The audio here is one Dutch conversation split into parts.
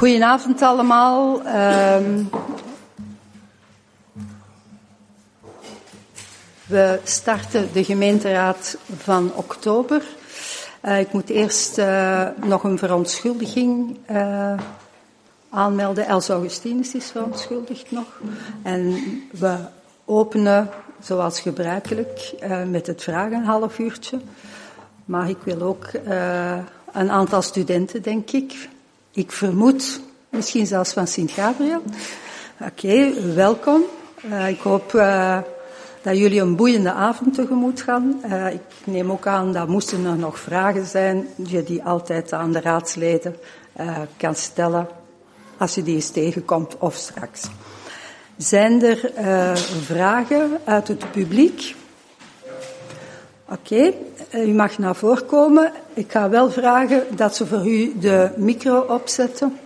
Goedenavond allemaal. We starten de gemeenteraad van oktober. Ik moet eerst nog een verontschuldiging aanmelden. Els Augustinus is verontschuldigd nog. En we openen, zoals gebruikelijk, met het vragen een half uurtje. Maar ik wil ook een aantal studenten, denk ik. Ik vermoed, misschien zelfs van Sint-Gabriel. Oké, welkom. Ik hoop dat jullie een boeiende avond tegemoet gaan. Ik neem ook aan dat moesten er nog vragen zijn, je die altijd aan de raadsleden kan stellen, als je die eens tegenkomt of straks. Zijn er vragen uit het publiek? Oké, u mag naar voren komen. Ik ga wel vragen dat ze voor u de micro opzetten.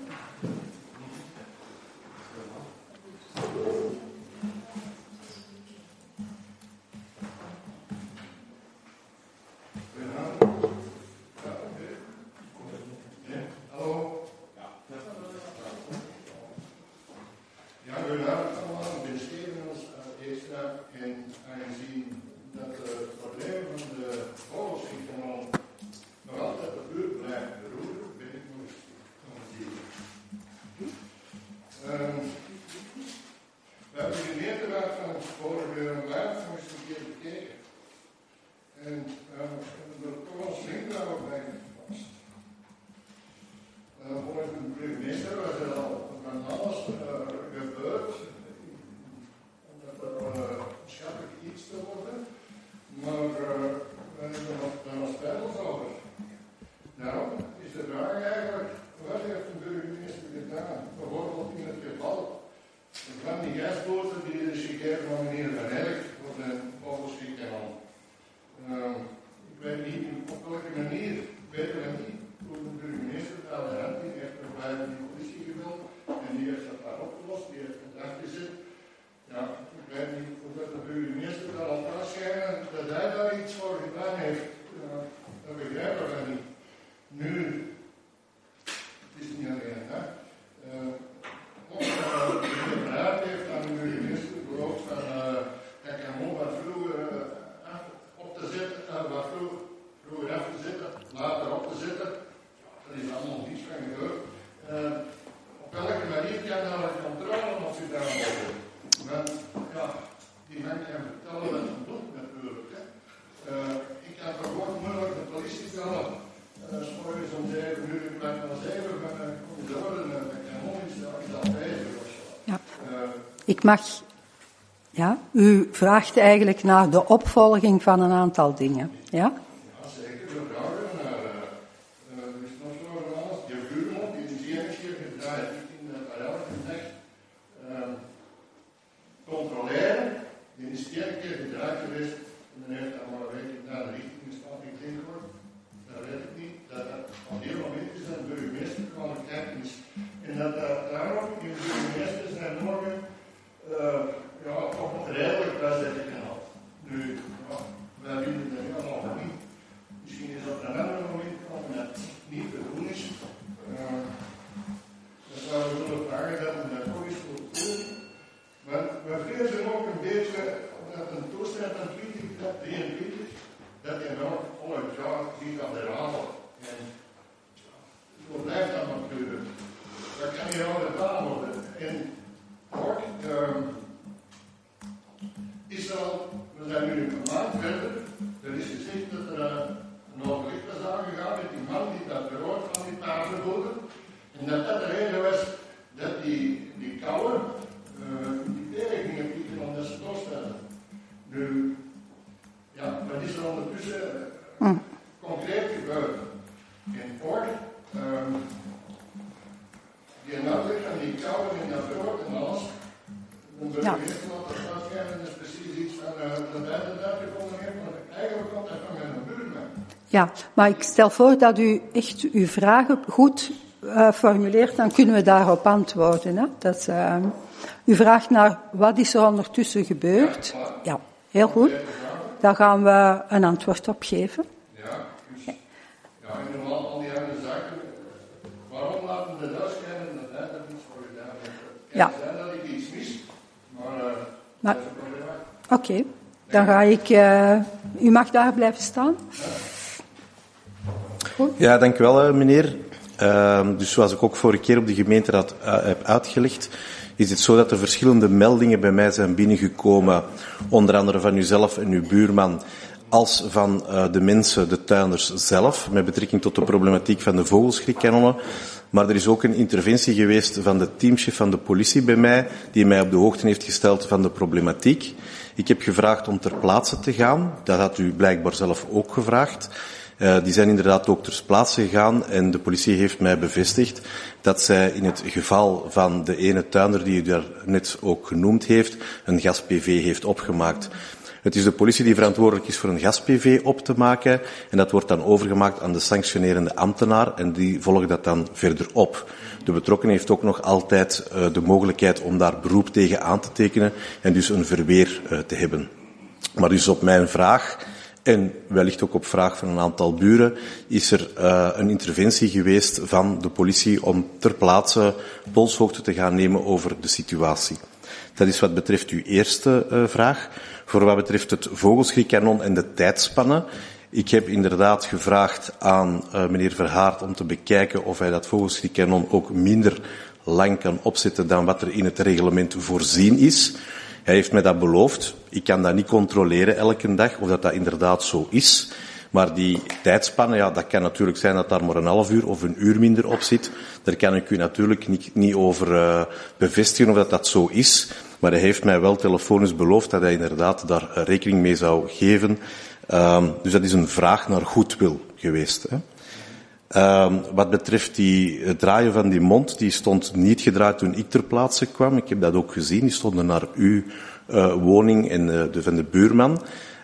U vraagt eigenlijk naar de opvolging van een aantal dingen, ja? Ja, maar ik stel voor dat u echt uw vragen goed formuleert, dan kunnen we daarop antwoorden. Hè? Dat, u vraagt naar wat is er ondertussen gebeurd. Ja, heel goed. Daar gaan we een antwoord op geven. Ja, en normaal al die andere zaken, waarom laten we dat schijnen dat Ja. zijn dat ik iets mis, maar oké. Dan ga ik... u mag daar blijven staan. Goed. Ja, dank u wel, meneer. Dus zoals ik ook vorige keer op de gemeenteraad heb uitgelegd, is het zo dat er verschillende meldingen bij mij zijn binnengekomen, onder andere van uzelf en uw buurman, als van de mensen, de tuinders zelf, met betrekking tot de problematiek van de vogelschrikkanonnen. Maar er is ook een interventie geweest van de teamchef van de politie bij mij, die mij op de hoogte heeft gesteld van de problematiek. Ik heb gevraagd om ter plaatse te gaan. Dat had u blijkbaar zelf ook gevraagd. Die zijn inderdaad ook ter plaatse gegaan en de politie heeft mij bevestigd dat zij in het geval van de ene tuinder die u daar net ook genoemd heeft, een gas-PV heeft opgemaakt. Het is de politie die verantwoordelijk is voor een gas-PV op te maken en dat wordt dan overgemaakt aan de sanctionerende ambtenaar en die volgt dat dan verder op. De betrokkenen heeft ook nog altijd de mogelijkheid om daar beroep tegen aan te tekenen en dus een verweer te hebben. Maar dus op mijn vraag, en wellicht ook op vraag van een aantal buren, is er een interventie geweest van de politie om ter plaatse polshoogte te gaan nemen over de situatie. Dat is wat betreft uw eerste vraag. Voor wat betreft het vogelschrikkanon en de tijdspannen. Ik heb inderdaad gevraagd aan meneer Verhaert om te bekijken of hij dat vogelschrikkanon ook minder lang kan opzetten dan wat er in het reglement voorzien is. Hij heeft mij dat beloofd. Ik kan dat niet controleren elke dag of dat inderdaad zo is. Maar die tijdspannen, ja, dat kan natuurlijk zijn dat daar maar een half uur of een uur minder op zit. Daar kan ik u natuurlijk niet over bevestigen of dat zo is. Maar hij heeft mij wel telefonisch beloofd dat hij inderdaad daar rekening mee zou geven. Dus dat is een vraag naar goedwil geweest. Hè. Wat betreft die draaien van die mond, die stond niet gedraaid toen ik ter plaatse kwam. Ik heb dat ook gezien, die stonden naar uw woning en van de buurman.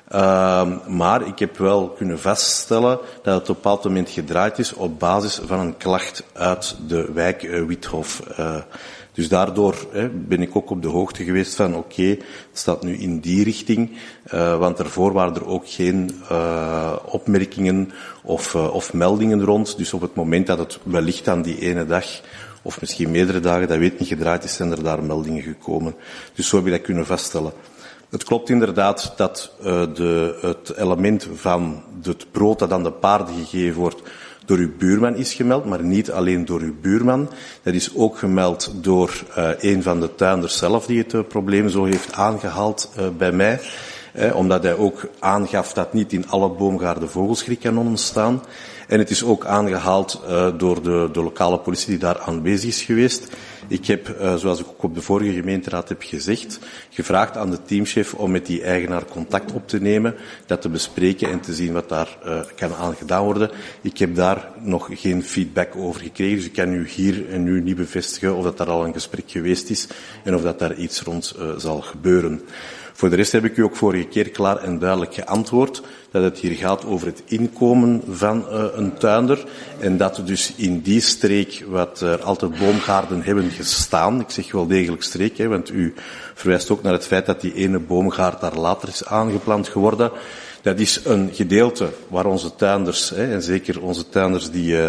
Maar ik heb wel kunnen vaststellen dat het op een bepaald moment gedraaid is op basis van een klacht uit de wijk Withof. Dus daardoor ben ik ook op de hoogte geweest van oké, het staat nu in die richting, want daarvoor waren er ook geen opmerkingen of meldingen rond. Dus op het moment dat het wellicht aan die ene dag, of misschien meerdere dagen, dat weet niet, gedraaid is, zijn er daar meldingen gekomen. Dus zo heb ik dat kunnen vaststellen. Het klopt inderdaad dat het element van het brood dat aan de paarden gegeven wordt door uw buurman is gemeld, maar niet alleen door uw buurman. Dat is ook gemeld door een van de tuinders zelf die het probleem zo heeft aangehaald bij mij. Omdat hij ook aangaf dat niet in alle boomgaarden vogelschrikkanonnen staan. En het is ook aangehaald door de lokale politie die daar aanwezig is geweest. Ik heb, zoals ik ook op de vorige gemeenteraad heb gezegd, gevraagd aan de teamchef om met die eigenaar contact op te nemen, dat te bespreken en te zien wat daar kan aan gedaan worden. Ik heb daar nog geen feedback over gekregen, dus ik kan u hier en nu niet bevestigen of dat daar al een gesprek geweest is en of dat daar iets rond zal gebeuren. Voor de rest heb ik u ook vorige keer klaar en duidelijk geantwoord dat het hier gaat over het inkomen van een tuinder en dat we dus in die streek wat er altijd boomgaarden hebben gestaan, ik zeg wel degelijk streek, want u verwijst ook naar het feit dat die ene boomgaard daar later is aangeplant geworden. Dat is een gedeelte waar onze tuinders, en zeker onze tuinders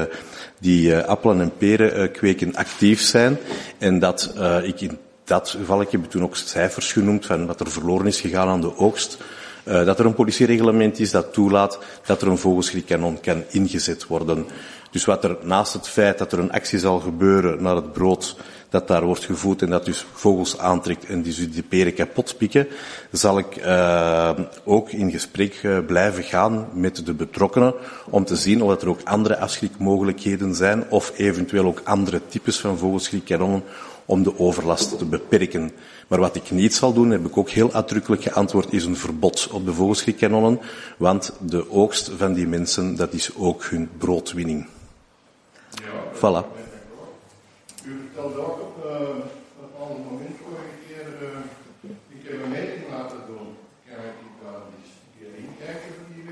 die appelen en peren kweken actief zijn en dat ik in dat geval, ik heb toen ook cijfers genoemd van wat er verloren is gegaan aan de oogst, dat er een politiereglement is dat toelaat dat er een vogelschrikkanon kan ingezet worden. Dus wat er naast het feit dat er een actie zal gebeuren naar het brood dat daar wordt gevoed en dat dus vogels aantrekt en die de peren kapot pikken, zal ik ook in gesprek blijven gaan met de betrokkenen om te zien of er ook andere afschrikmogelijkheden zijn of eventueel ook andere types van vogelschrikkanonnen om de overlast te beperken. Maar wat ik niet zal doen, heb ik ook heel uitdrukkelijk geantwoord, is een verbod op de vogelschrikkanonnen, want de oogst van die mensen, dat is ook hun broodwinning. Ja, voilà. U vertelde ook op een bepaald moment vorige keer, ik heb een meting laten doen. Kan ik daar eens een keer inkijken voor die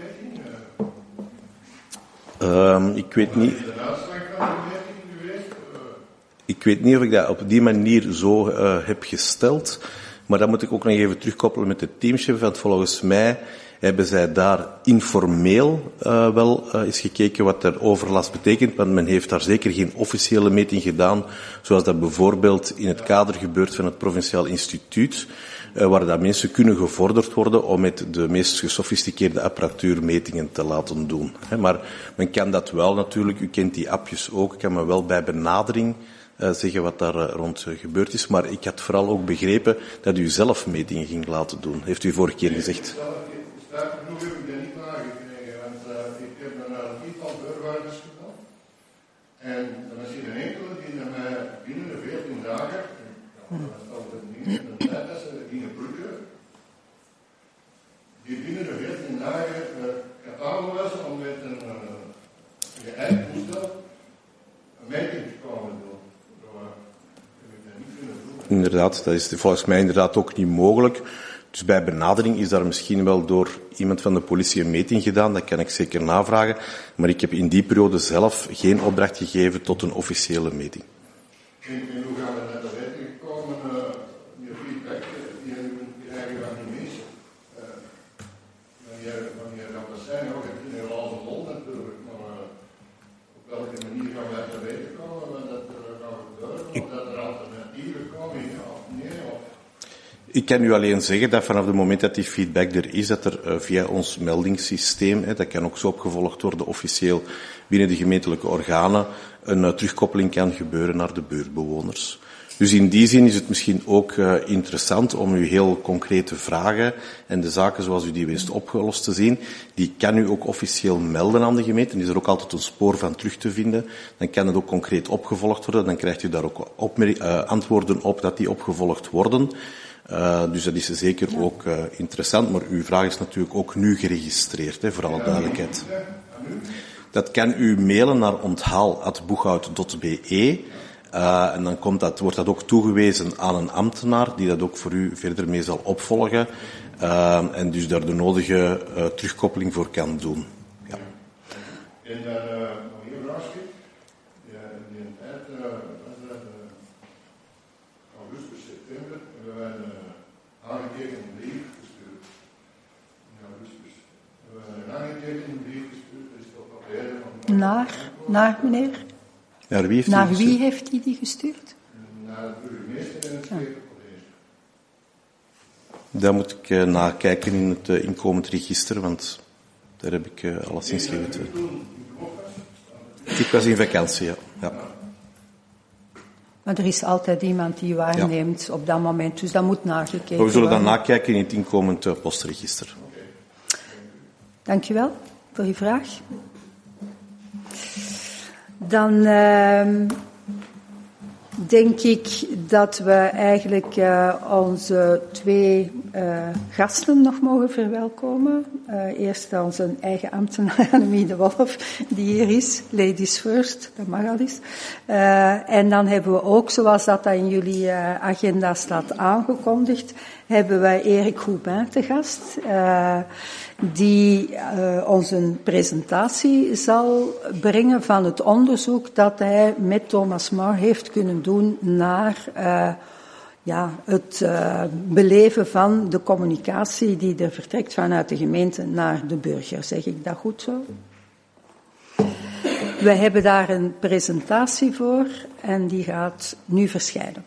meting? Ik weet niet. De uitslag van die meting geweest? Ik weet niet of ik dat op die manier zo heb gesteld, maar dat moet ik ook nog even terugkoppelen met de teamchef, want volgens mij hebben zij daar informeel wel eens gekeken wat er overlast betekent, want men heeft daar zeker geen officiële meting gedaan, zoals dat bijvoorbeeld in het kader gebeurt van het Provinciaal Instituut, waar dat mensen kunnen gevorderd worden om met de meest gesofisticeerde apparatuur metingen te laten doen. Maar men kan dat wel natuurlijk, u kent die appjes ook, kan men wel bij benadering zeggen wat daar rond gebeurd is. Maar ik had vooral ook begrepen dat u zelf metingen ging laten doen. Heeft u vorige keer gezegd? Sterker genoeg heb ik dat niet nagekregen, want ik heb een tiental deurwaarders gedaan. En dan is er een enkele die naar mij binnen de 14 dagen, dat is altijd niet in de tijd dat ze gingen plukken, die binnen de 14 dagen kapabel was om met een geëikt toestel een meting te komen doen. Inderdaad, dat is volgens mij inderdaad ook niet mogelijk. Dus bij benadering is daar misschien wel door iemand van de politie een meting gedaan, dat kan ik zeker navragen. Maar ik heb in die periode zelf geen opdracht gegeven tot een officiële meting. En hoe gaan we naar de weten gekomen, je feedback, die krijgen van die mensen? Wanneer gaat dat zijn? Ook in een halve mond natuurlijk, maar op welke manier gaan wij te weten komen wat dat er gaat gebeuren? Of dat er alternatieven komen, ja of nee? Ik kan u alleen zeggen dat vanaf het moment dat die feedback er is, dat er via ons meldingssysteem, dat kan ook zo opgevolgd worden officieel binnen de gemeentelijke organen, een terugkoppeling kan gebeuren naar de buurtbewoners. Dus in die zin is het misschien ook interessant om u heel concrete vragen en de zaken zoals u die wenst opgelost te zien, die kan u ook officieel melden aan de gemeente. En is er ook altijd een spoor van terug te vinden. Dan kan het ook concreet opgevolgd worden. Dan krijgt u daar ook antwoorden op dat die opgevolgd worden. Dus dat is zeker ook interessant, maar uw vraag is natuurlijk ook nu geregistreerd, voor alle duidelijkheid. Dat kan u mailen naar onthaal@boeghout.be en dan wordt dat ook toegewezen aan een ambtenaar die dat ook voor u verder mee zal opvolgen en dus daar de nodige terugkoppeling voor kan doen. Ja. En dan nog een vraagje. In die tijd, augustus, september, hebben wij een aangetekende brief gestuurd. In augustus. Hebben wij een aangetekende brief gestuurd, dus op papier. Naar meneer? Naar wie heeft hij die gestuurd? Naar de burgemeester en het Schepencollege. Daar moet ik nakijken in het inkomend register, want daar heb ik alleszins geweten. Ik was in vakantie, ja. Maar er is altijd iemand die waarneemt op dat moment, dus dat moet nagekeken worden. We zullen dan nakijken in het inkomend postregister. Dank u wel voor uw vraag. Dan denk ik dat we eigenlijk onze twee gasten nog mogen verwelkomen. Eerst onze eigen ambtenaar Annemie de Wolf, die hier is. Ladies first, dat mag al eens. En dan hebben we ook, zoals dat in jullie agenda staat aangekondigd, hebben wij Erik Goubin te gast, die ons een presentatie zal brengen van het onderzoek dat hij met Thomas More heeft kunnen doen naar het beleven van de communicatie die er vertrekt vanuit de gemeente naar de burger. Zeg ik dat goed zo? We hebben daar een presentatie voor en die gaat nu verschijnen.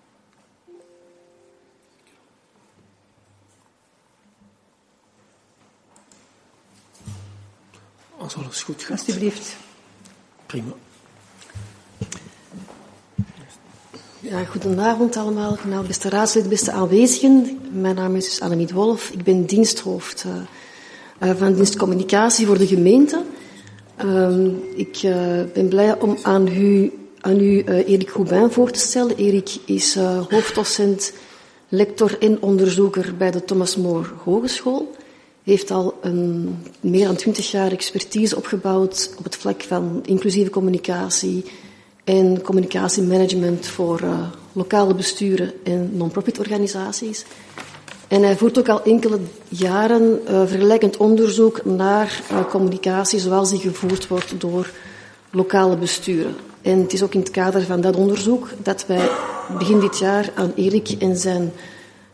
Als alles goed gaat. Alsjeblieft. Prima. Ja, goedenavond allemaal. Nou, beste raadslid, beste aanwezigen. Mijn naam is dus Annemie de Wolf. Ik ben diensthoofd van dienst communicatie voor de gemeente. Ik ben blij om aan u Erik Goubin voor te stellen. Erik is hoofddocent, lector en onderzoeker bij de Thomas More Hogeschool. Heeft al meer dan 20 jaar expertise opgebouwd op het vlak van inclusieve communicatie en communicatiemanagement voor lokale besturen en non-profit organisaties. En hij voert ook al enkele jaren vergelijkend onderzoek naar communicatie zoals die gevoerd wordt door lokale besturen. En het is ook in het kader van dat onderzoek dat wij begin dit jaar aan Erik en zijn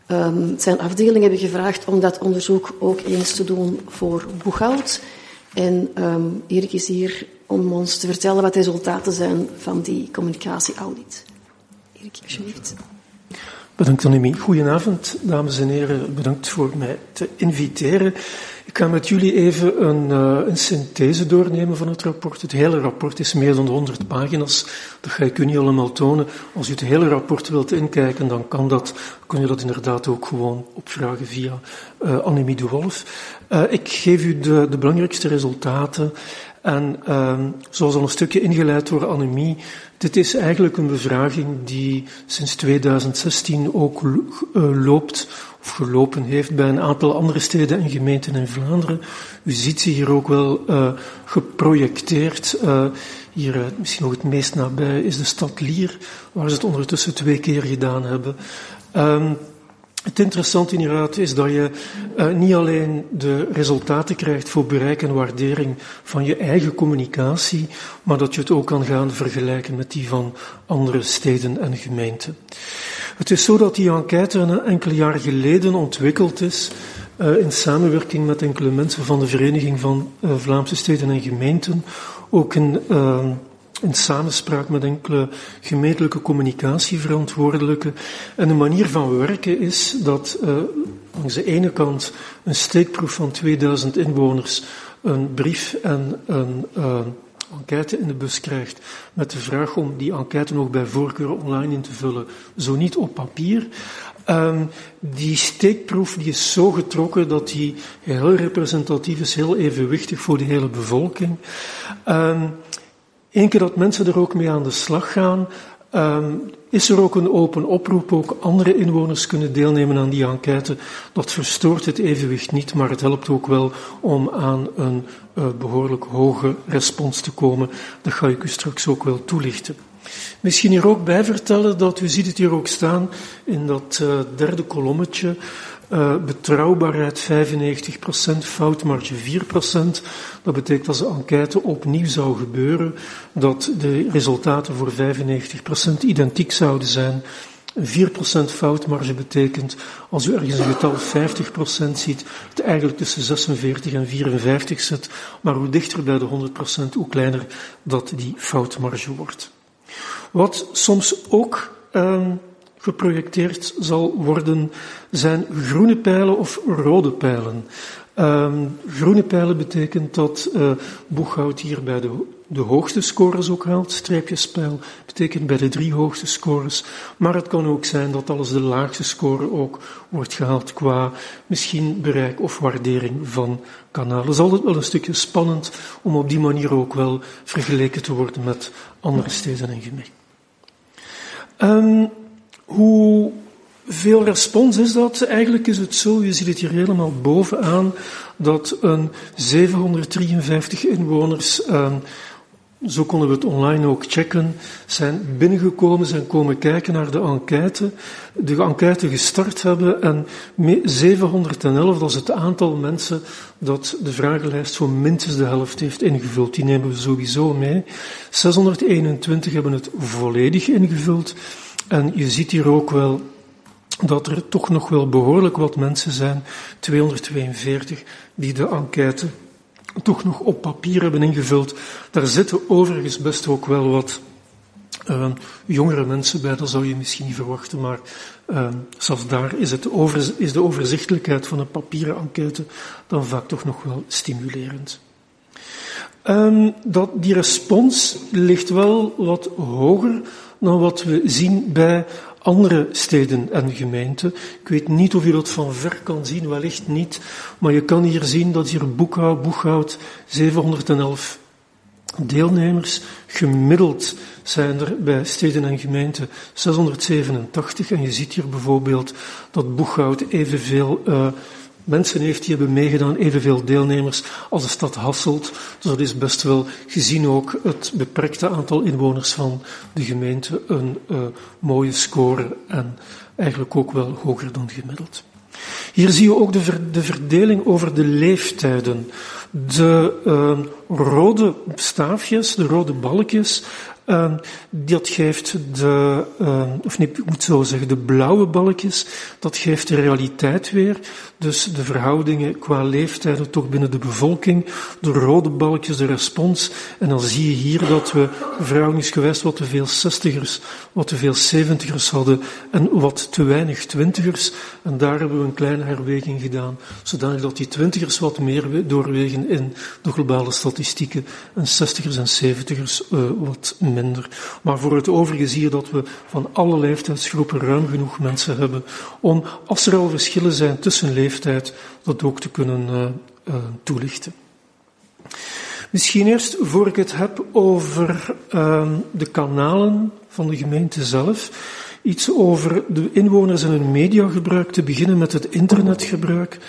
Zijn afdeling hebben gevraagd om dat onderzoek ook eens te doen voor Boeghout. En Erik is hier om ons te vertellen wat de resultaten zijn van die communicatieaudit. Erik, alsjeblieft. Bedankt, Annemie. Goedenavond, dames en heren. Bedankt voor mij te inviteren. Ik ga met jullie even een synthese doornemen van het rapport. Het hele rapport is meer dan 100 pagina's. Dat ga ik u niet allemaal tonen. Als u het hele rapport wilt inkijken, dan kun je dat inderdaad ook gewoon opvragen via Annemie de Wolf. Ik geef u de belangrijkste resultaten. En zoals al een stukje ingeleid door Annemie, dit is eigenlijk een bevraging die sinds 2016 ook loopt of gelopen heeft bij een aantal andere steden en gemeenten in Vlaanderen. U ziet ze hier ook wel geprojecteerd. Hier misschien nog het meest nabij is de stad Lier, waar ze het ondertussen 2 keer gedaan hebben. Het interessante inderdaad is dat je niet alleen de resultaten krijgt voor bereik en waardering van je eigen communicatie, maar dat je het ook kan gaan vergelijken met die van andere steden en gemeenten. Het is zo dat die enquête een enkele jaar geleden ontwikkeld is in samenwerking met enkele mensen van de Vereniging van Vlaamse Steden en Gemeenten, ook in samenspraak met enkele gemeentelijke communicatieverantwoordelijken. En de manier van werken is dat langs de ene kant een steekproef van 2000 inwoners een brief en een enquête in de bus krijgt met de vraag om die enquête nog bij voorkeur online in te vullen, zo niet op papier. Die steekproef die is zo getrokken dat die heel representatief is, heel evenwichtig voor de hele bevolking. Eén keer dat mensen er ook mee aan de slag gaan, is er ook een open oproep, ook andere inwoners kunnen deelnemen aan die enquête. Dat verstoort het evenwicht niet, maar het helpt ook wel om aan een behoorlijk hoge respons te komen. Dat ga ik u straks ook wel toelichten. Misschien hier ook bij vertellen dat, u ziet het hier ook staan, in dat derde kolommetje, betrouwbaarheid 95%, foutmarge 4%. Dat betekent als de enquête opnieuw zou gebeuren, dat de resultaten voor 95% identiek zouden zijn. Een 4% foutmarge betekent, als u ergens een getal 50% ziet, het eigenlijk tussen 46 en 54 zit, maar hoe dichter bij de 100%, hoe kleiner dat die foutmarge wordt. Wat soms ook geprojecteerd zal worden, zijn groene pijlen of rode pijlen. Groene pijlen betekent dat Boeghout hier bij de hoogste scores ook haalt. Streepjespijl betekent bij de 3 hoogste scores. Maar het kan ook zijn dat alles de laagste score ook wordt gehaald qua misschien bereik of waardering van kanalen. Het is altijd wel een stukje spannend om op die manier ook wel vergeleken te worden met andere steden en gemeenten. Hoe veel respons is dat? Eigenlijk is het zo, je ziet het hier helemaal bovenaan, dat 753 inwoners, zo konden we het online ook checken, zijn binnengekomen, zijn komen kijken naar de enquête gestart hebben en 711, dat is het aantal mensen dat de vragenlijst voor minstens de helft heeft ingevuld. Die nemen we sowieso mee. 621 hebben het volledig ingevuld. En je ziet hier ook wel dat er toch nog wel behoorlijk wat mensen zijn, 242, die de enquête toch nog op papier hebben ingevuld. Daar zitten overigens best ook wel wat jongere mensen bij, dat zou je misschien niet verwachten, maar zelfs daar is de overzichtelijkheid van een papieren enquête dan vaak toch nog wel stimulerend. Die respons ligt wel wat hoger dan wat we zien bij andere steden en gemeenten. Ik weet niet of je dat van ver kan zien, wellicht niet, maar je kan hier zien dat hier Boeghout 711 deelnemers. Gemiddeld zijn er bij steden en gemeenten 687 en je ziet hier bijvoorbeeld dat Boeghout evenveel mensen heeft die hebben meegedaan, evenveel deelnemers als de stad Hasselt. Dus dat is best wel, gezien ook het beperkte aantal inwoners van de gemeente, een mooie score en eigenlijk ook wel hoger dan gemiddeld. Hier zie je ook de verdeling over de leeftijden. De rode staafjes, de rode balkjes, Dat geeft de blauwe balkjes, dat geeft de realiteit weer. Dus de verhoudingen qua leeftijden toch binnen de bevolking. De rode balkjes, de respons. En dan zie je hier dat we verhoudingsgewijs wat te veel 60ers, wat te veel 70ers hadden en wat te weinig 20ers. En daar hebben we een kleine herweging gedaan, zodanig dat die 20ers wat meer doorwegen in de globale statistieken en 60ers en 70ers wat minder. Maar voor het overige zie je dat we van alle leeftijdsgroepen ruim genoeg mensen hebben om, als er al verschillen zijn tussen leeftijd, dat ook te kunnen toelichten. Misschien eerst, voor ik het heb over de kanalen van de gemeente zelf, iets over de inwoners en hun mediagebruik, te beginnen met het internetgebruik. 97%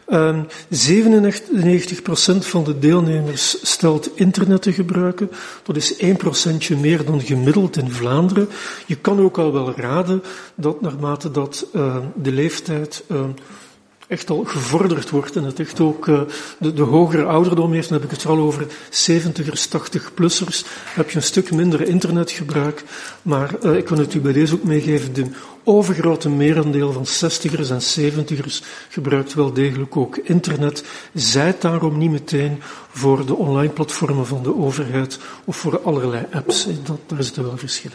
van de deelnemers stelt internet te gebruiken. Dat is 1% meer dan gemiddeld in Vlaanderen. Je kan ook al wel raden dat naarmate dat de leeftijd echt al gevorderd wordt en het echt ook de hogere ouderdom heeft, dan heb ik het vooral over 70ers, 80-plussers, heb je een stuk minder internetgebruik. Maar ik kan het u bij deze ook meegeven, de overgrote merendeel van 60ers en 70ers gebruikt wel degelijk ook internet. Zijt daarom niet meteen voor de online platformen van de overheid of voor allerlei apps. Daar zitten wel verschillen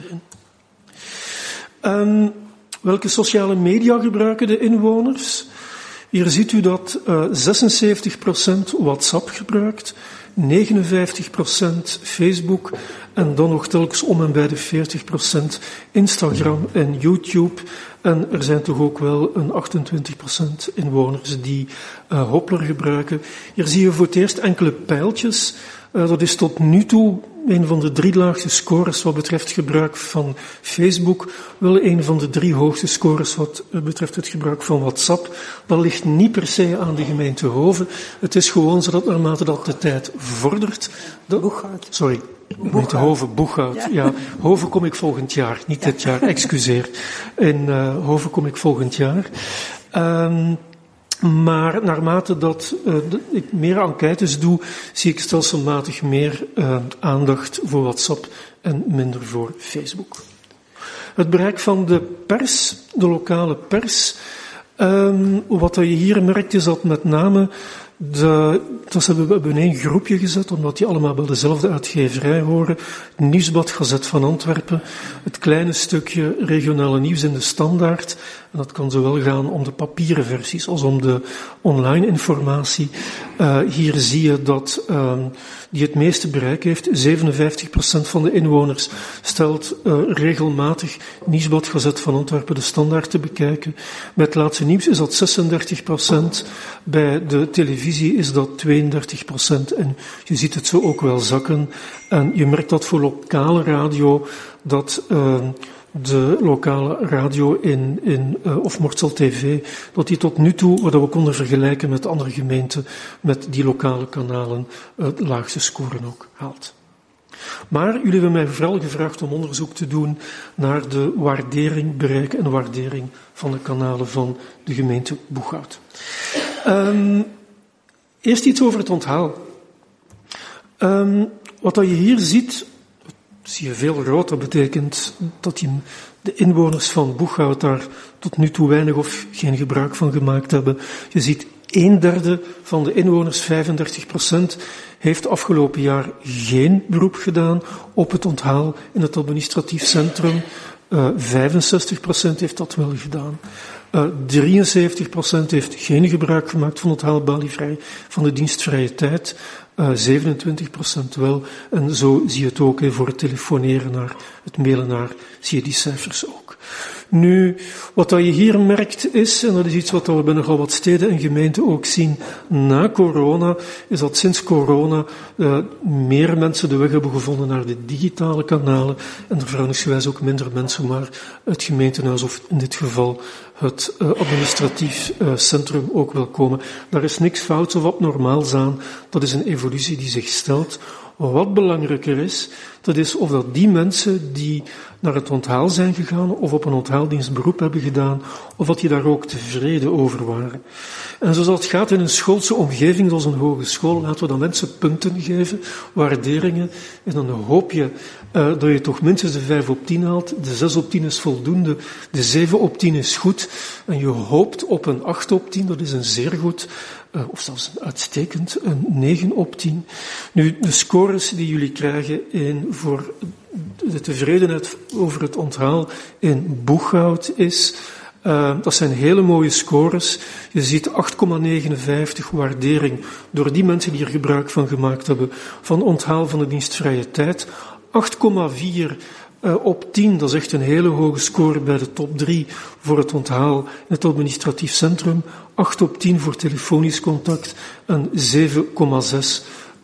in. Welke sociale media gebruiken de inwoners? Hier ziet u dat 76% WhatsApp gebruikt, 59% Facebook en dan nog telkens om en bij de 40% Instagram en YouTube. En er zijn toch ook wel een 28% inwoners die Hoopla gebruiken. Hier zie je voor het eerst enkele pijltjes. Dat is tot nu toe een van de 3 laagste scores wat betreft gebruik van Facebook, wel een van de 3 hoogste scores wat betreft het gebruik van WhatsApp. Dat ligt niet per se aan de gemeente Hoven. Het is gewoon zo dat naarmate dat de tijd vordert... Boeghout. Sorry, gemeente Hoven, Boeghout. Ja, Hoven kom ik volgend jaar, niet dit jaar, excuseer. In Hoven kom ik volgend jaar. Maar naarmate dat ik meer enquêtes doe, zie ik stelselmatig meer aandacht voor WhatsApp en minder voor Facebook. Het bereik van de pers, de lokale pers. Wat je hier merkt is dat met name we hebben één groepje gezet, omdat die allemaal bij dezelfde uitgeverij horen. Het Nieuwsblad Gazet van Antwerpen, het kleine stukje regionale nieuws in de Standaard. En dat kan zowel gaan om de papieren versies als om de online informatie. Hier zie je dat die het meeste bereik heeft. 57% van de inwoners stelt regelmatig Nieuwsblad Gazet van Antwerpen de Standaard te bekijken. Bij het laatste nieuws is dat 36%. Bij de televisie is dat 32%. En je ziet het zo ook wel zakken. En je merkt dat voor lokale radio, dat de lokale radio of Mortsel TV, dat die tot nu toe, wat we konden vergelijken met andere gemeenten, met die lokale kanalen, het laagste scoren ook haalt. Maar jullie hebben mij vooral gevraagd om onderzoek te doen naar de waardering, bereik en waardering van de kanalen van de gemeente Boeghout. Eerst iets over het onthaal. Wat je hier ziet, zie je veel rood, dat betekent dat de inwoners van Boeghout daar tot nu toe weinig of geen gebruik van gemaakt hebben. Je ziet 1/3 van de inwoners, 35%, heeft afgelopen jaar geen beroep gedaan op het onthaal in het administratief centrum. 65% heeft dat wel gedaan. 73% heeft geen gebruik gemaakt van het ophaalbalievrij van de dienstvrije tijd. 27% wel. En zo zie je het ook voor het telefoneren naar, het mailen naar, zie je die cijfers ook. Nu, wat je hier merkt is, en dat is iets wat we bij nogal wat steden en gemeenten ook zien na corona, is dat sinds corona meer mensen de weg hebben gevonden naar de digitale kanalen en er verhoudingsgewijs ook minder mensen maar het gemeentehuis of in dit geval het administratief centrum ook wel komen. Daar is niks fouts of abnormaals aan. Dat is een evolutie die zich stelt. Wat belangrijker is, Dat is of dat die mensen die naar het onthaal zijn gegaan of op een onthaaldienst beroep hebben gedaan, of dat die daar ook tevreden over waren. En zoals het gaat in een schoolse omgeving, zoals een hogeschool, laten we dan mensen punten geven, waarderingen, en dan hoop je dat je toch minstens de 5 op 10 haalt, de 6 op 10 is voldoende, de 7 op 10 is goed, en je hoopt op een 8 op 10, dat is een zeer goed, of zelfs een uitstekend, een 9 op 10. Nu, de scores die jullie krijgen voor de tevredenheid over het onthaal in Boeghout is, dat zijn hele mooie scores. Je ziet 8,59 waardering door die mensen die er gebruik van gemaakt hebben van onthaal van de dienstvrije tijd. 8,4 op 10, dat is echt een hele hoge score bij de top 3 voor het onthaal in het administratief centrum. 8 op 10 voor telefonisch contact en 7,6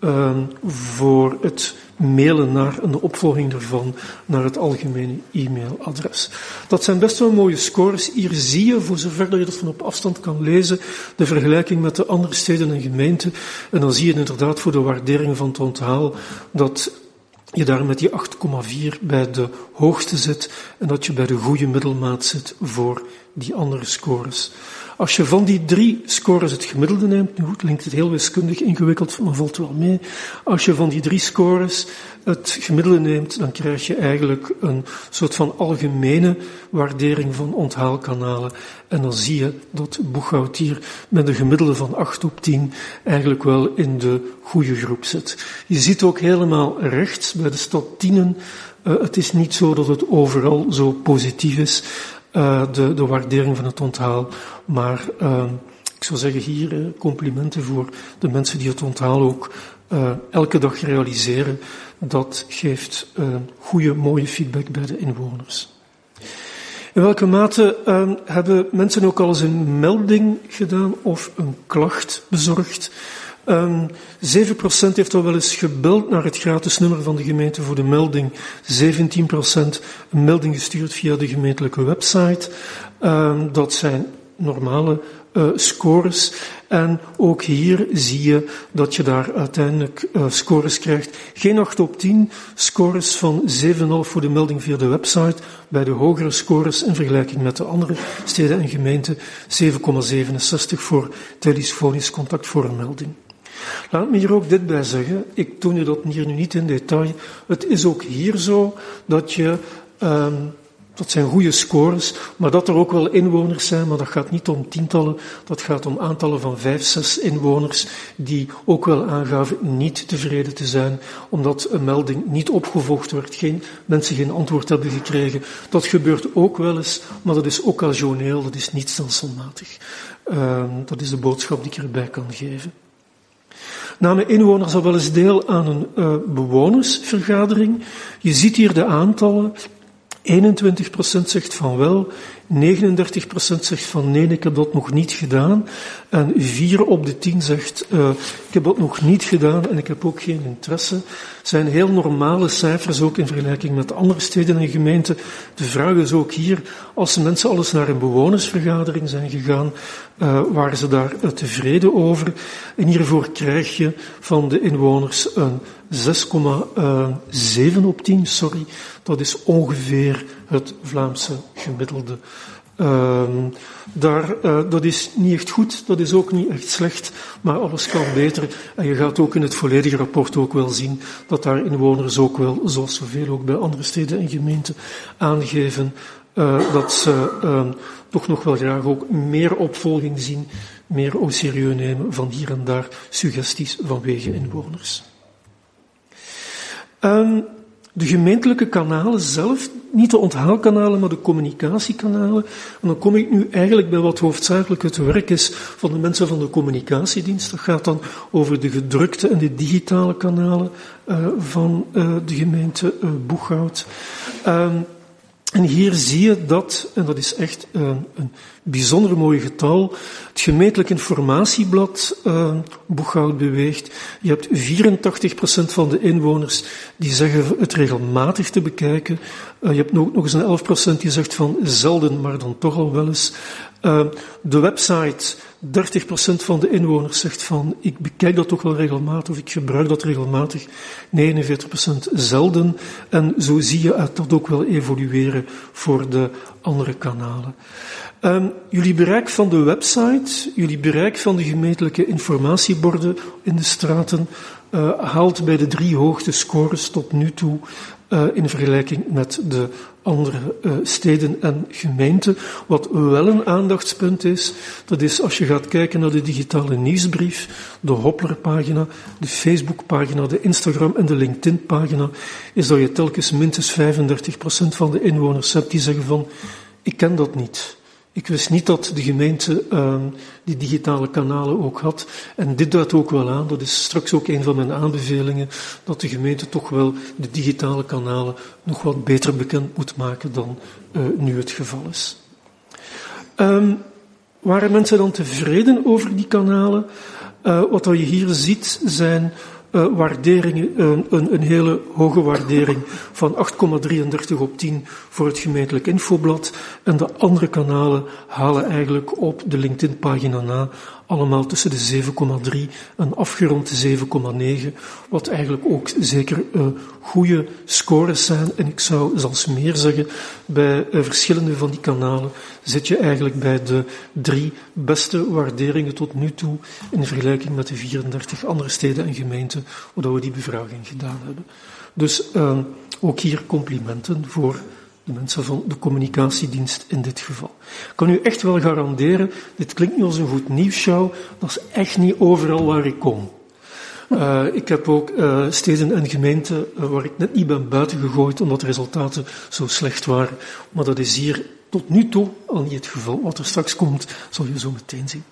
voor het mailen naar en de opvolging daarvan naar het algemene e-mailadres. Dat zijn best wel mooie scores. Hier zie je, voor zover dat je dat van op afstand kan lezen, de vergelijking met de andere steden en gemeenten. En dan zie je inderdaad voor de waardering van het onthaal dat je daar met die 8,4 bij de hoogste zit en dat je bij de goede middelmaat zit voor die andere scores. Als je van die 3 scores het gemiddelde neemt, nu klinkt het heel wiskundig ingewikkeld, maar valt wel mee. Als je van die 3 scores het gemiddelde neemt, dan krijg je eigenlijk een soort van algemene waardering van onthaalkanalen. En dan zie je dat Boeghout hier met een gemiddelde van 8 op 10 eigenlijk wel in de goede groep zit. Je ziet ook helemaal rechts bij de stad Tienen, het is niet zo dat het overal zo positief is. De waardering van het onthaal. Maar ik zou zeggen hier complimenten voor de mensen die het onthaal ook elke dag realiseren. Dat geeft goede, mooie feedback bij de inwoners. In welke mate hebben mensen ook al eens een melding gedaan of een klacht bezorgd? 7% heeft al wel eens gebeld naar het gratis nummer van de gemeente voor de melding. 17% een melding gestuurd via de gemeentelijke website. Dat zijn normale scores. En ook hier zie je dat je daar uiteindelijk scores krijgt. Geen 8 op 10, scores van 7,5 voor de melding via de website. Bij de hogere scores in vergelijking met de andere steden en gemeenten 7,67 voor telefonisch contact voor een melding. Laat me hier ook dit bij zeggen. Ik toon je dat hier nu niet in detail. Het is ook hier zo dat je, dat zijn goede scores, maar dat er ook wel inwoners zijn, maar dat gaat niet om tientallen, dat gaat om aantallen van 5, 6 inwoners die ook wel aangaven niet tevreden te zijn, omdat een melding niet opgevolgd werd, mensen geen antwoord hebben gekregen. Dat gebeurt ook wel eens, maar dat is occasioneel, dat is niet stelselmatig. Dat is de boodschap die ik erbij kan geven. Namen inwoners al wel eens deel aan een bewonersvergadering. Je ziet hier de aantallen. 21% zegt van wel, 39% zegt van nee, ik heb dat nog niet gedaan. En 4 op de 10 zegt, ik heb dat nog niet gedaan en ik heb ook geen interesse. Zijn heel normale cijfers ook in vergelijking met andere steden en gemeenten. De vraag is ook hier, als mensen alles naar een bewonersvergadering zijn gegaan, waren ze daar tevreden over. En hiervoor krijg je van de inwoners een 6,7 op 10, dat is ongeveer het Vlaamse gemiddelde. Dat is niet echt goed, dat is ook niet echt slecht, maar alles kan beter. En je gaat ook in het volledige rapport ook wel zien dat daar inwoners ook wel, zoals zoveel ook bij andere steden en gemeenten, aangeven dat ze toch nog wel graag ook meer opvolging zien, meer au sérieux nemen van hier en daar suggesties vanwege inwoners. De gemeentelijke kanalen zelf, niet de onthaalkanalen, maar de communicatiekanalen. En dan kom ik nu eigenlijk bij wat hoofdzakelijk het werk is van de mensen van de communicatiedienst. Dat gaat dan over de gedrukte en de digitale kanalen van de gemeente Boeghout. En hier zie je dat, en dat is echt een bijzonder mooi getal, het gemeentelijk informatieblad Boeghout beweegt. Je hebt 84% van de inwoners die zeggen het regelmatig te bekijken. Je hebt nog eens een 11% die zegt van zelden, maar dan toch al wel eens. De website, 30% van de inwoners zegt van ik bekijk dat toch wel regelmatig of ik gebruik dat regelmatig. 49% zelden. En zo zie je dat ook wel evolueren voor de andere kanalen. Jullie bereik van de website, jullie bereik van de gemeentelijke informatieborden in de straten haalt bij de 3 hoogste scores tot nu toe in vergelijking met de andere steden en gemeenten. Wat wel een aandachtspunt is, dat is als je gaat kijken naar de digitale nieuwsbrief, de Hoppler-pagina, de Facebook-pagina, de Instagram- en de LinkedIn-pagina, is dat je telkens minstens 35% van de inwoners hebt die zeggen van, ik ken dat niet. Ik wist niet dat de gemeente die digitale kanalen ook had. En dit duidt ook wel aan, dat is straks ook een van mijn aanbevelingen, dat de gemeente toch wel de digitale kanalen nog wat beter bekend moet maken dan nu het geval is. Waren mensen dan tevreden over die kanalen? Wat je hier ziet zijn waarderingen, een hele hoge waardering van 8,33 op 10 voor het gemeentelijk infoblad. En de andere kanalen halen eigenlijk op de LinkedIn-pagina na allemaal tussen de 7,3 en afgerond de 7,9, wat eigenlijk ook zeker goede scores zijn. En ik zou zelfs meer zeggen, bij verschillende van die kanalen zit je eigenlijk bij de 3 beste waarderingen tot nu toe in vergelijking met de 34 andere steden en gemeenten waar we die bevraging gedaan hebben. Dus ook hier complimenten voor de mensen van de communicatiedienst in dit geval. Ik kan u echt wel garanderen, dit klinkt niet als een goed nieuwsshow, dat is echt niet overal waar ik kom. Ik heb ook steden en gemeenten waar ik net niet ben buiten gegooid omdat de resultaten zo slecht waren. Maar dat is hier tot nu toe al niet het geval. Wat er straks komt, zal je zo meteen zien.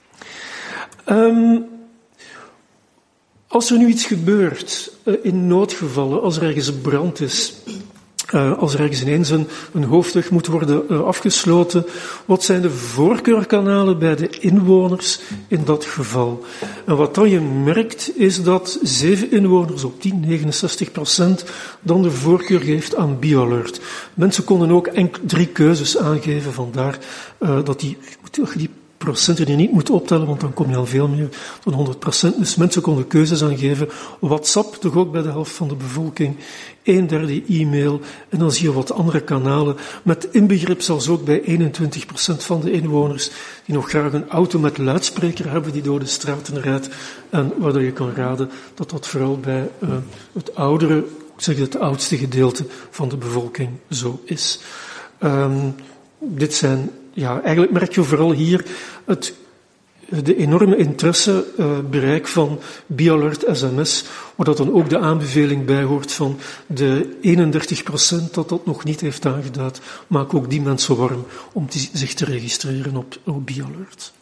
Als er nu iets gebeurt, in noodgevallen, als er ergens brand is, als er ergens ineens een hoofdweg moet worden afgesloten, wat zijn de voorkeurkanalen bij de inwoners in dat geval? En wat dan je merkt, is dat 7 inwoners op 10, 69%, dan de voorkeur geeft aan BioAlert. Mensen konden ook 3 keuzes aangeven, vandaar dat die procenten die je niet moet optellen, want dan kom je al veel meer dan 100%. Dus mensen konden keuzes aangeven. WhatsApp, toch ook bij de helft van de bevolking. 1/3 e-mail. En dan zie je wat andere kanalen. Met inbegrip zelfs ook bij 21% van de inwoners die nog graag een auto met luidspreker hebben die door de straten rijdt. En waardoor je kan raden dat dat vooral bij het oudere, het oudste gedeelte van de bevolking zo is. Dit zijn, eigenlijk merk je vooral hier de enorme interesse, bereik van BioAlert SMS, waar dat dan ook de aanbeveling bij hoort van de 31% dat nog niet heeft aangeduid. Maak ook die mensen warm om zich te registreren op BioAlert.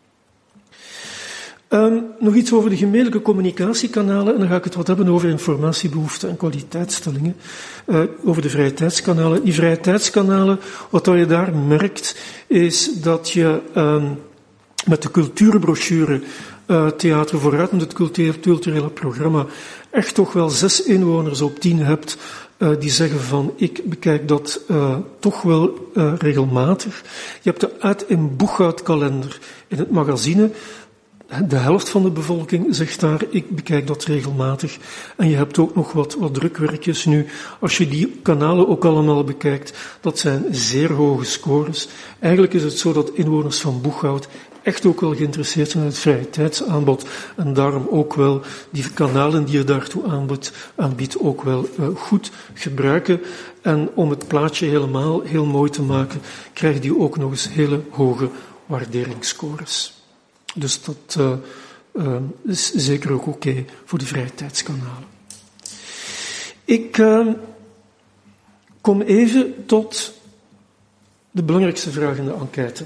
Nog iets over de gemeentelijke communicatiekanalen, en dan ga ik het wat hebben over informatiebehoeften en kwaliteitsstellingen. Over de vrije tijdskanalen. Die vrije tijdskanalen, wat je daar merkt, is dat je met de cultuurbrochure Theater Vooruit, met het culturele programma, echt toch wel 6 inwoners op 10 hebt die zeggen van, ik bekijk dat toch wel regelmatig. Je hebt de Uit- en Boeghoudkalender in het magazine. De helft van de bevolking zegt daar, ik bekijk dat regelmatig. En je hebt ook nog wat drukwerkjes nu. Als je die kanalen ook allemaal bekijkt, dat zijn zeer hoge scores. Eigenlijk is het zo dat inwoners van Boeghout echt ook wel geïnteresseerd zijn in het vrije tijdsaanbod. En daarom ook wel die kanalen die je daartoe aanbiedt ook wel goed gebruiken. En om het plaatje helemaal heel mooi te maken, krijg je ook nog eens hele hoge waarderingsscores. Dus dat is zeker ook oké voor de vrije tijdskanalen. Ik kom even tot de belangrijkste vraag in de enquête.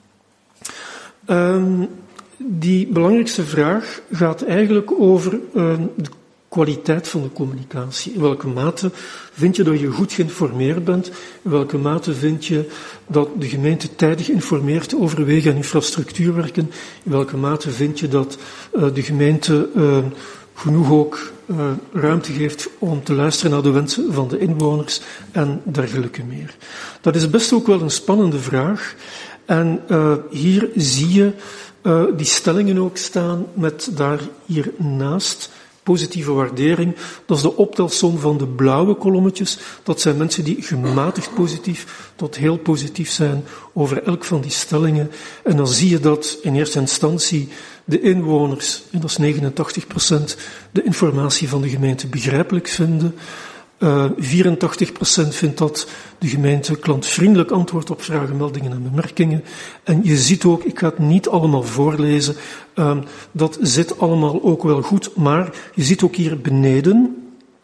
Die belangrijkste vraag gaat eigenlijk over de kwaliteit van de communicatie. In welke mate vind je dat je goed geïnformeerd bent? In welke mate vind je dat de gemeente tijdig informeert over wegen en infrastructuurwerken? In welke mate vind je dat de gemeente genoeg ook ruimte geeft om te luisteren naar de wensen van de inwoners en dergelijke meer. Dat is best ook wel een spannende vraag. En hier zie je die stellingen ook staan met daar hiernaast positieve waardering. Dat is de optelsom van de blauwe kolommetjes. Dat zijn mensen die gematigd positief tot heel positief zijn over elk van die stellingen. En dan zie je dat in eerste instantie de inwoners, en dat is 89%, de informatie van de gemeente begrijpelijk vinden. 84% vindt dat de gemeente klantvriendelijk antwoordt op vragen, meldingen en bemerkingen. En je ziet ook, ik ga het niet allemaal voorlezen, dat zit allemaal ook wel goed, maar je ziet ook hier beneden,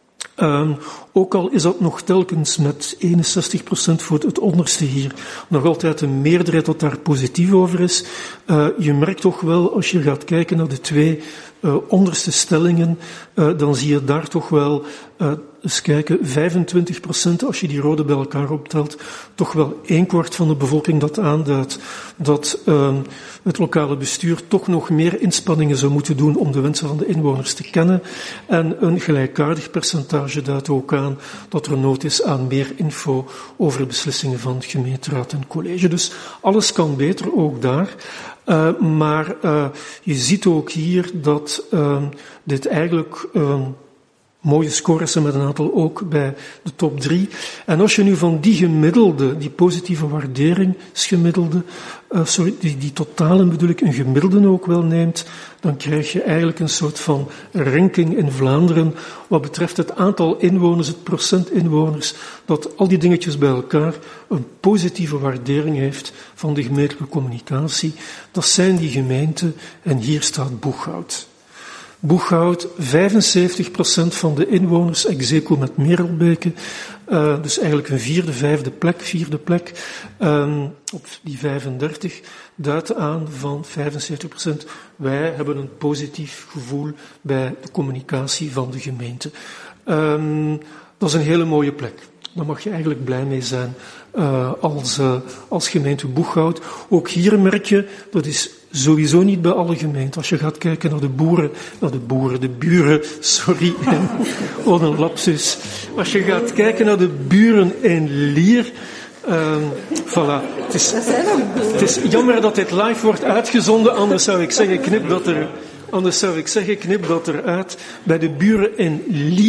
ook al is dat nog telkens met 61% voor het onderste hier, nog altijd een meerderheid dat daar positief over is. Je merkt toch wel, als je gaat kijken naar de twee onderste stellingen, dan zie je daar toch wel, eens kijken, 25%, als je die rode bij elkaar optelt, toch wel 1/4 van de bevolking dat aanduidt dat het lokale bestuur toch nog meer inspanningen zou moeten doen om de wensen van de inwoners te kennen. En een gelijkaardig percentage duidt ook aan dat er nood is aan meer info over beslissingen van gemeenteraad en college. Dus alles kan beter, ook daar. Maar je ziet ook hier dat dit eigenlijk mooie scores zijn met een aantal ook bij de top 3. En als je nu van die gemiddelde, die positieve waarderingsgemiddelde, die totalen bedoel ik, een gemiddelde ook wel neemt, dan krijg je eigenlijk een soort van ranking in Vlaanderen wat betreft het aantal inwoners, het procent inwoners, dat al die dingetjes bij elkaar een positieve waardering heeft van de gemeentelijke communicatie. Dat zijn die gemeenten en hier staat Boeghout. Boeghout, 75% van de inwoners ex aequo met Merelbeke, dus eigenlijk een vierde plek, op die 35, duidt aan van 75%. Wij hebben een positief gevoel bij de communicatie van de gemeente. Dat is een hele mooie plek. Daar mag je eigenlijk blij mee zijn als gemeente Boeghout. Ook hier merk je, dat is sowieso niet bij alle gemeenten. Als je gaat kijken naar de buren, wat een lapsus. Als je gaat kijken naar de buren in Lier, voilà. Het is jammer dat dit live wordt uitgezonden, anders zou ik zeggen, knip dat eruit. Bij de buren in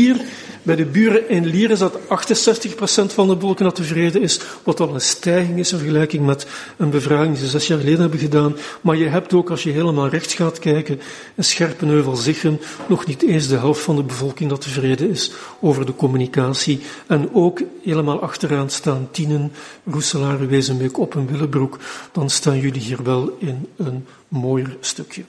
Lier is dat 68% van de bevolking dat tevreden is, wat al een stijging is in vergelijking met een bevraging die ze 6 jaar geleden hebben gedaan. Maar je hebt ook, als je helemaal rechts gaat kijken, in Scherpenheuvel-Zichen nog niet eens de helft van de bevolking dat tevreden is over de communicatie. En ook helemaal achteraan staan Tienen, Roeselaar, Wezenbeek, Op en Willebroek. Dan staan jullie hier wel in een mooier stukje.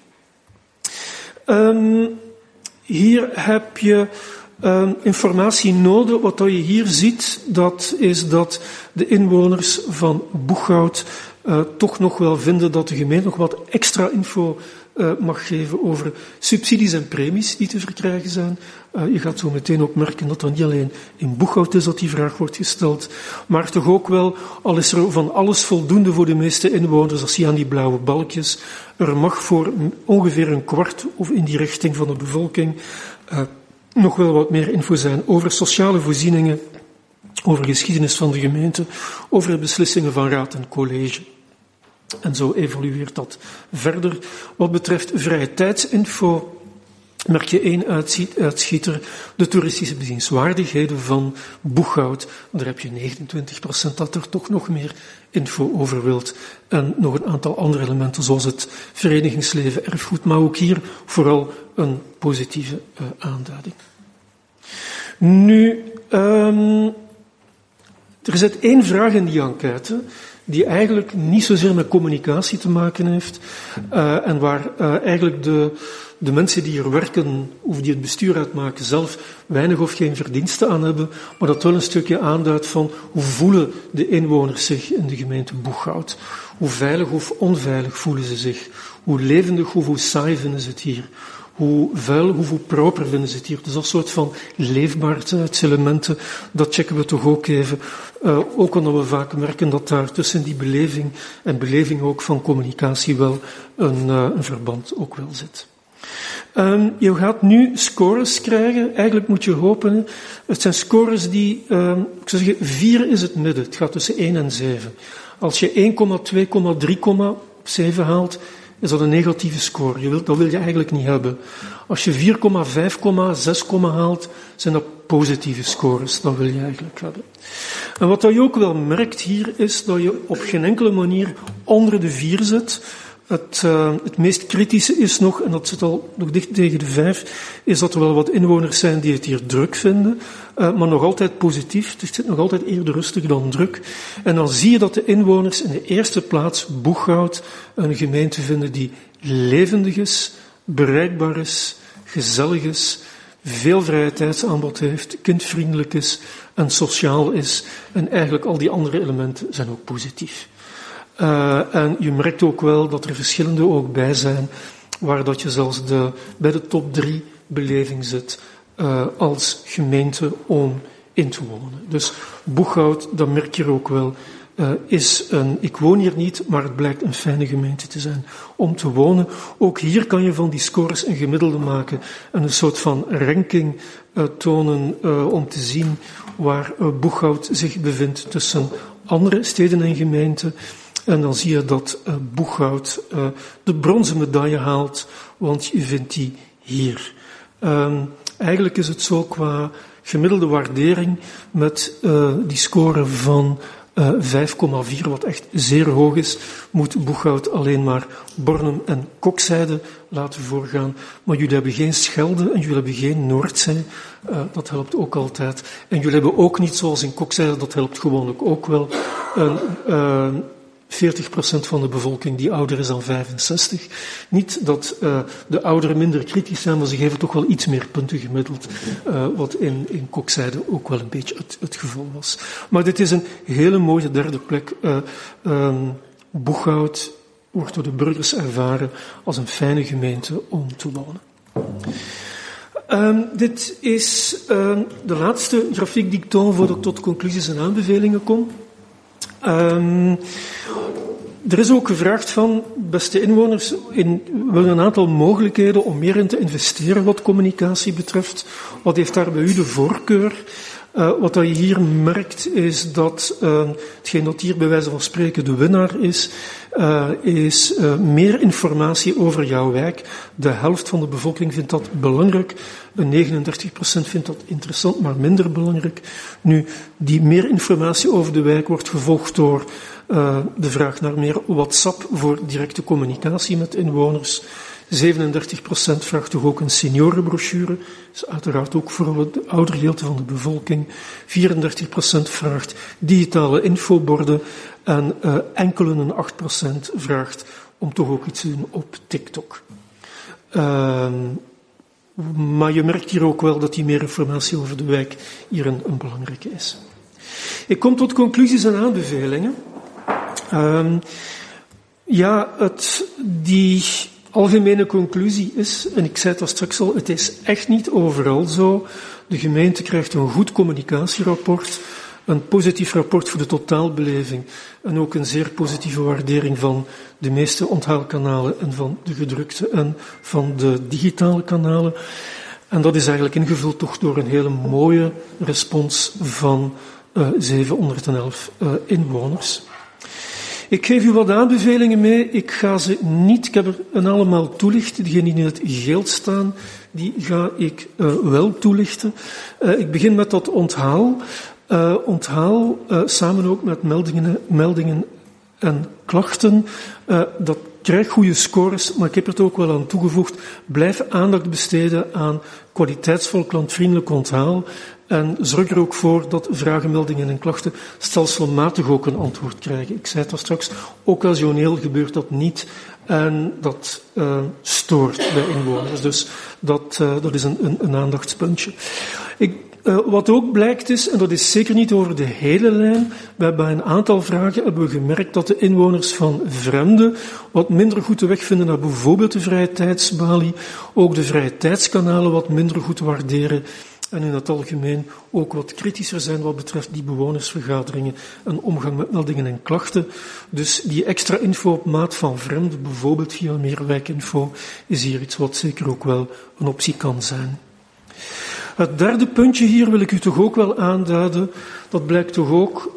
Hier heb je informatie nodig. Wat je hier ziet, dat is dat de inwoners van Boeghout toch nog wel vinden dat de gemeente nog wat extra info mag geven over subsidies en premies die te verkrijgen zijn. Je gaat zo meteen ook merken dat dat niet alleen in Boeghout is dat die vraag wordt gesteld, maar toch ook wel, al is er van alles voldoende voor de meeste inwoners, dat zie je aan die blauwe balkjes, er mag voor ongeveer 1/4 of in die richting van de bevolking nog wel wat meer info zijn over sociale voorzieningen, over geschiedenis van de gemeente, over de beslissingen van raad en college. En zo evolueert dat verder. Wat betreft vrije tijdsinfo merk je één uitschieter, de toeristische bezienswaardigheden van Boeghout. Daar heb je 29% dat er toch nog meer info over wilt. En nog een aantal andere elementen, zoals het verenigingsleven, erfgoed, maar ook hier vooral een positieve aanduiding. Nu, er zit één vraag in die enquête, die eigenlijk niet zozeer met communicatie te maken heeft, en waar eigenlijk de mensen die hier werken, of die het bestuur uitmaken, zelf weinig of geen verdiensten aan hebben, maar dat wel een stukje aanduidt van hoe voelen de inwoners zich in de gemeente Boeghout. Hoe veilig of onveilig voelen ze zich? Hoe levendig of hoe saai vinden ze het hier? Hoe vuil, hoe proper vinden ze het hier? Dus dat soort van leefbaarheidselementen, dat checken we toch ook even. Ook omdat we vaak merken dat daar tussen die beleving en beleving ook van communicatie wel een verband ook wel zit. Je gaat nu scores krijgen. Eigenlijk moet je hopen, het zijn scores die, ik zou zeggen, 4 is het midden. Het gaat tussen 1 en 7. Als je 1,2,3,7 haalt, is dat een negatieve score. Dat wil je eigenlijk niet hebben. Als je 4,5,6 haalt, zijn dat positieve scores. Dat wil je eigenlijk hebben. En wat je ook wel merkt hier, is dat je op geen enkele manier onder de 4 zit. Het meest kritische is nog, en dat zit al nog dicht tegen de 5, is dat er wel wat inwoners zijn die het hier druk vinden, maar nog altijd positief. Dus het zit nog altijd eerder rustig dan druk. En dan zie je dat de inwoners in de eerste plaats Boeghout een gemeente vinden die levendig is, bereikbaar is, gezellig is, veel vrije tijdsaanbod heeft, kindvriendelijk is en sociaal is. En eigenlijk al die andere elementen zijn ook positief. En je merkt ook wel dat er verschillende ook bij zijn, waar dat je zelfs bij de top 3 beleving zit, als gemeente om in te wonen. Dus Boeghout, dat merk je ook wel, ik woon hier niet, maar het blijkt een fijne gemeente te zijn om te wonen. Ook hier kan je van die scores een gemiddelde maken en een soort van ranking tonen om te zien waar Boeghout zich bevindt tussen andere steden en gemeenten. En dan zie je dat Boeghout de bronzen medaille haalt, want je vindt die hier. Eigenlijk is het zo qua gemiddelde waardering met die score van 5,4, wat echt zeer hoog is, moet Boeghout alleen maar Bornem en Kokzijde laten voorgaan. Maar jullie hebben geen Schelde en jullie hebben geen Noordzee. Dat helpt ook altijd. En jullie hebben ook niet, zoals in Kokzijde, dat helpt gewoonlijk ook wel, 40% van de bevolking die ouder is dan 65. Niet dat de ouderen minder kritisch zijn, maar ze geven toch wel iets meer punten gemiddeld, wat in Kokzijde ook wel een beetje het geval was. Maar dit is een hele mooie derde plek. Boeghout wordt door de burgers ervaren als een fijne gemeente om te wonen. Dit is de laatste grafiek die ik toon voordat ik tot conclusies en aanbevelingen kom. Er is ook gevraagd van, beste inwoners, we willen een aantal mogelijkheden om meer in te investeren wat communicatie betreft. Wat heeft daar bij u de voorkeur? Wat je hier merkt is dat hetgeen dat hier bij wijze van spreken de winnaar is meer informatie over jouw wijk. De helft van de bevolking vindt dat belangrijk. 39% vindt dat interessant, maar minder belangrijk. Nu, die meer informatie over de wijk wordt gevolgd door de vraag naar meer WhatsApp voor directe communicatie met inwoners. 37% vraagt toch ook een seniorenbrochure. Dat is uiteraard ook voor het oudere gedeelte van de bevolking. 34% vraagt digitale infoborden. En enkelen een 8% vraagt om toch ook iets te doen op TikTok. Maar je merkt hier ook wel dat die meer informatie over de wijk hier een belangrijke is. Ik kom tot conclusies en aanbevelingen. Die algemene conclusie is, en ik zei het al straks al, het is echt niet overal zo. De gemeente krijgt een goed communicatierapport, een positief rapport voor de totaalbeleving en ook een zeer positieve waardering van de meeste onthaalkanalen en van de gedrukte en van de digitale kanalen. En dat is eigenlijk ingevuld toch door een hele mooie respons van 711 inwoners. Ik geef u wat aanbevelingen mee. Ik ga ze niet, ik heb er een allemaal toelichten. Diegenen die in het geel staan, die ga ik wel toelichten. Ik begin met dat onthaal. Onthaal, samen ook met meldingen en klachten. Dat krijgt goede scores, maar ik heb er ook wel aan toegevoegd. Blijf aandacht besteden aan kwaliteitsvol, klantvriendelijk onthaal. En zorg er ook voor dat vragen, meldingen en klachten stelselmatig ook een antwoord krijgen. Ik zei het al straks, occasioneel gebeurt dat niet en dat stoort bij inwoners. Dus dat is een aandachtspuntje. Wat ook blijkt is, en dat is zeker niet over de hele lijn, bij een aantal vragen hebben we gemerkt dat de inwoners van Vremde wat minder goed de weg vinden naar bijvoorbeeld de vrije tijdsbalie, ook de vrije tijdskanalen wat minder goed waarderen en in het algemeen ook wat kritischer zijn wat betreft die bewonersvergaderingen en omgang met meldingen en klachten. Dus die extra info op maat van vreemden, bijvoorbeeld via Meerwijkinfo, is hier iets wat zeker ook wel een optie kan zijn. Het derde puntje hier wil ik u toch ook wel aanduiden, dat blijkt toch ook,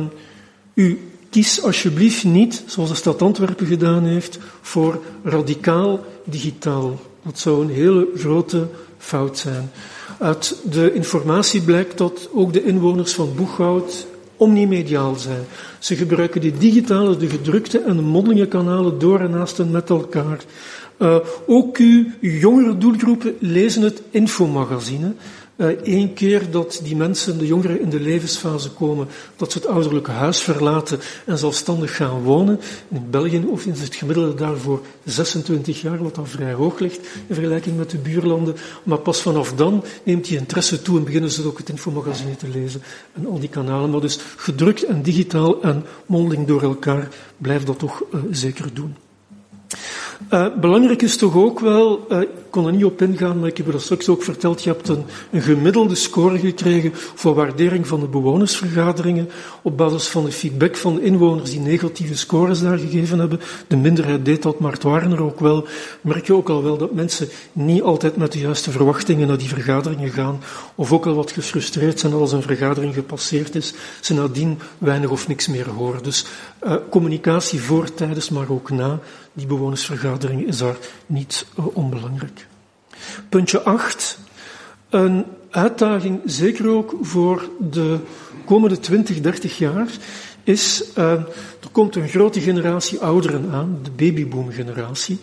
u kies alsjeblieft niet, zoals de stad Antwerpen gedaan heeft, voor radicaal digitaal. Dat zou een hele grote fout zijn. Uit de informatie blijkt dat ook de inwoners van Boeghout omnimediaal zijn. Ze gebruiken de digitale, de gedrukte en de mondelinge kanalen door en naast en met elkaar. Ook uw jongere doelgroepen lezen het infomagazine. Eén keer dat die mensen, de jongeren, in de levensfase komen, dat ze het ouderlijke huis verlaten en zelfstandig gaan wonen. In België is het gemiddelde daarvoor 26 jaar, wat dan vrij hoog ligt in vergelijking met de buurlanden. Maar pas vanaf dan neemt die interesse toe en beginnen ze ook het infomagazine te lezen en al die kanalen. Maar dus gedrukt en digitaal en mondeling door elkaar, blijf dat toch zeker doen. Belangrijk is toch ook wel, ik kon er niet op ingaan, maar ik heb u dat straks ook verteld, je hebt een gemiddelde score gekregen voor waardering van de bewonersvergaderingen op basis van de feedback van de inwoners die negatieve scores daar gegeven hebben. De minderheid deed dat, maar het waren er ook wel. Merk je ook al wel dat mensen niet altijd met de juiste verwachtingen naar die vergaderingen gaan, of ook al wat gefrustreerd zijn als een vergadering gepasseerd is, ze nadien weinig of niks meer horen. Dus communicatie voor, tijdens, maar ook na die bewonersvergadering is daar niet onbelangrijk. Puntje 8. Een uitdaging, zeker ook voor de komende 20, 30 jaar, is, er komt een grote generatie ouderen aan, de babyboom-generatie.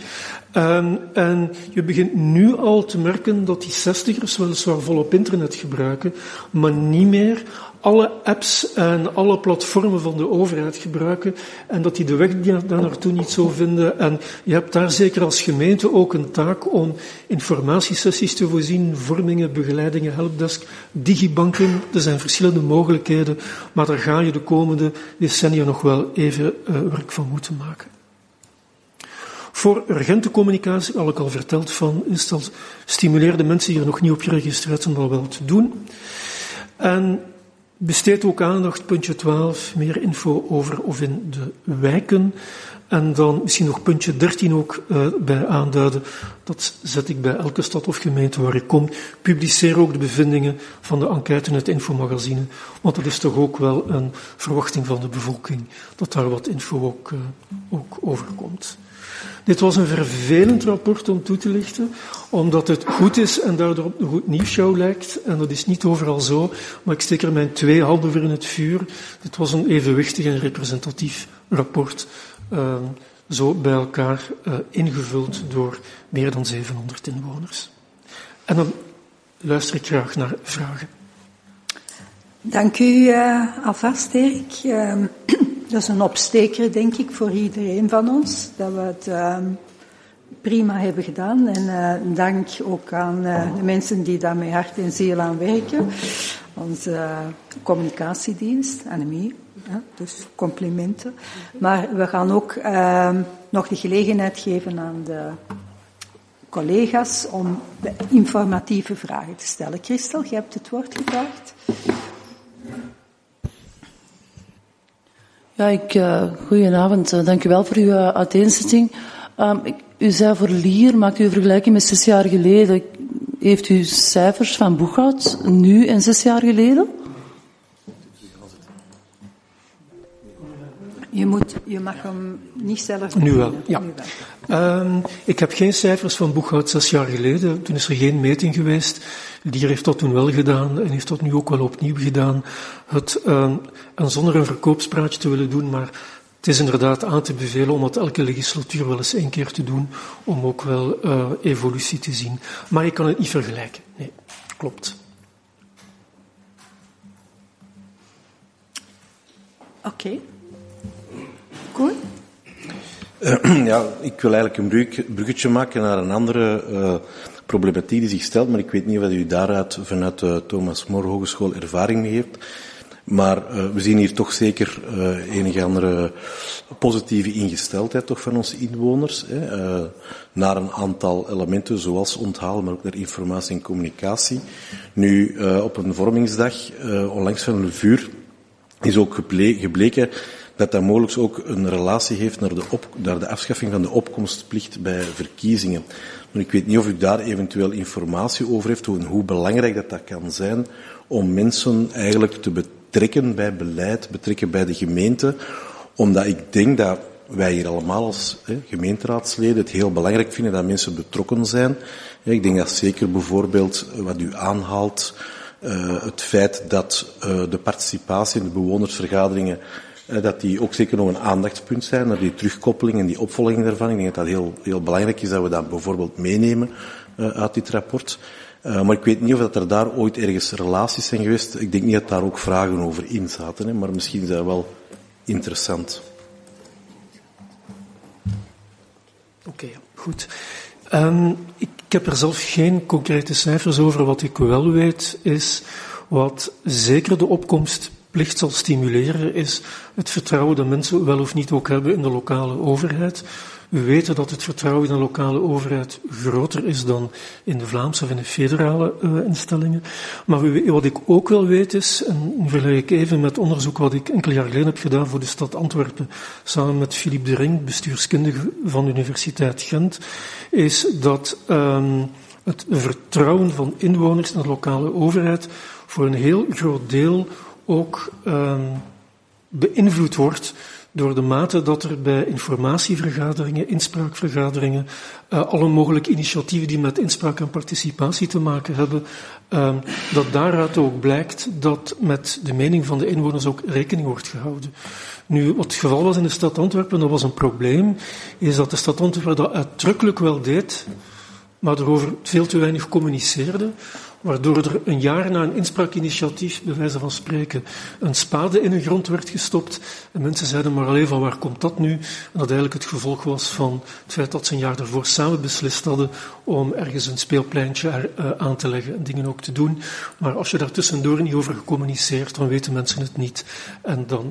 En je begint nu al te merken dat die 60ers weliswaar volop internet gebruiken, maar niet meer alle apps en alle platformen van de overheid gebruiken en dat die de weg daar naartoe niet zo vinden. En je hebt daar zeker als gemeente ook een taak om informatiesessies te voorzien, vormingen, begeleidingen, helpdesk, digibanken. Er zijn verschillende mogelijkheden, maar daar ga je de komende decennia nog wel even werk van moeten maken. Voor urgente communicatie, al ik al verteld van, is dat stimuleer de mensen die er nog niet op geregistreerd zijn dat wel te doen. En besteed ook aandacht, puntje 12, meer info over of in de wijken. En dan misschien nog puntje 13 ook bij aanduiden. Dat zet ik bij elke stad of gemeente waar ik kom. Publiceer ook de bevindingen van de enquête in het infomagazine. Want dat is toch ook wel een verwachting van de bevolking, dat daar wat info ook over komt. Dit was een vervelend rapport om toe te lichten, omdat het goed is en daardoor op een goed nieuwsshow lijkt. En dat is niet overal zo, maar ik steek er mijn 2 handen voor in het vuur. Dit was een evenwichtig en representatief rapport, zo bij elkaar ingevuld door meer dan 700 inwoners. En dan luister ik graag naar vragen. Dank u alvast, Erik. Dat is een opsteker, denk ik, voor iedereen van ons, dat we het prima hebben gedaan. En dank ook aan de mensen die daar met hart en ziel aan werken. Onze communicatiedienst, Annemie, dus complimenten. Maar we gaan ook nog de gelegenheid geven aan de collega's om de informatieve vragen te stellen. Christel, je hebt het woord gevraagd. Ja, goedenavond. Dank u wel voor uw uiteenzetting. U zei voor Lier, maakt u een vergelijking met 6 jaar geleden. Heeft u cijfers van Boeghout nu en 6 jaar geleden? Je mag hem niet zelf Nu wel, beginnen. ja. Ik heb geen cijfers van Boeghout 6 jaar geleden. Toen is er geen meting geweest. Lier heeft dat toen wel gedaan en heeft dat nu ook wel opnieuw gedaan. En zonder een verkoopspraatje te willen doen, maar het is inderdaad aan te bevelen om dat elke legislatuur wel eens 1 keer te doen, om ook wel evolutie te zien. Maar je kan het niet vergelijken. Nee, klopt. Oké. Goed. Ja, ik wil eigenlijk een bruggetje maken naar een andere problematiek die zich stelt, maar ik weet niet of u daaruit vanuit de Thomas More Hogeschool ervaring mee heeft. Maar we zien hier toch zeker enige andere positieve ingesteldheid toch van onze inwoners. Naar een aantal elementen zoals onthaal, maar ook naar informatie en communicatie. Nu, op een vormingsdag onlangs van Levuur is ook gebleken dat mogelijk ook een relatie heeft naar de afschaffing van de opkomstplicht bij verkiezingen. Maar ik weet niet of u daar eventueel informatie over heeft, hoe belangrijk dat kan zijn om mensen eigenlijk te betrekken bij beleid, betrekken bij de gemeente, omdat ik denk dat wij hier allemaal als gemeenteraadsleden het heel belangrijk vinden dat mensen betrokken zijn. Ik denk dat zeker bijvoorbeeld wat u aanhaalt, het feit dat de participatie in de bewonersvergaderingen, dat die ook zeker nog een aandachtspunt zijn, naar die terugkoppeling en die opvolging daarvan. Ik denk dat dat heel, heel belangrijk is dat we dat bijvoorbeeld meenemen uit dit rapport. Maar ik weet niet of dat er daar ooit ergens relaties zijn geweest. Ik denk niet dat daar ook vragen over in zaten, maar misschien is dat wel interessant. Oké, goed. Ik heb er zelf geen concrete cijfers over. Wat ik wel weet is, wat zeker de opkomstplicht zal stimuleren, is het vertrouwen dat mensen wel of niet ook hebben in de lokale overheid. We weten dat het vertrouwen in de lokale overheid groter is dan in de Vlaamse of in de federale instellingen. Maar wat ik ook wel weet is, en vergelijk ik even met onderzoek wat ik enkele jaar geleden heb gedaan voor de stad Antwerpen, samen met Philippe de Ring, bestuurskundige van de Universiteit Gent, is dat het vertrouwen van inwoners in de lokale overheid voor een heel groot deel ook beïnvloed wordt door de mate dat er bij informatievergaderingen, inspraakvergaderingen, alle mogelijke initiatieven die met inspraak en participatie te maken hebben, dat daaruit ook blijkt dat met de mening van de inwoners ook rekening wordt gehouden. Nu, wat het geval was in de stad Antwerpen, dat was een probleem, is dat de stad Antwerpen dat uitdrukkelijk wel deed, maar erover veel te weinig communiceerde, waardoor er een jaar na een inspraakinitiatief, bij wijze van spreken, een spade in de grond werd gestopt. En mensen zeiden maar alleen van waar komt dat nu? En dat eigenlijk het gevolg was van het feit dat ze een jaar daarvoor samen beslist hadden om ergens een speelpleintje aan te leggen en dingen ook te doen. Maar als je daar tussendoor niet over gecommuniceerd, dan weten mensen het niet. En dan,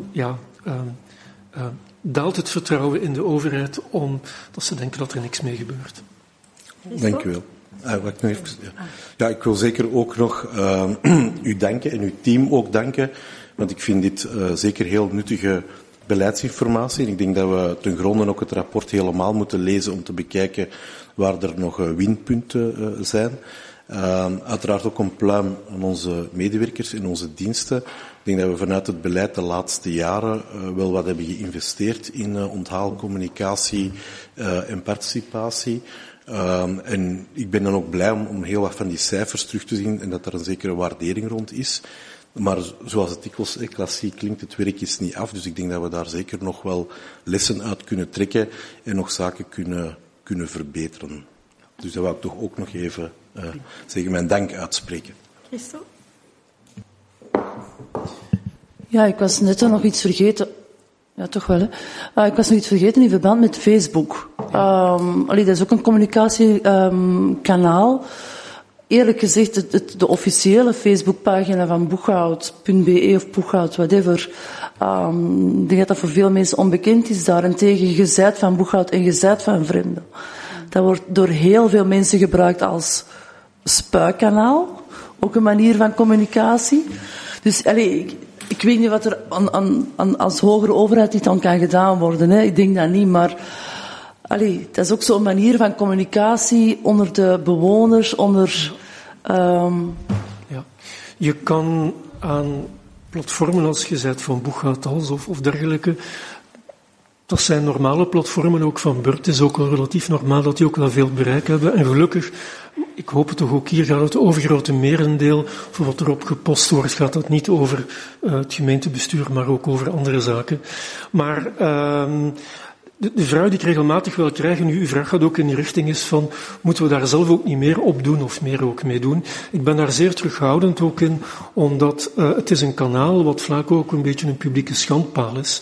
daalt het vertrouwen in de overheid omdat ze denken dat er niks mee gebeurt. Dank u wel. Ja, ik wil zeker ook nog u danken en uw team ook danken, want ik vind dit zeker heel nuttige beleidsinformatie. En ik denk dat we ten gronde ook het rapport helemaal moeten lezen om te bekijken waar er nog winpunten zijn. Uiteraard ook een pluim aan onze medewerkers en onze diensten. Ik denk dat we vanuit het beleid de laatste jaren wel wat hebben geïnvesteerd in onthaal, communicatie en participatie. En ik ben dan ook blij om heel wat van die cijfers terug te zien en dat er een zekere waardering rond is. Maar zoals het dikwijls klassiek klinkt, het werk is niet af. Dus ik denk dat we daar zeker nog wel lessen uit kunnen trekken en nog zaken kunnen verbeteren. Dus dat wou ik toch ook nog even zeggen, mijn dank uitspreken. Christel? Ja, ik was net nog iets vergeten. Ja, toch wel, hè. Ik was nog iets vergeten in verband met Facebook. Dat is ook een communicatiekanaal. Eerlijk gezegd, de officiële Facebookpagina van Boeghout.be of Boeghout, whatever, ik denk dat dat voor veel mensen onbekend is. Daarentegen, je zijt van Boeghout en je zijt van Vreemde. Dat wordt door heel veel mensen gebruikt als spuikkanaal. Ook een manier van communicatie. Dus, ik weet niet wat er als hogere overheid dit dan kan gedaan worden. Hè. Ik denk dat niet, maar dat is ook zo'n manier van communicatie onder de bewoners, Ja, je kan aan platformen als je zet van Boeghout of dergelijke, dat zijn normale platformen ook van Burt. Het is ook wel relatief normaal dat die ook wel veel bereik hebben. En gelukkig, ik hoop het toch ook hier, gaat het overgrote merendeel voor wat erop gepost wordt, gaat dat niet over het gemeentebestuur, maar ook over andere zaken. Maar de vraag die ik regelmatig wil krijgen, nu uw vraag gaat ook in die richting, is van, moeten we daar zelf ook niet meer op doen of meer ook mee doen? Ik ben daar zeer terughoudend ook in, omdat het is een kanaal wat vaak ook een beetje een publieke schandpaal is.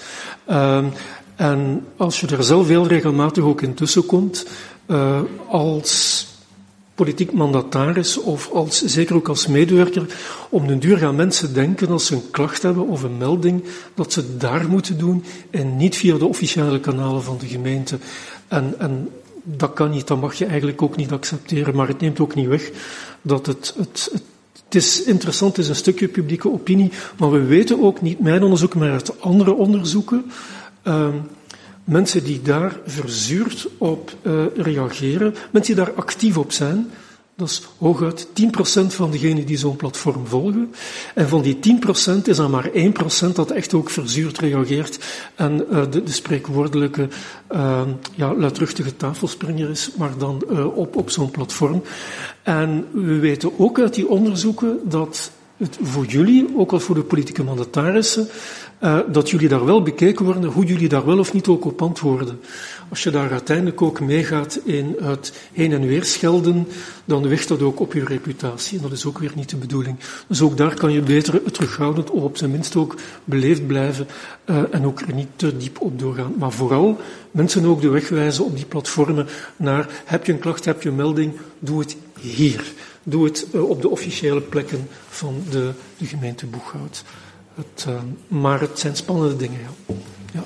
En als je er zelf heel regelmatig ook in tussenkomt, als politiek mandataris of zeker ook als medewerker, om den duur gaan mensen denken als ze een klacht hebben of een melding, dat ze het daar moeten doen en niet via de officiële kanalen van de gemeente. En dat kan niet, dat mag je eigenlijk ook niet accepteren, maar het neemt ook niet weg dat het is interessant, het is een stukje publieke opinie, maar we weten ook niet, mijn onderzoek, maar uit andere onderzoeken, mensen die daar verzuurd op reageren, mensen die daar actief op zijn, dat is hooguit 10% van degenen die zo'n platform volgen. En van die 10% is er maar 1% dat echt ook verzuurd reageert en de spreekwoordelijke, luidruchtige tafelspringer is, maar dan op zo'n platform. En we weten ook uit die onderzoeken dat het voor jullie, ook al voor de politieke mandatarissen, dat jullie daar wel bekeken worden, hoe jullie daar wel of niet ook op antwoorden. Als je daar uiteindelijk ook meegaat in het heen en weer schelden, dan weegt dat ook op je reputatie. En dat is ook weer niet de bedoeling. Dus ook daar kan je beter terughoudend of op zijn minst ook beleefd blijven en ook er niet te diep op doorgaan. Maar vooral mensen ook de weg wijzen op die platformen naar, heb je een klacht, heb je een melding, doe het hier. Doe het op de officiële plekken van de gemeente Boeghout. Maar het zijn spannende dingen, ja.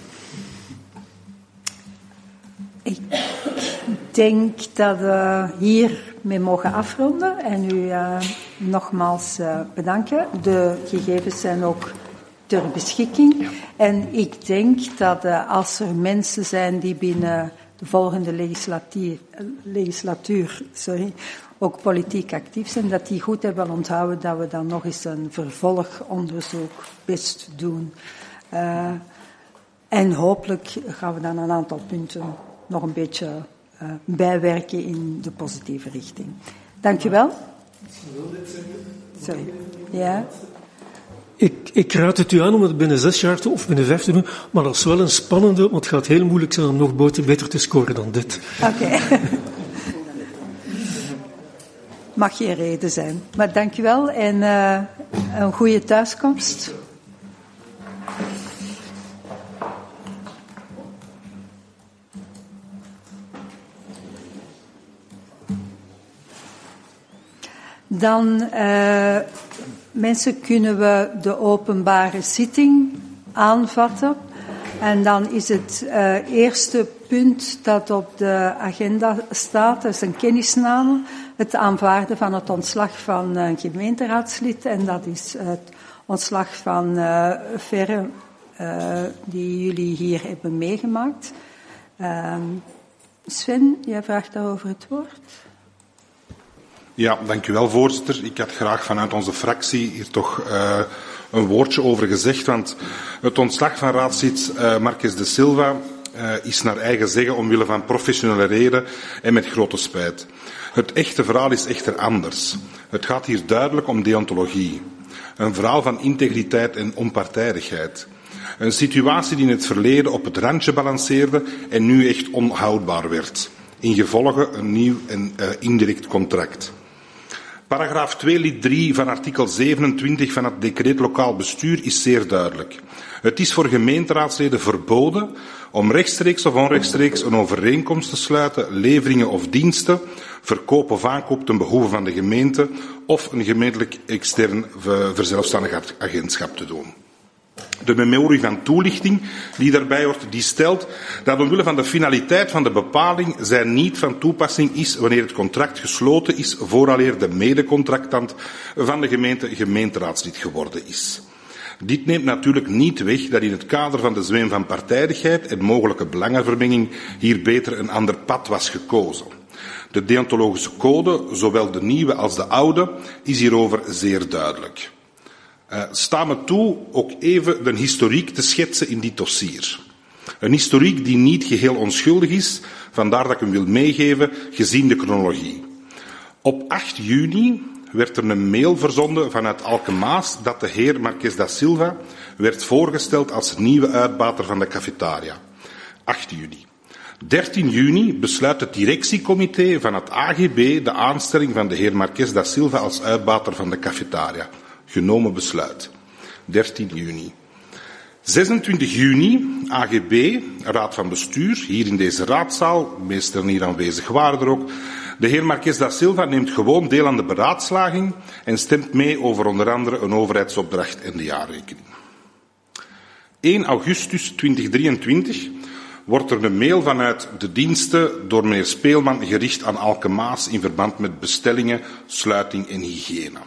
Ik denk dat we hiermee mogen afronden en u nogmaals bedanken. De gegevens zijn ook ter beschikking. Ja. En ik denk dat als er mensen zijn die binnen de volgende legislatuur ook politiek actief zijn, dat die goed hebben onthouden dat we dan nog eens een vervolgonderzoek best doen. En hopelijk gaan we dan een aantal punten nog een beetje bijwerken in de positieve richting. Dank u wel. Sorry. Ja. Ik raad het u aan om het binnen 6 jaar of binnen 5 te doen, maar dat is wel een spannende, want het gaat heel moeilijk zijn om nog beter te scoren dan dit. Oké. Mag geen reden zijn. Maar dank u wel en een goede thuiskomst. Dan, mensen, kunnen we de openbare zitting aanvatten. En dan is het eerste punt dat op de agenda staat, dat is een kennisname, het aanvaarden van het ontslag van een gemeenteraadslid. En dat is het ontslag van Verre, die jullie hier hebben meegemaakt. Sven, jij vraagt daarover het woord. Ja, dank u wel, voorzitter. Ik had graag vanuit onze fractie hier toch een woordje over gezegd, want het ontslag van raadslid Marques de Silva is naar eigen zeggen omwille van professionele reden en met grote spijt. Het echte verhaal is echter anders. Het gaat hier duidelijk om deontologie. Een verhaal van integriteit en onpartijdigheid. Een situatie die in het verleden op het randje balanceerde en nu echt onhoudbaar werd. Ingevolge een nieuw en indirect contract. Paragraaf 2 lid 3 van artikel 27 van het decreet lokaal bestuur is zeer duidelijk. Het is voor gemeenteraadsleden verboden om rechtstreeks of onrechtstreeks een overeenkomst te sluiten, leveringen of diensten, verkoop of aankoop ten behoeve van de gemeente of een gemeentelijk extern verzelfstandig agentschap te doen. De memorie van toelichting die daarbij hoort, die stelt dat omwille van de finaliteit van de bepaling zij niet van toepassing is wanneer het contract gesloten is vooraleer de medecontractant van de gemeente gemeenteraadslid geworden is. Dit neemt natuurlijk niet weg dat in het kader van de zweem van partijdigheid en mogelijke belangenvermenging hier beter een ander pad was gekozen. De deontologische code, zowel de nieuwe als de oude, is hierover zeer duidelijk. Sta me toe ook even de historiek te schetsen in dit dossier. Een historiek die niet geheel onschuldig is, vandaar dat ik hem wil meegeven, gezien de chronologie. Op 8 juni werd er een mail verzonden vanuit Alkemaas dat de heer Marques da Silva werd voorgesteld als nieuwe uitbater van de cafetaria. 8 juni. 13 juni besluit het directiecomité van het AGB de aanstelling van de heer Marques da Silva als uitbater van de cafetaria. Genomen besluit. 13 juni. 26 juni, AGB, Raad van Bestuur, hier in deze raadzaal, de meesten hier aanwezig waren er ook. De heer Marques da Silva neemt gewoon deel aan de beraadslaging en stemt mee over onder andere een overheidsopdracht en de jaarrekening. 1 augustus 2023 wordt er een mail vanuit de diensten door meneer Speelman gericht aan Alkemaas in verband met bestellingen, sluiting en hygiëne.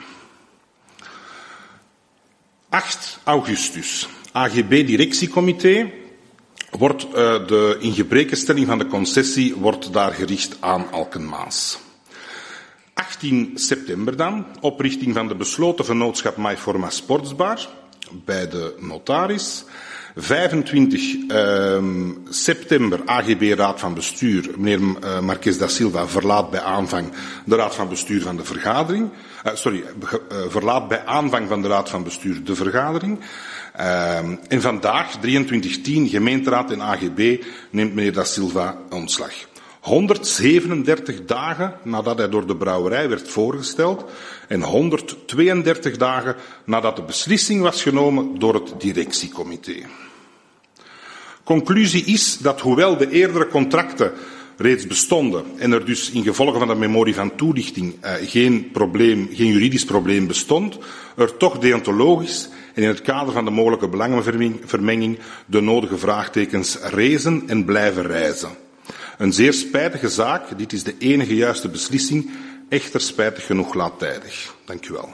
8 augustus, AGB-directiecomité, wordt de ingebrekenstelling van de concessie wordt daar gericht aan Alkemaas. 18 september dan, oprichting van de besloten vennootschap Myforma Sportsbar bij de notaris. 25 september, AGB-raad van bestuur. Meneer Marques da Silva verlaat bij aanvang de raad van bestuur van de vergadering. Verlaat bij aanvang van de raad van bestuur de vergadering. En vandaag, 23/10, gemeenteraad en AGB, neemt meneer da Silva ontslag. 137 dagen nadat hij door de brouwerij werd voorgesteld en 132 dagen nadat de beslissing was genomen door het directiecomité. Conclusie is dat hoewel de eerdere contracten reeds bestonden en er dus in gevolge van de memorie van toelichting geen juridisch probleem bestond, er toch deontologisch en in het kader van de mogelijke belangenvermenging de nodige vraagtekens rezen en blijven rijzen. Een zeer spijtige zaak, dit is de enige juiste beslissing, echter spijtig genoeg laattijdig. Dank u wel.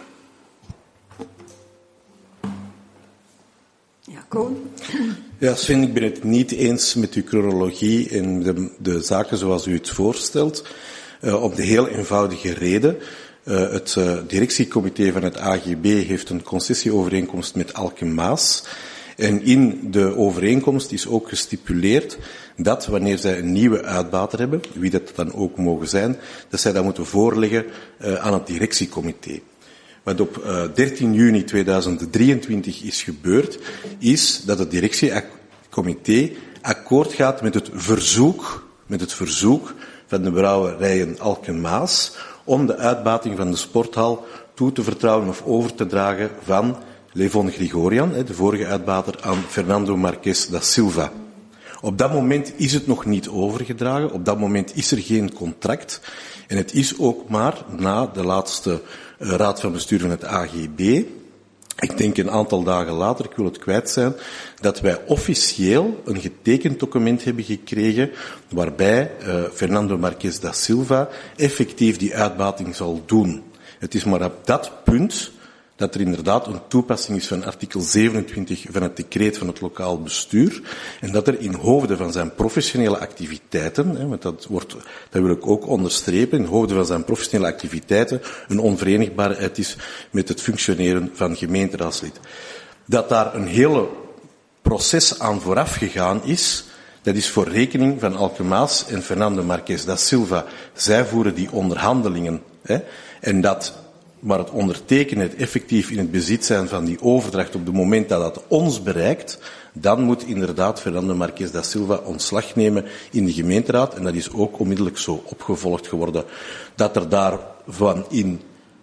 Ja, Koen? Ja, Sven, ik ben het niet eens met uw chronologie en de zaken zoals u het voorstelt. Op de heel eenvoudige reden. Het directiecomité van het AGB heeft een concessieovereenkomst met Alkemaas. En in de overeenkomst is ook gestipuleerd dat wanneer zij een nieuwe uitbater hebben, wie dat dan ook mogen zijn, dat zij dat moeten voorleggen aan het directiecomité. Wat op 13 juni 2023 is gebeurd, is dat het directiecomité akkoord gaat met het verzoek van de brouwerijen Alkemaas om de uitbating van de sporthal toe te vertrouwen of over te dragen van Levon Grigorian, de vorige uitbater, aan Fernando Marques da Silva. Op dat moment is het nog niet overgedragen, op dat moment is er geen contract en het is ook maar na de laatste raad van bestuur van het AGB, ik denk een aantal dagen later, ik wil het kwijt zijn, dat wij officieel een getekend document hebben gekregen waarbij Fernando Marques da Silva effectief die uitbating zal doen. Het is maar op dat punt dat er inderdaad een toepassing is van artikel 27 van het decreet van het lokaal bestuur en dat er in hoofde van zijn professionele activiteiten, want dat wil ik ook onderstrepen, in hoofde van zijn professionele activiteiten een onverenigbaarheid is met het functioneren van gemeenteraadslid. Dat daar een hele proces aan vooraf gegaan is, dat is voor rekening van Alkemaas en Fernando Marques da Silva. Zij voeren die onderhandelingen. En dat maar het ondertekenen, het effectief in het bezit zijn van die overdracht op het moment dat dat ons bereikt, dan moet inderdaad Fernando Marques da Silva ontslag nemen in de gemeenteraad. En dat is ook onmiddellijk zo opgevolgd geworden. Dat er daarvan in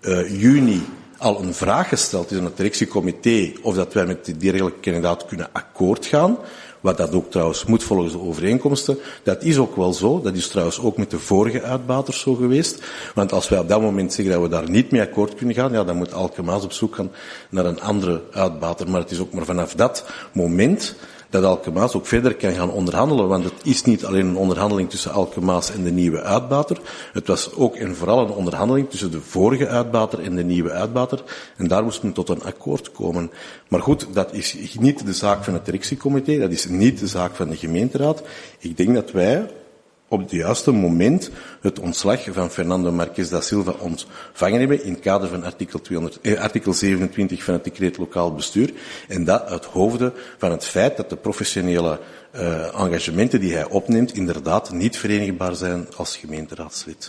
juni al een vraag gesteld is aan het directiecomité of dat wij met die dergelijke kandidaat kunnen akkoord gaan. Wat dat ook trouwens moet volgens de overeenkomsten. Dat is ook wel zo. Dat is trouwens ook met de vorige uitbaters zo geweest. Want als wij op dat moment zeggen dat we daar niet mee akkoord kunnen gaan, ja, dan moet Alkemaas op zoek gaan naar een andere uitbater. Maar het is ook maar vanaf dat moment dat Alkemaas ook verder kan gaan onderhandelen. Want het is niet alleen een onderhandeling tussen Alkemaas en de nieuwe uitbater. Het was ook en vooral een onderhandeling tussen de vorige uitbater en de nieuwe uitbater. En daar moest men tot een akkoord komen. Maar goed, dat is niet de zaak van het directiecomité. Dat is niet de zaak van de gemeenteraad. Ik denk dat wij op het juiste moment het ontslag van Fernando Marques da Silva ontvangen hebben in het kader van artikel 27 van het decreet lokaal bestuur. En dat uit hoofde van het feit dat de professionele engagementen die hij opneemt inderdaad niet verenigbaar zijn als gemeenteraadslid.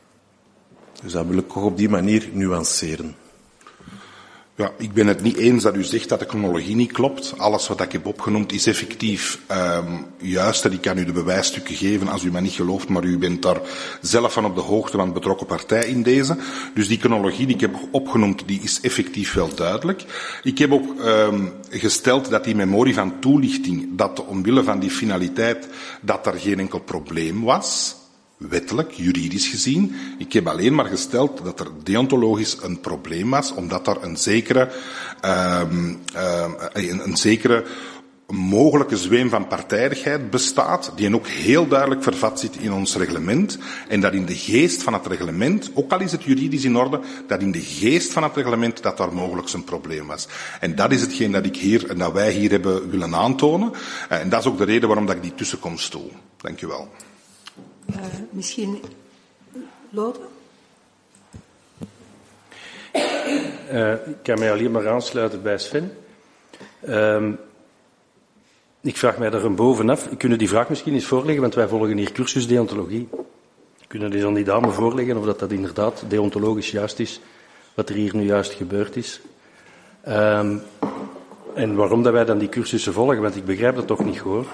Dus dat wil ik toch op die manier nuanceren. Ja, ik ben het niet eens dat u zegt dat de chronologie niet klopt. Alles wat ik heb opgenoemd is effectief juist. En ik kan u de bewijsstukken geven als u mij niet gelooft, maar u bent daar zelf van op de hoogte van de betrokken partij in deze. Dus die chronologie die ik heb opgenoemd, die is effectief wel duidelijk. Ik heb ook gesteld dat die memorie van toelichting, dat omwille van die finaliteit, dat er geen enkel probleem was. wettelijk, juridisch gezien. Ik heb alleen maar gesteld dat er deontologisch een probleem was, omdat er een zekere mogelijke zweem van partijdigheid bestaat, die ook heel duidelijk vervat zit in ons reglement, en dat in de geest van het reglement, ook al is het juridisch in orde, dat in de geest van het reglement dat daar mogelijk een probleem was. En dat is hetgeen dat wij hier hebben willen aantonen, en dat is ook de reden waarom dat ik die tussenkomst doe. Dank u wel. Misschien Lode? Ik kan mij alleen maar aansluiten bij Sven. Ik vraag mij daar bovenaf. Kunnen die vraag misschien eens voorleggen, want wij volgen hier cursus deontologie. Kunnen die aan die dame voorleggen of dat inderdaad deontologisch juist is, wat er hier nu juist gebeurd is? En waarom dat wij dan die cursussen volgen, want ik begrijp dat toch niet, hoor.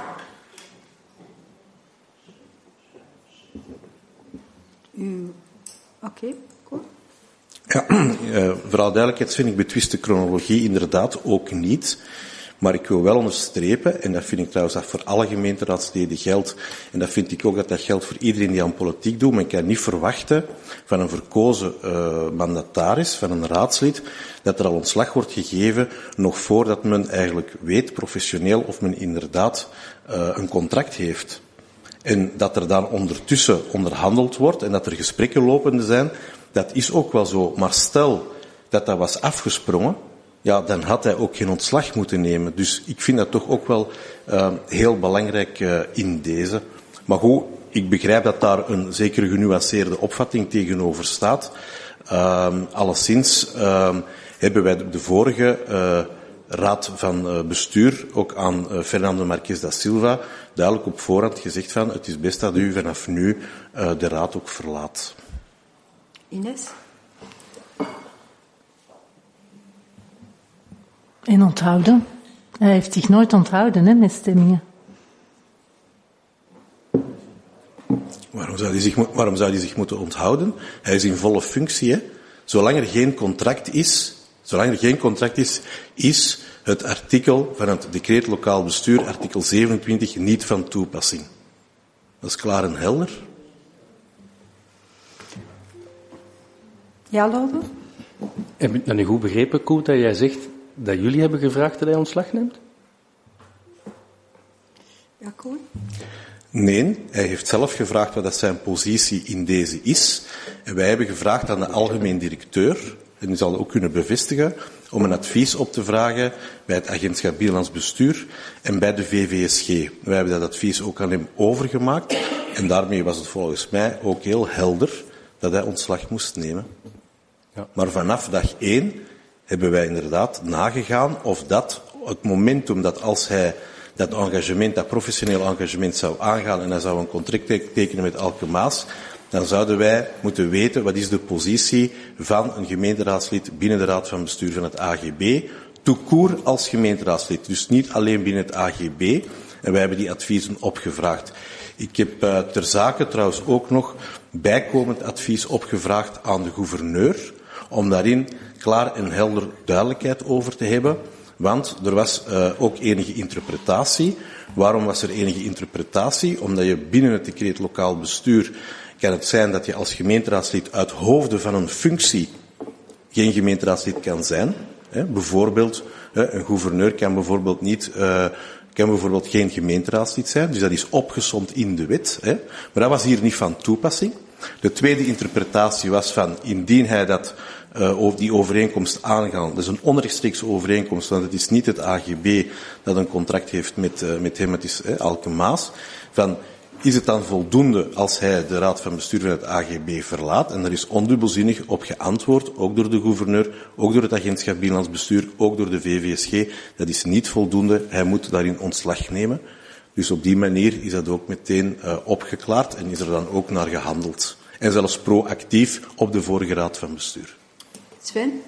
Oké, goed. Ja, voor alle duidelijkheid, Sven, ik betwist de chronologie inderdaad ook niet. Maar ik wil wel onderstrepen, en dat vind ik trouwens dat voor alle gemeenteraadsleden geldt, en dat vind ik ook dat dat geldt voor iedereen die aan politiek doet, men kan niet verwachten van een verkozen mandataris, van een raadslid, dat er al ontslag wordt gegeven, nog voordat men eigenlijk weet, professioneel, of men inderdaad een contract heeft. En dat er dan ondertussen onderhandeld wordt en dat er gesprekken lopende zijn, dat is ook wel zo. Maar stel dat dat was afgesprongen, ja, dan had hij ook geen ontslag moeten nemen. Dus ik vind dat toch ook wel heel belangrijk in deze. Maar goed, ik begrijp dat daar een zekere genuanceerde opvatting tegenover staat. Alleszins hebben wij de vorige raad van bestuur ook aan Fernando Marques da Silva duidelijk op voorhand gezegd van het is best dat u vanaf nu de raad ook verlaat. Ines? En onthouden. Hij heeft zich nooit onthouden, hè, met stemmingen. Waarom zou hij zich moeten onthouden? Hij is in volle functie, hè. Zolang er geen contract is, is het artikel van het decreet lokaal bestuur, artikel 27, niet van toepassing. Dat is klaar en helder. Ja, Lode? Heb ik dat nu goed begrepen, Koen, dat jij zegt dat jullie hebben gevraagd dat hij ontslag neemt? Ja, Koen? Nee, hij heeft zelf gevraagd wat dat zijn positie in deze is. En wij hebben gevraagd aan de algemeen directeur, en die zal het ook kunnen bevestigen, om een advies op te vragen bij het agentschap Binnenlands Bestuur en bij de VVSG. Wij hebben dat advies ook aan hem overgemaakt en daarmee was het volgens mij ook heel helder dat hij ontslag moest nemen. Ja. Maar vanaf dag 1 hebben wij inderdaad nagegaan of dat het momentum dat als hij dat engagement, dat professioneel engagement zou aangaan en hij zou een contract tekenen met Elke Maas, dan zouden wij moeten weten wat is de positie van een gemeenteraadslid binnen de raad van bestuur van het AGB, tout court als gemeenteraadslid. Dus niet alleen binnen het AGB. En wij hebben die adviezen opgevraagd. Ik heb ter zake trouwens ook nog bijkomend advies opgevraagd aan de gouverneur, om daarin klaar en helder duidelijkheid over te hebben. Want er was ook enige interpretatie. Waarom was er enige interpretatie? Omdat je binnen het decreet lokaal bestuur kan het zijn dat je als gemeenteraadslid uit hoofde van een functie geen gemeenteraadslid kan zijn. Bijvoorbeeld, een gouverneur kan bijvoorbeeld geen gemeenteraadslid zijn. Dus dat is opgesomd in de wet. Maar dat was hier niet van toepassing. De tweede interpretatie was van, indien hij die overeenkomst aangaan, dat is een onrechtstreekse overeenkomst, want het is niet het AGB dat een contract heeft met hem, het is Elke Maas, van, is het dan voldoende als hij de raad van bestuur van het AGB verlaat? En daar is ondubbelzinnig op geantwoord, ook door de gouverneur, ook door het agentschap Binnenlands Bestuur, ook door de VVSG. Dat is niet voldoende, hij moet daarin ontslag nemen. Dus op die manier is dat ook meteen opgeklaard en is er dan ook naar gehandeld. En zelfs proactief op de vorige raad van bestuur. Sven?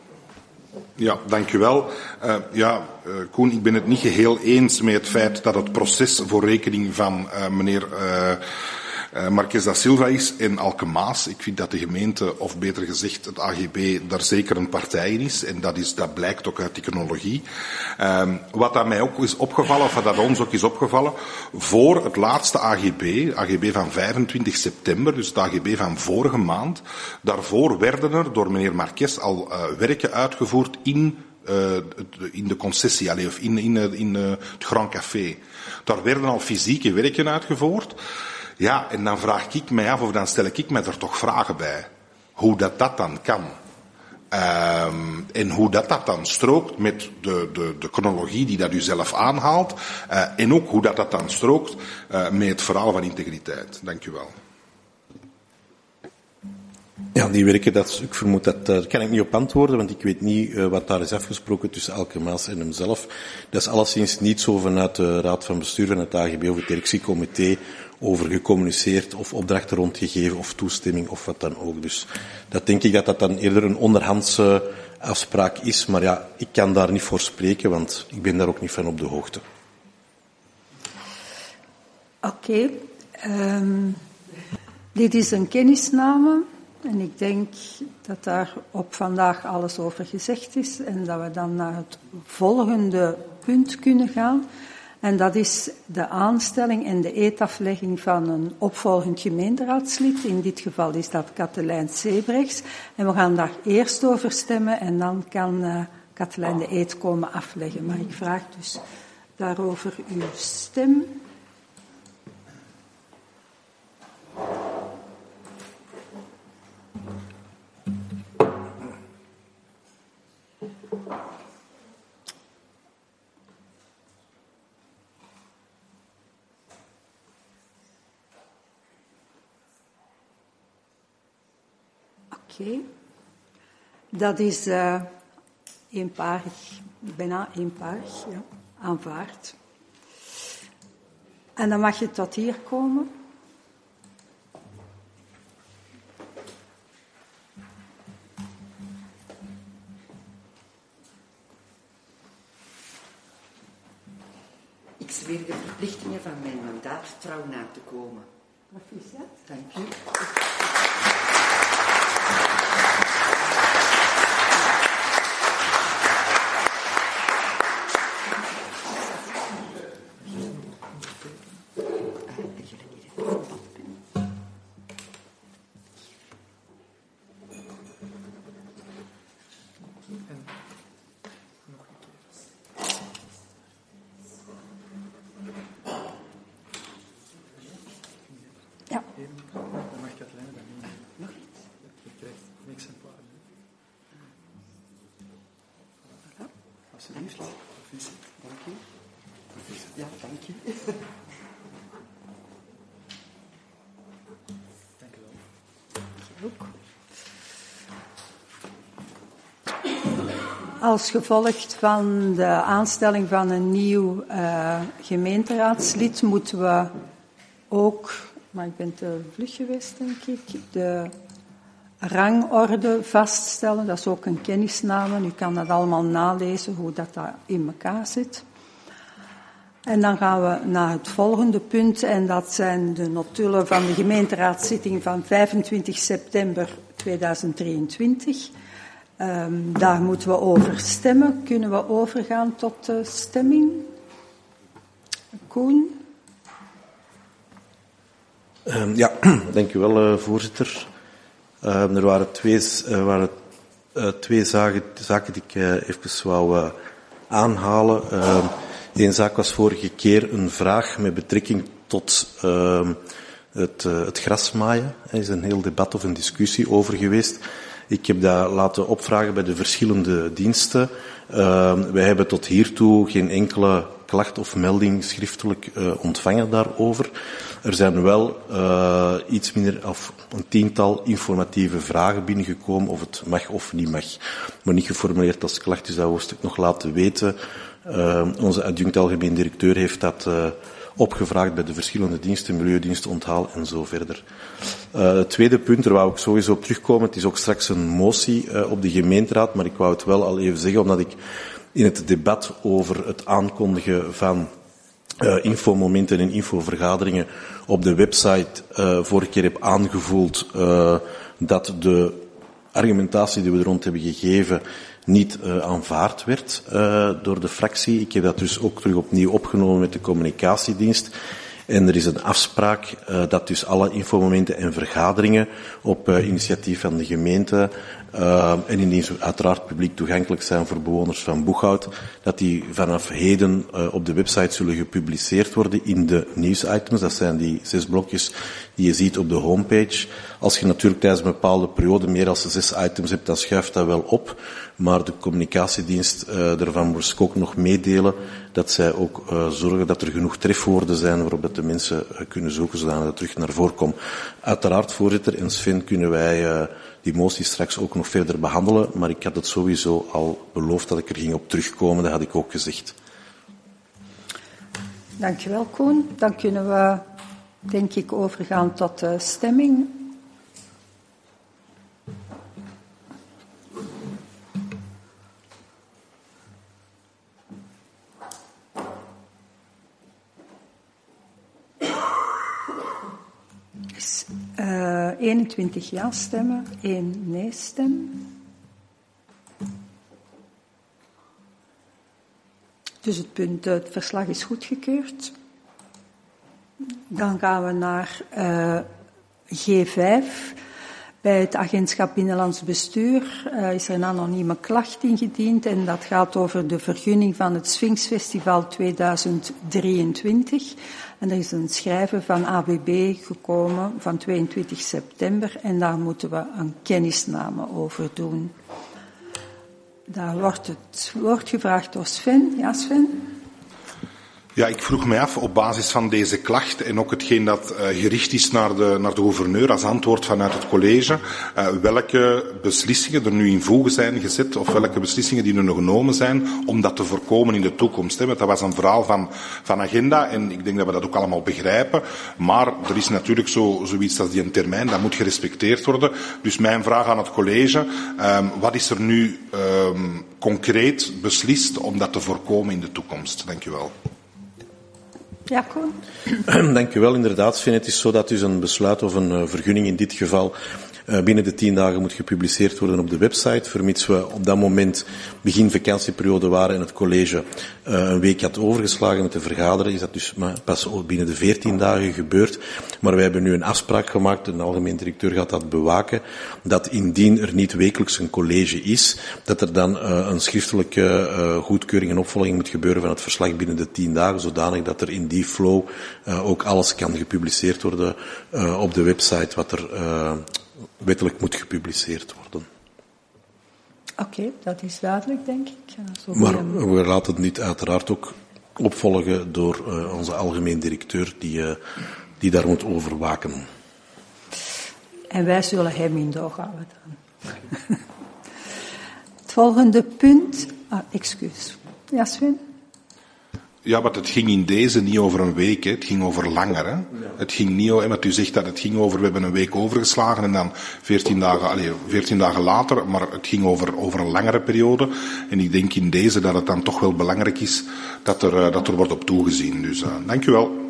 Ja, dank u wel. Koen, ik ben het niet geheel eens met het feit dat het proces voor rekening van meneer Marques da Silva is en Alkemaas. Ik vind dat de gemeente, of beter gezegd het AGB, daar zeker een partij in is. En dat blijkt ook uit die chronologie. Wat dat mij ook is opgevallen, of wat dat ons ook is opgevallen, voor het laatste AGB van 25 september, dus het AGB van vorige maand, daarvoor werden er door meneer Marques al werken uitgevoerd in de concessie, of in het Grand Café. Daar werden al fysieke werken uitgevoerd. Ja, en dan vraag ik mij af, of dan stel ik mij er toch vragen bij. Hoe dat dan kan. En hoe dat dan strookt met de chronologie die dat u zelf aanhaalt. En ook hoe dat dan strookt met het verhaal van integriteit. Dank u wel. Ja, die werken, ik vermoed daar kan ik niet op antwoorden, want ik weet niet wat daar is afgesproken tussen Alkemaas en hemzelf. Dat is alleszins niet zo vanuit de Raad van Bestuur van het AGB of het directiecomité over gecommuniceerd of opdrachten rondgegeven of toestemming of wat dan ook. Dus dat denk ik dat dan eerder een onderhandse afspraak is, maar ja, ik kan daar niet voor spreken, want ik ben daar ook niet van op de hoogte. Oké. Dit is een kennisname. En ik denk dat daar op vandaag alles over gezegd is en dat we dan naar het volgende punt kunnen gaan. En dat is de aanstelling en de eedaflegging van een opvolgend gemeenteraadslid. In dit geval is dat Katelijn Sebrechts. En we gaan daar eerst over stemmen en dan kan Katelijn de eed komen afleggen. Maar ik vraag dus daarover uw stem. Oké. Dat is eenparig, bijna eenparig, ja, aanvaard. En dan mag je tot hier komen. Ik zweer de verplichtingen van mijn mandaat trouw na te komen. Proficiat. Dank u. Ja. Dan mag Katelijn dat niet. Nog iets? Je krijgt een exemplaar. Ja. Alsjeblieft. Dank u. Ja, dank u. Dank u wel. Ook. Als gevolg van de aanstelling van een nieuw gemeenteraadslid moeten we ook, maar ik ben te vlug geweest denk ik, de rangorde vaststellen. Dat is ook een kennisname. U kan dat allemaal nalezen hoe dat in elkaar zit. En dan gaan we naar het volgende punt en dat zijn de notulen van de gemeenteraadszitting van 25 september 2023. Daar moeten we over stemmen. Kunnen we overgaan tot de stemming? Koen? Ja, dank u wel, voorzitter. Er waren twee zaken die ik even wou aanhalen. Eén zaak was vorige keer een vraag met betrekking tot het grasmaaien. Er is een heel debat of een discussie over geweest. Ik heb dat laten opvragen bij de verschillende diensten. Wij hebben tot hiertoe geen enkele klacht of melding schriftelijk ontvangen daarover. Er zijn wel iets minder, of een 10-tal informatieve vragen binnengekomen of het mag of niet mag. Maar niet geformuleerd als klacht, dus dat hoofdstuk nog laten weten. Onze adjunct algemeen directeur heeft dat opgevraagd bij de verschillende diensten, milieudienst, onthaal en zo verder. Het tweede punt, daar wou ik sowieso op terugkomen. Het is ook straks een motie op de gemeenteraad, maar ik wou het wel al even zeggen, omdat ik in het debat over het aankondigen van infomomenten en infovergaderingen op de website vorige keer heb aangevoeld dat de argumentatie die we er rond hebben gegeven niet aanvaard werd door de fractie. Ik heb dat dus ook terug opnieuw opgenomen met de communicatiedienst. En er is een afspraak dat dus alle infomomenten en vergaderingen op initiatief van de gemeente en indien ze uiteraard publiek toegankelijk zijn voor bewoners van Boeghout, dat die vanaf heden op de website zullen gepubliceerd worden in de nieuwsitems. Dat zijn die 6 blokjes die je ziet op de homepage. Als je natuurlijk tijdens een bepaalde periode meer dan 6 items hebt, dan schuift dat wel op. Maar de communicatiedienst, daarvan moest ik ook nog meedelen dat zij ook zorgen dat er genoeg trefwoorden zijn waarop dat de mensen kunnen zoeken, zodat dat terug naar voren komt. Uiteraard, voorzitter en Sven, kunnen wij die motie straks ook nog verder behandelen, maar ik had het sowieso al beloofd dat ik er ging op terugkomen, dat had ik ook gezegd. Dankjewel, Koen. Dan kunnen we, denk ik, overgaan tot de stemming. Dus, 21 ja-stemmen, 1 nee-stem. Dus het verslag is goedgekeurd. Dan gaan we naar G5. Bij het agentschap Binnenlands Bestuur is er een anonieme klacht ingediend en dat gaat over de vergunning van het Sphinxfestival 2023. En er is een schrijven van ABB gekomen van 22 september en daar moeten we een kennisname over doen. Daar wordt het woord gevraagd door Sven. Ja, Sven? Ja, ik vroeg mij af op basis van deze klacht en ook hetgeen dat gericht is naar de gouverneur als antwoord vanuit het college, welke beslissingen er nu in voege zijn gezet of welke beslissingen die er nog genomen zijn om dat te voorkomen in de toekomst. Want dat was een verhaal van agenda en ik denk dat we dat ook allemaal begrijpen, maar er is natuurlijk zoiets als die een termijn, dat moet gerespecteerd worden. Dus mijn vraag aan het college, wat is er nu concreet beslist om dat te voorkomen in de toekomst? Dank u wel. Ja, Koen. Dank u wel. Inderdaad, Sven, het is zo dat dus een besluit of een vergunning in dit geval binnen de 10 dagen moet gepubliceerd worden op de website. Vermits we op dat moment begin vakantieperiode waren en het college een week had overgeslagen met de vergaderen, is dat dus pas binnen de 14 dagen gebeurd. Maar wij hebben nu een afspraak gemaakt, de algemeen directeur gaat dat bewaken, dat indien er niet wekelijks een college is, dat er dan een schriftelijke goedkeuring en opvolging moet gebeuren van het verslag binnen de 10 dagen, zodanig dat er in die flow ook alles kan gepubliceerd worden op de website wat er wettelijk moet gepubliceerd worden. Oké, dat is duidelijk, denk ik. Maar we laten het niet uiteraard ook opvolgen door onze algemeen directeur die daar moet over waken. En wij zullen hem in de ogen houden dan. Het volgende punt... excuus. Ja, Sven? Ja, maar het ging in deze niet over een week, hè. Het ging over langer. Hè. Ja. Het ging niet over, want u zegt dat het ging over, we hebben een week overgeslagen en dan 14 dagen later, maar het ging over een langere periode. En ik denk in deze dat het dan toch wel belangrijk is dat er wordt op toegezien. Dus dank u wel.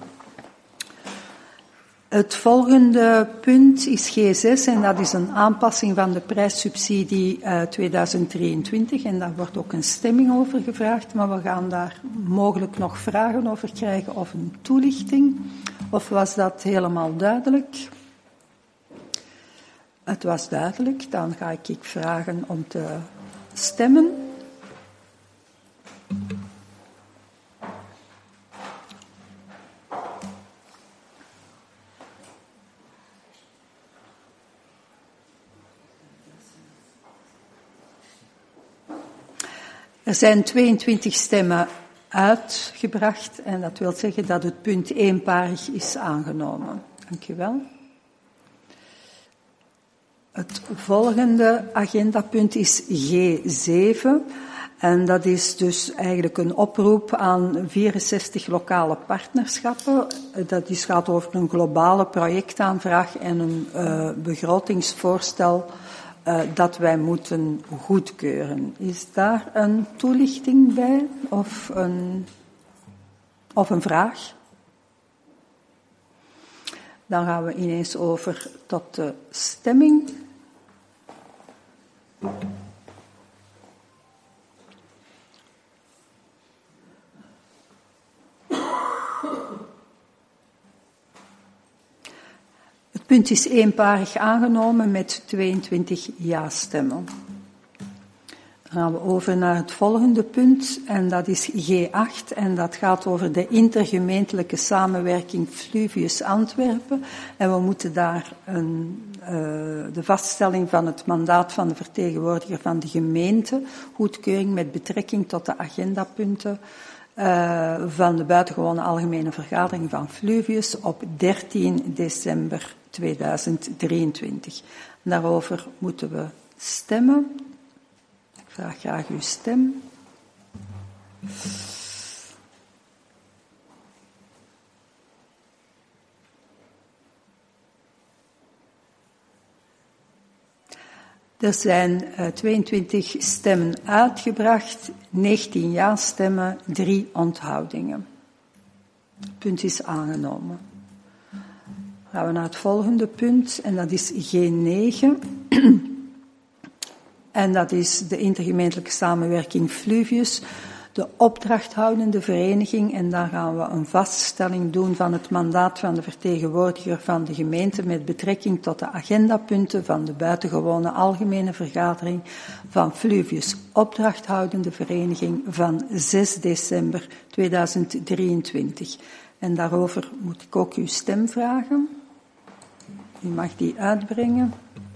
Het volgende punt is G6 en dat is een aanpassing van de prijssubsidie 2023 en daar wordt ook een stemming over gevraagd, maar we gaan daar mogelijk nog vragen over krijgen of een toelichting. Of was dat helemaal duidelijk? Het was duidelijk, dan ga ik vragen om te stemmen. Er zijn 22 stemmen uitgebracht en dat wil zeggen dat het punt eenparig is aangenomen. Dank u wel. Het volgende agendapunt is G7 en dat is dus eigenlijk een oproep aan 64 lokale partnerschappen. Dat gaat over een globale projectaanvraag en een begrotingsvoorstel dat wij moeten goedkeuren. Is daar een toelichting bij of een Of een vraag? Dan gaan we ineens over tot de stemming. Het punt is eenparig aangenomen met 22 ja-stemmen. Dan gaan we over naar het volgende punt en dat is G8 en dat gaat over de intergemeentelijke samenwerking Fluvius Antwerpen. En we moeten daar de vaststelling van het mandaat van de vertegenwoordiger van de gemeente, goedkeuring met betrekking tot de agendapunten van de buitengewone algemene vergadering van Fluvius op 13 december 2023. Daarover moeten we stemmen. Ik vraag graag uw stem. Er zijn 22 stemmen uitgebracht, 19 ja-stemmen, 3 onthoudingen. Het punt is aangenomen. Dan gaan we naar het volgende punt en dat is G9. En dat is de intergemeentelijke samenwerking Fluvius, de opdrachthoudende vereniging. En daar gaan we een vaststelling doen van het mandaat van de vertegenwoordiger van de gemeente met betrekking tot de agendapunten van de buitengewone algemene vergadering van Fluvius, opdrachthoudende vereniging van 6 december 2023. En daarover moet ik ook uw stem vragen. U mag die uitbrengen.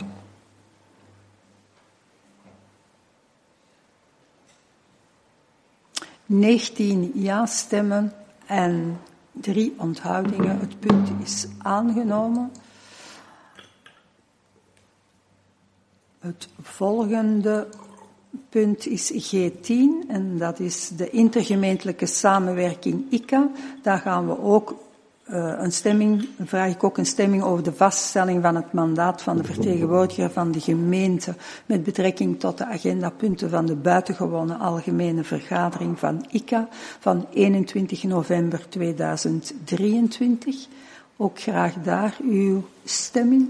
...19 ja-stemmen en 3 onthoudingen. Het punt is aangenomen. Het volgende punt is G10 en dat is de intergemeentelijke samenwerking ICA. Daar gaan we ook vraag ik ook een stemming over de vaststelling van het mandaat van de vertegenwoordiger van de gemeente met betrekking tot de agendapunten van de buitengewone algemene vergadering van ICA van 21 november 2023. Ook graag daar uw stemming.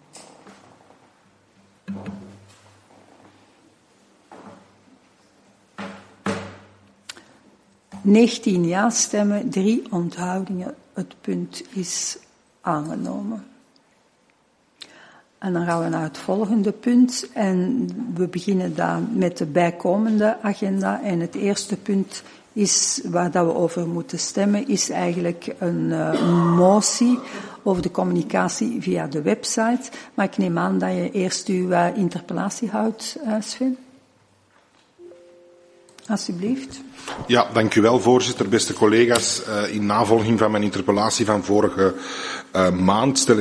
...19 ja-stemmen, 3 onthoudingen. Het punt is aangenomen. En dan gaan we naar het volgende punt. En we beginnen dan met de bijkomende agenda. En het eerste punt is, waar dat we over moeten stemmen, is eigenlijk een motie over de communicatie via de website. Maar ik neem aan dat je eerst uw interpellatie houdt, Sven. Alsjeblieft. Ja, dank u wel, voorzitter. Beste collega's, in navolging van mijn interpellatie van vorige maand stel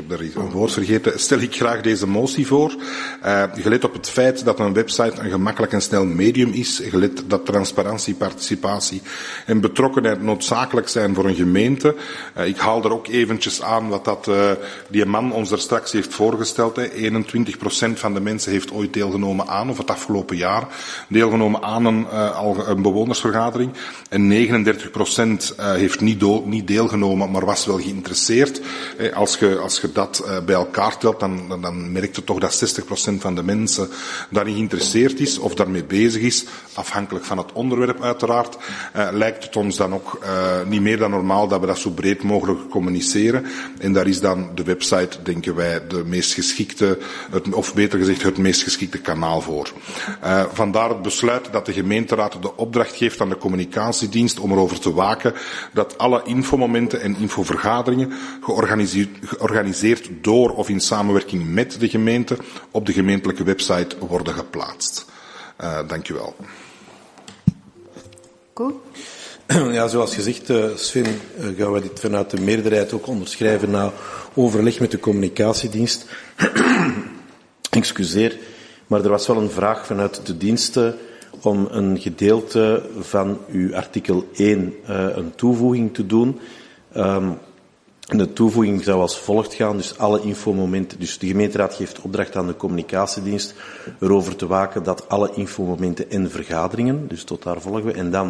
ik graag deze motie voor. Gelet op het feit dat een website een gemakkelijk en snel medium is, gelet dat transparantie, participatie en betrokkenheid noodzakelijk zijn voor een gemeente. Ik haal er ook eventjes aan wat die man ons daar straks heeft voorgesteld. 21% van de mensen heeft ooit deelgenomen aan, of het afgelopen jaar, deelgenomen aan een bewonersvergadering. En 39% heeft niet deelgenomen, maar was wel geïnteresseerd. Als je dat bij elkaar telt, dan merk je toch dat 60% van de mensen daarin geïnteresseerd is of daarmee bezig is, afhankelijk van het onderwerp uiteraard. Lijkt het ons dan ook niet meer dan normaal dat we dat zo breed mogelijk communiceren. En daar is dan de website, denken wij, de meest geschikte, of beter gezegd het meest geschikte kanaal voor. Vandaar het besluit dat de gemeenteraad de opdracht geeft aan de communicatiedienst om erover te waken dat alle infomomenten en infovergaderingen georganiseerd door of in samenwerking met de gemeente op de gemeentelijke website worden geplaatst. Dank u wel. Goed. Ja, zoals gezegd, Sven, gaan we dit vanuit de meerderheid ook onderschrijven na overleg met de communicatiedienst. Excuseer, maar er was wel een vraag vanuit de diensten om een gedeelte van uw artikel 1 een toevoeging te doen. De toevoeging zou als volgt gaan, dus alle infomomenten, dus de gemeenteraad geeft opdracht aan de communicatiedienst erover te waken dat alle infomomenten en vergaderingen, dus tot daar volgen we, en dan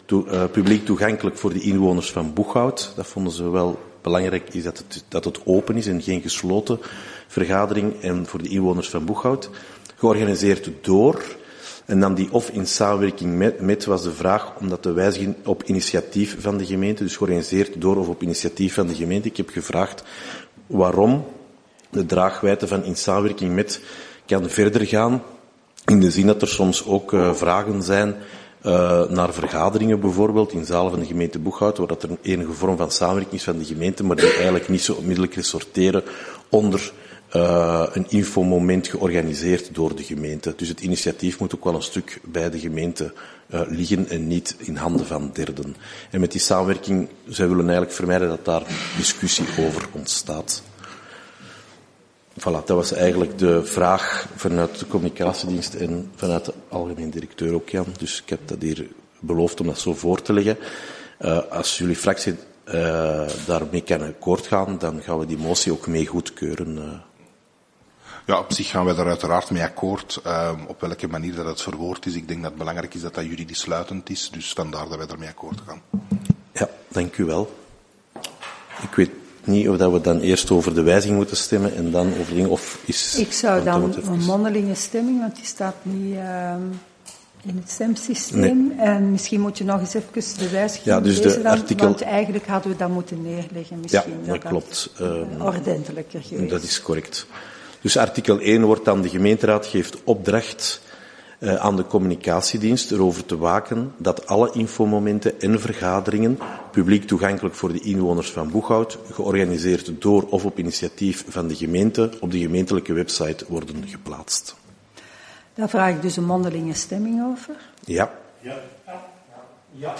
publiek toegankelijk voor de inwoners van Boeghout. Dat vonden ze wel belangrijk, is dat het open is en geen gesloten vergadering. En voor de inwoners van Boeghout. Georganiseerd door, en dan die of in samenwerking met was de vraag, omdat de wijziging op initiatief van de gemeente, dus georganiseerd door of op initiatief van de gemeente. Ik heb gevraagd waarom de draagwijdte van in samenwerking met kan verder gaan, in de zin dat er soms ook vragen zijn naar vergaderingen bijvoorbeeld in zalen van de gemeente Boeghout, waar dat er een enige vorm van samenwerking is van de gemeente, maar die eigenlijk niet zo onmiddellijk ressorteren onder een infomoment georganiseerd door de gemeente. Dus het initiatief moet ook wel een stuk bij de gemeente liggen en niet in handen van derden. En met die samenwerking, zij willen eigenlijk vermijden dat daar discussie over ontstaat. Voilà, dat was eigenlijk de vraag vanuit de communicatiedienst en vanuit de algemeen directeur ook, Jan. Dus ik heb dat hier beloofd om dat zo voor te leggen. Als jullie fractie daarmee kan akkoord gaan, dan gaan we die motie ook mee goedkeuren. Ja, op zich gaan wij daar uiteraard mee akkoord. Op welke manier dat het verwoord is. Ik denk dat het belangrijk is dat dat juridisch sluitend is. Dus vandaar dat wij daarmee akkoord gaan. Ja, dank u wel. Ik weet niet of dat we dan eerst over de wijziging moeten stemmen en dan over dingen, of is... Ik zou dan een mondelinge stemming, want die staat niet in het stemsysteem. Nee. En misschien moet je nog eens even de wijziging dus lezen, artikel... want eigenlijk hadden we dat moeten neerleggen. Misschien ja, dat klopt. Ordentelijker geweest. Dat is correct. Dus artikel 1 wordt dan: de gemeenteraad geeft opdracht aan de communicatiedienst erover te waken dat alle infomomenten en vergaderingen, publiek toegankelijk voor de inwoners van Boeghout, georganiseerd door of op initiatief van de gemeente, op de gemeentelijke website worden geplaatst. Daar vraag ik dus een mondelinge stemming over. Ja. Ja. Ja.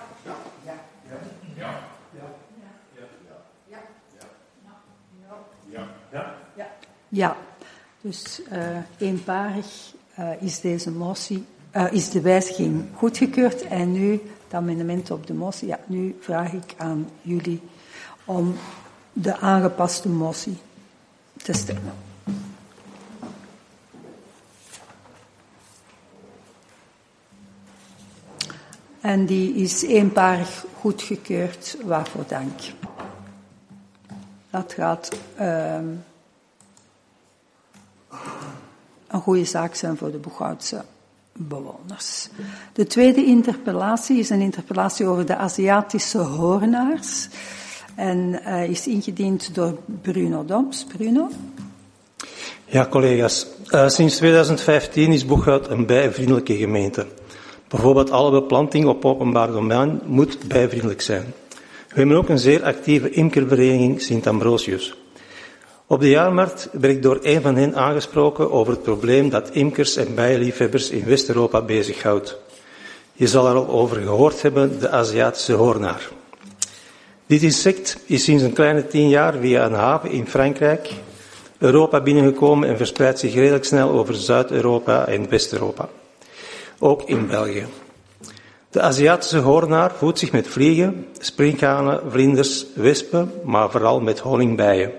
Ja, dus eenparig is deze motie, is de wijziging goedgekeurd en nu het amendement op de motie. Ja, nu vraag ik aan jullie om de aangepaste motie te stemmen. En die is eenparig goedgekeurd, waarvoor dank. Dat gaat een goede zaak zijn voor de Boeghoutse bewoners. De tweede interpellatie is een interpellatie over de Aziatische hoornaars en is ingediend door Bruno Doms. Bruno? Ja, collega's. Sinds 2015 is Boeghout een bijvriendelijke gemeente. Bijvoorbeeld alle beplanting op openbaar domein moet bijvriendelijk zijn. We hebben ook een zeer actieve imkervereniging Sint-Ambrosius. Op de jaarmarkt werd ik door een van hen aangesproken over het probleem dat imkers en bijenliefhebbers in West-Europa bezighoudt. Je zal er al over gehoord hebben, de Aziatische hoornaar. Dit insect is sinds een kleine 10 jaar via een haven in Frankrijk Europa binnengekomen en verspreidt zich redelijk snel over Zuid-Europa en West-Europa. Ook in België. De Aziatische hoornaar voedt zich met vliegen, sprinkhanen, vlinders, wespen, maar vooral met honingbijen.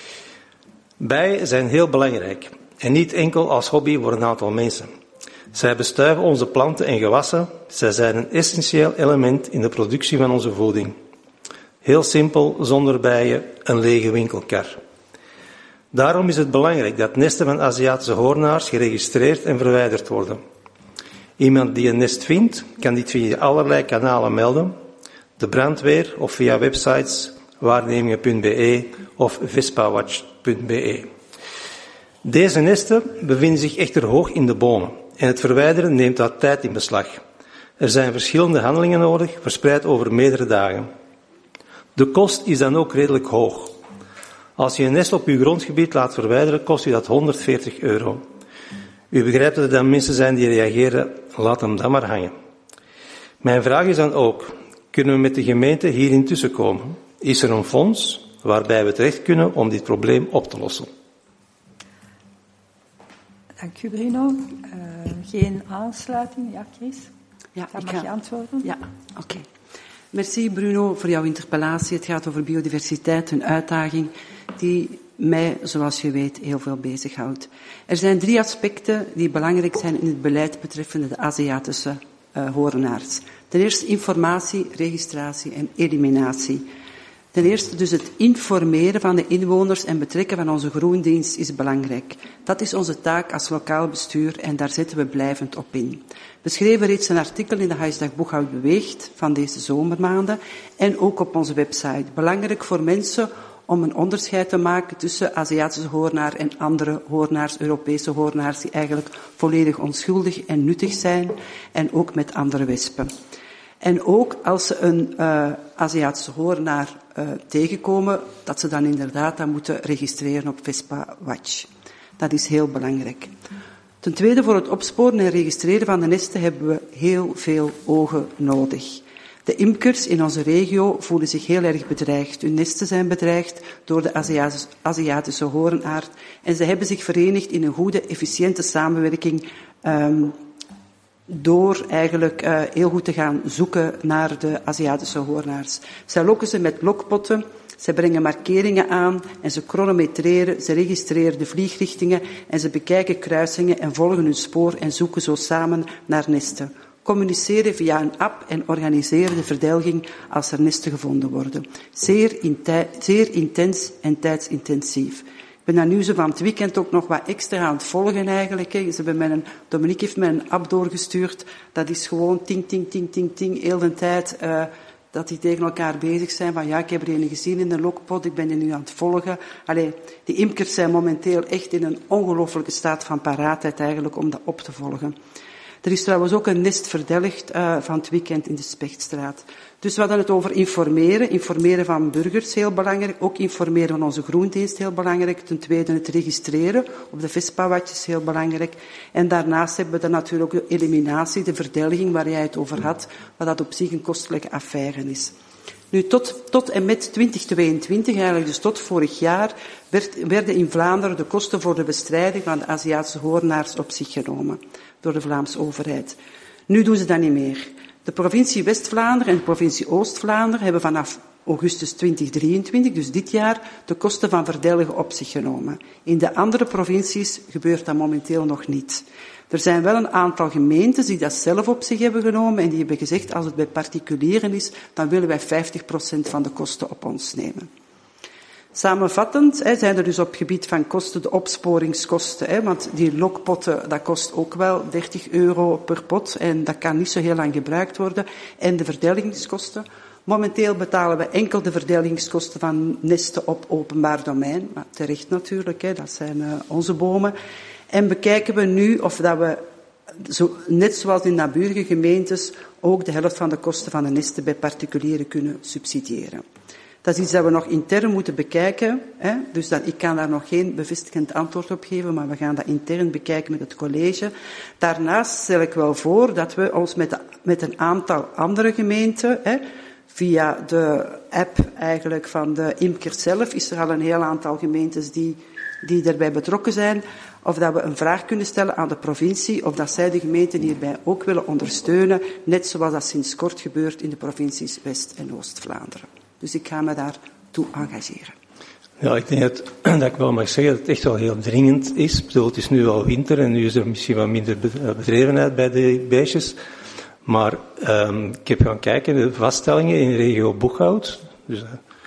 Bijen zijn heel belangrijk en niet enkel als hobby voor een aantal mensen. Zij bestuiven onze planten en gewassen. Zij zijn een essentieel element in de productie van onze voeding. Heel simpel, zonder bijen, een lege winkelkar. Daarom is het belangrijk dat nesten van Aziatische hoornaars geregistreerd en verwijderd worden. Iemand die een nest vindt, kan dit via allerlei kanalen melden. De brandweer of via websites waarnemingen.be of vespawatch.be. Deze nesten bevinden zich echter hoog in de bomen en het verwijderen neemt wat tijd in beslag. Er zijn verschillende handelingen nodig, verspreid over meerdere dagen. De kost is dan ook redelijk hoog. Als je een nest op uw grondgebied laat verwijderen, kost u dat €140. U begrijpt dat er dan mensen zijn die reageren, laat hem dan maar hangen. Mijn vraag is dan ook, kunnen we met de gemeente hierin tussenkomen? Is er een fonds waarbij we terecht kunnen om dit probleem op te lossen? Dank u, Bruno. Geen aansluiting? Ja, Chris? Ja, mag je antwoorden? Ja, oké. Merci, Bruno, voor jouw interpellatie. Het gaat over biodiversiteit, een uitdaging die mij, zoals je weet, heel veel bezighoudt. Er zijn 3 aspecten die belangrijk zijn in het beleid betreffende de Aziatische horenaars. Ten eerste informatie, registratie en eliminatie. Ten eerste dus het informeren van de inwoners en betrekken van onze groendienst is belangrijk. Dat is onze taak als lokaal bestuur en daar zetten we blijvend op in. We schreven reeds een artikel in de Huisdag Boeghout Beweegt van deze zomermaanden en ook op onze website. Belangrijk voor mensen om een onderscheid te maken tussen Aziatische hoornaar en andere hoornaars, Europese hoornaars, die eigenlijk volledig onschuldig en nuttig zijn en ook met andere wespen. En ook als ze een Aziatische hoornaar tegenkomen, dat ze dan inderdaad dat moeten registreren op Vespa Watch. Dat is heel belangrijk. Ten tweede, voor het opsporen en registreren van de nesten hebben we heel veel ogen nodig. De imkers in onze regio voelen zich heel erg bedreigd. Hun nesten zijn bedreigd door de Aziatische hoornaar en ze hebben zich verenigd in een goede, efficiënte samenwerking door eigenlijk heel goed te gaan zoeken naar de Aziatische hoornaars. Zij lokken ze met lokpotten, ze brengen markeringen aan en ze chronometreren, ze registreren de vliegrichtingen en ze bekijken kruisingen en volgen hun spoor en zoeken zo samen naar nesten. Communiceren via een app en organiseren de verdelging als er nesten gevonden worden. Zeer intens en tijdsintensief. Ik ben dan nu zo van het weekend ook nog wat extra aan het volgen eigenlijk. Dominique heeft mij een app doorgestuurd. Dat is gewoon ting, ting, ting, ting, ting, heel de tijd dat die tegen elkaar bezig zijn. Van ja, ik heb er een gezien in de lokpot, ik ben die nu aan het volgen. Allee, die imkers zijn momenteel echt in een ongelooflijke staat van paraatheid eigenlijk om dat op te volgen. Er is trouwens ook een nest verdelgd van het weekend in de Spechtstraat. Dus we hadden het over informeren. Informeren van burgers, heel belangrijk. Ook informeren van onze groendienst, heel belangrijk. Ten tweede het registreren op de Vespa-watjes, heel belangrijk. En daarnaast hebben we dan natuurlijk ook de eliminatie, de verdelging waar jij het over had, wat dat op zich een kostelijke affaire is. Nu, tot en met 2022, eigenlijk dus tot vorig jaar, werden in Vlaanderen de kosten voor de bestrijding van de Aziatische hoornaars op zich genomen door de Vlaamse overheid. Nu doen ze dat niet meer. De provincie West-Vlaanderen en de provincie Oost-Vlaanderen hebben vanaf augustus 2023, dus dit jaar, de kosten van verdelgen op zich genomen. In de andere provincies gebeurt dat momenteel nog niet. Er zijn wel een aantal gemeentes die dat zelf op zich hebben genomen en die hebben gezegd, als het bij particulieren is, dan willen wij 50% van de kosten op ons nemen. Samenvattend zijn er dus op gebied van kosten de opsporingskosten, want die lokpotten, dat kost ook wel €30 per pot en dat kan niet zo heel lang gebruikt worden. En de verdelgingskosten. Momenteel betalen we enkel de verdelgingskosten van nesten op openbaar domein, maar terecht natuurlijk, dat zijn onze bomen. En bekijken we nu of dat we, net zoals in naburige gemeentes, ook de helft van de kosten van de nesten bij particulieren kunnen subsidiëren. Dat is iets dat we nog intern moeten bekijken. Dus ik kan daar nog geen bevestigend antwoord op geven, maar we gaan dat intern bekijken met het college. Daarnaast stel ik wel voor dat we ons met een aantal andere gemeenten, via de app eigenlijk van de imkers zelf, is er al een heel aantal gemeentes die daarbij betrokken zijn, of dat we een vraag kunnen stellen aan de provincie, of dat zij de gemeenten hierbij ook willen ondersteunen, net zoals dat sinds kort gebeurt in de provincies West- en Oost-Vlaanderen. Dus ik ga me daartoe engageren. Ja, ik denk dat ik wel mag zeggen dat het echt wel heel dringend is. Ik bedoel, het is nu al winter en nu is er misschien wat minder bedrevenheid bij de beestjes. Maar ik heb gaan kijken, de vaststellingen in de regio Boeghout. Dus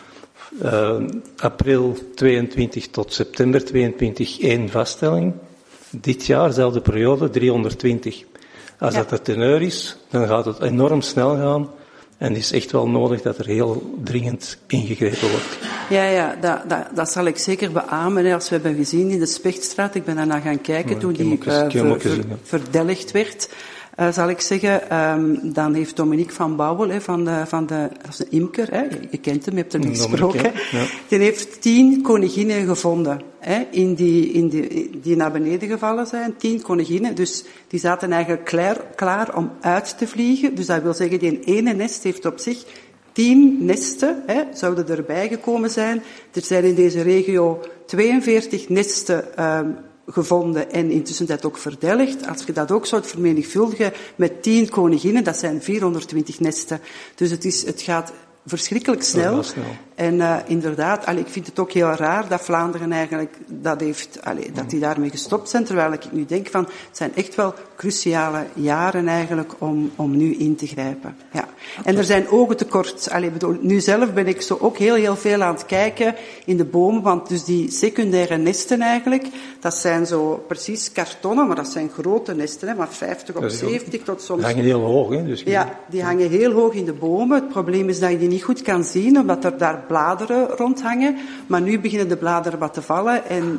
april 22 tot september 22 één vaststelling. Dit jaar, dezelfde periode, 320. Als dat de teneur is, dan gaat het enorm snel gaan. En het is echt wel nodig dat er heel dringend ingegrepen wordt. Ja, dat zal ik zeker beamen. Als we hebben gezien in de Spechtstraat, ik ben daarna gaan kijken toen die verdelgd werd, zal ik zeggen, dan heeft Dominique van Bouwel, dat is een imker, je kent hem, je hebt hem gesproken, die heeft 10 koninginnen gevonden, die naar beneden gevallen zijn, 10 koninginnen, dus die zaten eigenlijk klaar om uit te vliegen, dus dat wil zeggen, die ene nest heeft op zich 10 nesten, zouden erbij gekomen zijn. Er zijn in deze regio 42 nesten gevonden en intussen dat ook verdelgd. Als je dat ook zou vermenigvuldigen met 10 koninginnen, dat zijn 420 nesten. Dus het gaat verschrikkelijk snel. En inderdaad, ik vind het ook heel raar dat Vlaanderen eigenlijk dat die daarmee gestopt zijn, terwijl ik nu denk van, het zijn echt wel cruciale jaren eigenlijk om nu in te grijpen. Ja. Okay. En er zijn ogentekort. Nu zelf ben ik zo ook heel veel aan het kijken in de bomen, want dus die secundaire nesten eigenlijk, dat zijn zo precies kartonnen, maar dat zijn grote nesten, hè, maar 50 op 70 tot soms... Die hangen heel hoog, hè? Dus ja, die hangen heel hoog in de bomen. Het probleem is dat je die niet goed kan zien, omdat er daar bladeren rondhangen. Maar nu beginnen de bladeren wat te vallen. En,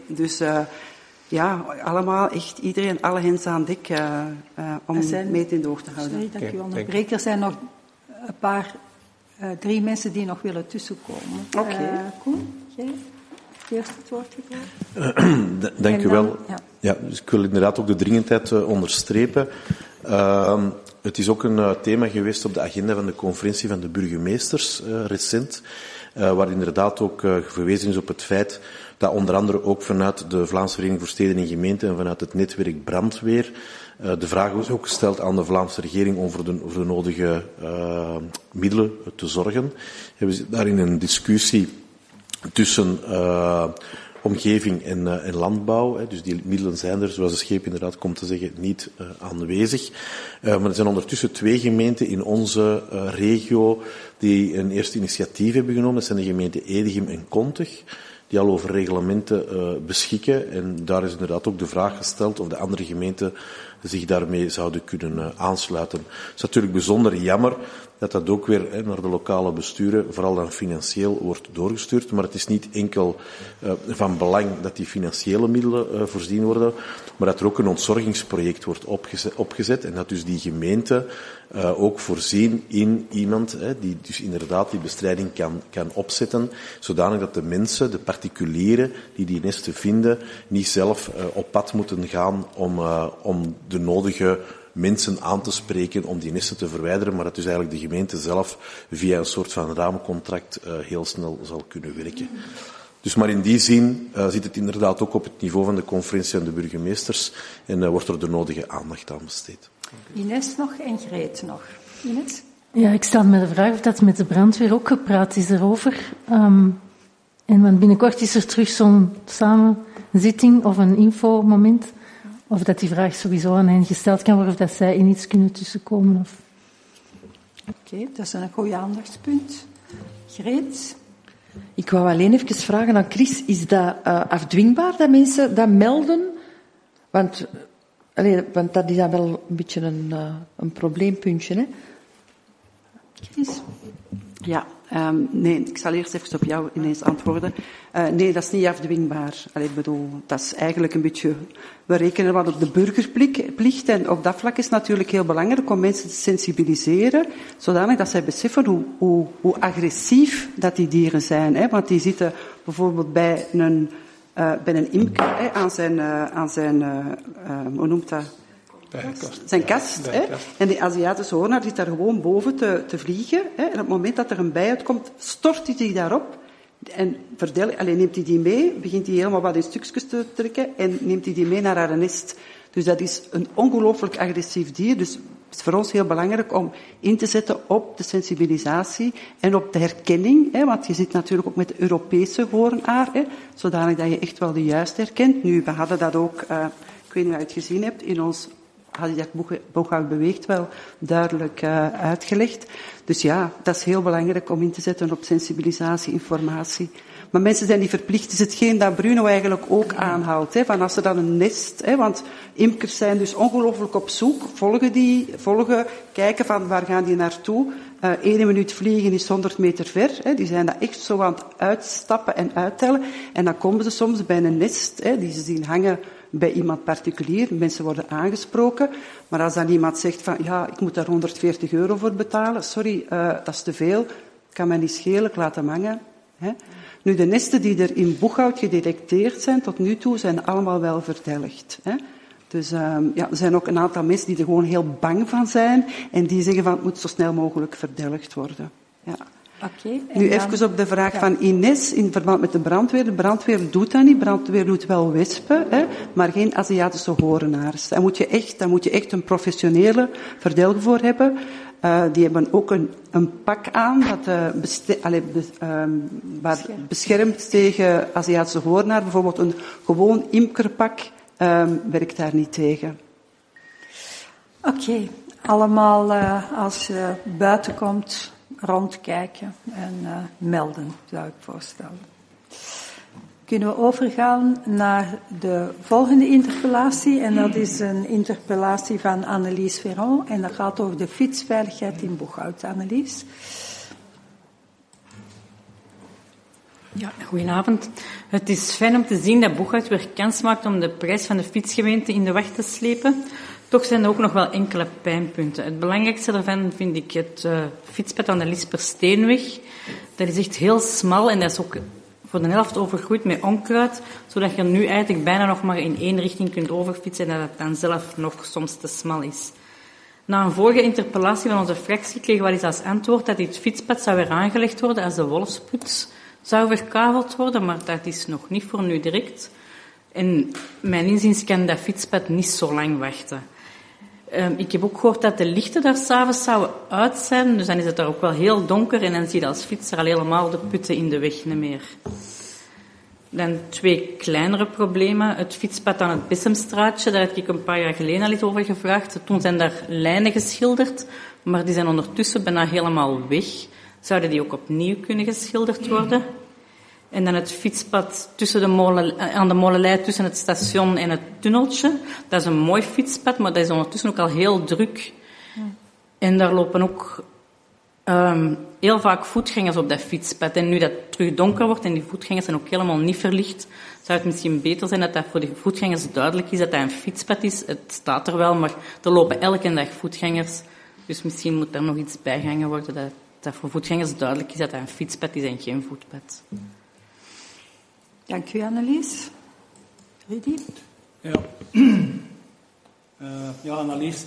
allemaal echt iedereen, alle hens aan dek om mee in de oog te houden. Sorry dat ik u onderbreek. Er zijn nog een paar, 3 mensen die nog willen tussenkomen. Oké. Koen, jij? Eerst het woord gekregen. Dank u wel. Ja, dus ik wil inderdaad ook de dringendheid onderstrepen. Het is ook een thema geweest op de agenda van de conferentie van de burgemeesters recent, waar inderdaad ook verwezen is op het feit dat onder andere ook vanuit de Vlaamse Vereniging voor Steden en Gemeenten en vanuit het netwerk Brandweer de vraag is ook gesteld aan de Vlaamse regering om voor de nodige middelen te zorgen. We zitten daar in een discussie tussen omgeving en landbouw. Hè. Dus die middelen zijn er, zoals de scheep inderdaad komt te zeggen, niet aanwezig. Maar er zijn ondertussen 2 gemeenten in onze regio die een eerste initiatief hebben genomen. Dat zijn de gemeenten Edegem en Kontich, die al over reglementen beschikken. En daar is inderdaad ook de vraag gesteld of de andere gemeenten zich daarmee zouden kunnen aansluiten. Het is natuurlijk bijzonder jammer dat dat ook weer naar de lokale besturen, vooral dan financieel, wordt doorgestuurd. Maar het is niet enkel van belang dat die financiële middelen voorzien worden, maar dat er ook een ontzorgingsproject wordt opgezet en dat dus die gemeente ook voorzien in iemand die dus inderdaad die bestrijding kan opzetten, zodanig dat de mensen, de particulieren die nesten vinden, niet zelf op pad moeten gaan om de nodige mensen aan te spreken om die nesten te verwijderen, maar dat dus eigenlijk de gemeente zelf via een soort van raamcontract heel snel zal kunnen werken. Dus maar in die zin zit het inderdaad ook op het niveau van de conferentie van de burgemeesters en wordt er de nodige aandacht aan besteed. Ines nog en Greet nog. Ines? Ja, ik stel me de vraag of dat met de brandweer ook gepraat is erover. Want binnenkort is er terug zo'n samenzitting of een infomoment. Of dat die vraag sowieso aan hen gesteld kan worden, of dat zij in iets kunnen tussenkomen. Oké, dat is een goed aandachtspunt. Greet? Ik wou alleen even vragen aan Chris, is dat afdwingbaar dat mensen dat melden? Want dat is dan wel een beetje een probleempuntje, hè? Chris? Ja, nee, ik zal eerst even op jou ineens antwoorden. Nee, dat is niet afdwingbaar. Ik bedoel, dat is eigenlijk een beetje... We rekenen wat op de burgerplicht en op dat vlak is het natuurlijk heel belangrijk om mensen te sensibiliseren, zodanig dat zij beseffen hoe agressief dat die dieren zijn. Hè? Want die zitten bijvoorbeeld bij een imker hè, aan zijn hoe noemt dat? Zijn kast. Hè? En die Aziatische hoornaar zit daar gewoon boven te vliegen. Hè? En op het moment dat er een bij uitkomt, stort hij zich daarop. En neemt hij die mee, begint hij helemaal wat in stukjes te trekken en neemt hij die mee naar haar nest. Dus dat is een ongelooflijk agressief dier. Dus het is voor ons heel belangrijk om in te zetten op de sensibilisatie en op de herkenning. Hè, want je zit natuurlijk ook met de Europese hoornaar, zodanig dat je echt wel de juiste herkent. Nu, we hadden dat ook, ik weet niet of je het gezien hebt, in ons Boeghout beweegt wel duidelijk uitgelegd. Dus ja, dat is heel belangrijk om in te zetten op sensibilisatie, informatie. Maar mensen zijn niet verplicht. Het is hetgeen dat Bruno eigenlijk ook aanhaalt. Hè, van als er dan een nest, want imkers zijn dus ongelooflijk op zoek, volgen, kijken van waar gaan die naartoe. 1 minuut vliegen is 100 meter ver. Hè, die zijn dat echt zo aan het uitstappen en uittellen. En dan komen ze soms bij een nest, die ze zien hangen bij iemand particulier. Mensen worden aangesproken. Maar als dan iemand zegt van, ja, ik moet daar €140 voor betalen. Sorry, dat is te veel. Kan mij niet schelen, ik laat hem hangen. Hè. Nu, de nesten die er in Boeghout gedetecteerd zijn tot nu toe, zijn allemaal wel verdelgd. Hè. Dus er zijn ook een aantal mensen die er gewoon heel bang van zijn en die zeggen van, het moet zo snel mogelijk verdelgd worden. Ja. Okay, nu even op de vraag van Ines in verband met de brandweer. De brandweer doet dat niet. De brandweer doet wel wespen, maar geen Aziatische horenaars. Daar moet je echt een professionele verdelger voor hebben. Die hebben ook een pak aan dat beschermt tegen Aziatische hoornaar. Bijvoorbeeld een gewoon imkerpak werkt daar niet tegen. Oké, allemaal als je buiten komt rondkijken en melden, zou ik voorstellen. Kunnen we overgaan naar de volgende interpellatie. En dat is een interpellatie van Annelies Ferron. En dat gaat over de fietsveiligheid in Boeghout. Annelies. Ja, goedenavond. Het is fijn om te zien dat Boeghout weer kans maakt om de prijs van de fietsgemeente in de wacht te slepen. Toch zijn er ook nog wel enkele pijnpunten. Het belangrijkste daarvan vind ik het fietspad aan de Lispersteenweg. Dat is echt heel smal en dat is ook voor de helft overgroeid met onkruid, zodat je nu eigenlijk bijna nog maar in één richting kunt overfietsen en dat het dan zelf nog soms te smal is. Na een vorige interpellatie van onze fractie kregen we al eens als antwoord dat dit fietspad zou weer aangelegd worden als de Wolfspoets zou verkaveld worden, maar dat is nog niet voor nu direct. En mijn inziens kan dat fietspad niet zo lang wachten. Ik heb ook gehoord dat de lichten daar s'avonds zouden uit zijn, dus dan is het daar ook wel heel donker en dan zie je als fietser al helemaal de putten in de weg niet meer. Dan 2 kleinere problemen. Het fietspad aan het Bessemstraatje, daar heb ik een paar jaar geleden al iets over gevraagd. Toen zijn daar lijnen geschilderd, maar die zijn ondertussen bijna helemaal weg. Zouden die ook opnieuw kunnen geschilderd worden? En dan het fietspad aan de Molenlei tussen het station en het tunneltje. Dat is een mooi fietspad, maar dat is ondertussen ook al heel druk. En daar lopen ook heel vaak voetgangers op dat fietspad. En nu dat terug donker wordt en die voetgangers zijn ook helemaal niet verlicht, zou het misschien beter zijn dat voor de voetgangers duidelijk is dat dat een fietspad is. Het staat er wel, maar er lopen elke dag voetgangers. Dus misschien moet er nog iets bijgehangen worden dat voor voetgangers duidelijk is dat dat een fietspad is en geen voetpad. Dank u, Annelies. Rudy? Ja, Annelies.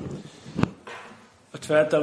Het feit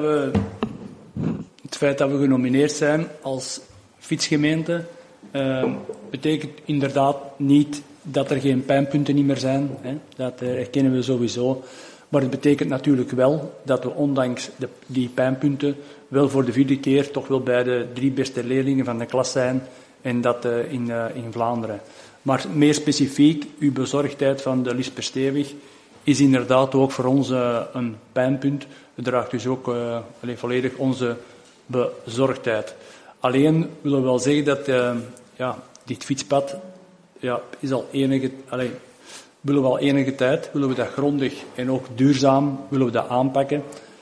dat we genomineerd zijn als fietsgemeente betekent inderdaad niet dat er geen pijnpunten niet meer zijn. Hè. Dat erkennen we sowieso. Maar het betekent natuurlijk wel dat we ondanks die pijnpunten wel voor de 4e keer toch wel bij de 3 beste leerlingen van de klas zijn. En dat in Vlaanderen. Maar meer specifiek, uw bezorgdheid van de Lispersteenweg is inderdaad ook voor ons een pijnpunt. Het draagt dus ook volledig onze bezorgdheid. Alleen willen we wel zeggen dat dit fietspad is al enige tijd willen we dat grondig en ook duurzaam willen we dat aanpakken.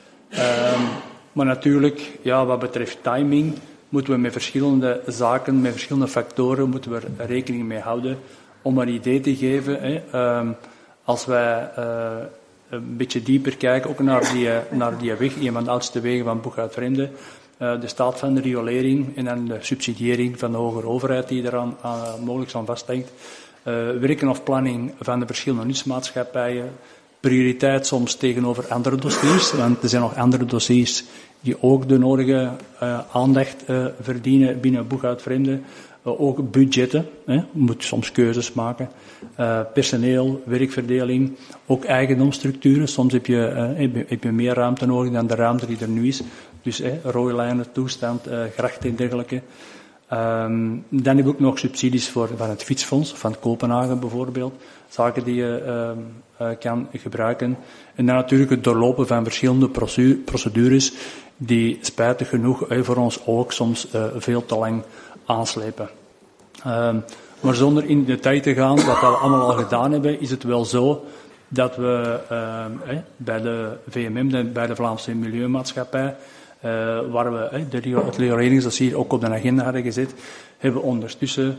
Maar natuurlijk, wat betreft timing, moeten we met verschillende zaken, met verschillende factoren, moeten we er rekening mee houden. Om een idee te geven, als wij een beetje dieper kijken, ook naar die weg, een van de oudste wegen van Boeghout-Vremde, de staat van de riolering en dan de subsidiëring van de hogere overheid die eraan mogelijk aan vasthangt, werken of planning van de verschillende nutsmaatschappijen, prioriteit soms tegenover andere dossiers, want er zijn nog andere dossiers die ook de nodige aandacht verdienen binnen Boeghout-Vremde. Ook budgetten, je moet soms keuzes maken. Personeel, werkverdeling, ook eigendomsstructuren. Soms heb je meer ruimte nodig dan de ruimte die er nu is. Dus rode lijnen, toestand, grachten en dergelijke. Dan heb je ook nog subsidies van het fietsfonds, van Kopenhagen bijvoorbeeld. Zaken die je kan gebruiken. En dan natuurlijk het doorlopen van verschillende procedures die spijtig genoeg voor ons ook soms veel te lang aanslepen. Maar zonder in detail te gaan, wat we allemaal al gedaan hebben, is het wel zo dat we bij de VMM, bij de Vlaamse Milieumaatschappij, waar we het rioleringsdossier ook op de agenda hadden gezet, hebben ondertussen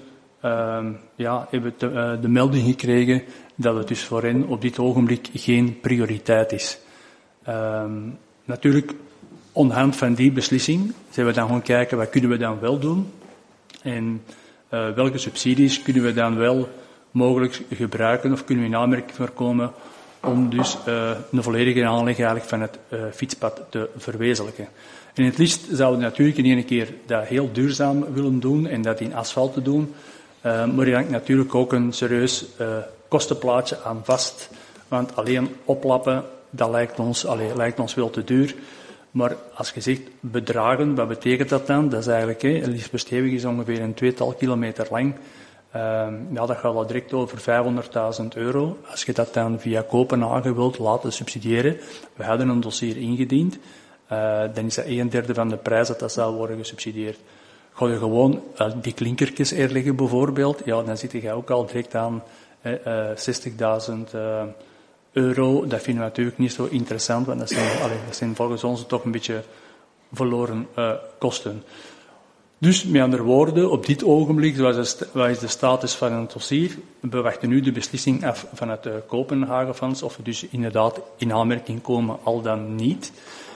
de melding gekregen dat het dus voor hen op dit ogenblik geen prioriteit is. Natuurlijk, aan de hand van die beslissing zijn we dan gaan kijken wat kunnen we dan wel doen en welke subsidies kunnen we dan wel mogelijk gebruiken of kunnen we in aanmerking voorkomen om dus een volledige aanleg eigenlijk van het fietspad te verwezenlijken. En het liefst zouden we natuurlijk in één keer dat heel duurzaam willen doen en dat in asfalt te doen, maar er hangt natuurlijk ook een serieus kostenplaatje aan vast, want alleen oplappen, dat lijkt ons wel te duur. Maar als je zegt bedragen, wat betekent dat dan? Dat is eigenlijk, Lisbeth-Stevig is ongeveer een 2-tal kilometer lang. Dat gaat al direct over €500.000. Als je dat dan via Kopenhagen wilt laten subsidiëren, we hadden een dossier ingediend, dan is dat 1/3 van de prijs dat zou worden gesubsidieerd. Ga je gewoon die klinkertjes erleggen bijvoorbeeld, ja, dan zit je ook al direct aan €60.000. Dat vinden we natuurlijk niet zo interessant, want dat zijn volgens ons toch een beetje verloren kosten. Dus, met andere woorden, op dit ogenblik, wat is de status van het dossier? We wachten nu de beslissing af vanuit de Kopenhagen-fonds, of we dus inderdaad in aanmerking komen, al dan niet.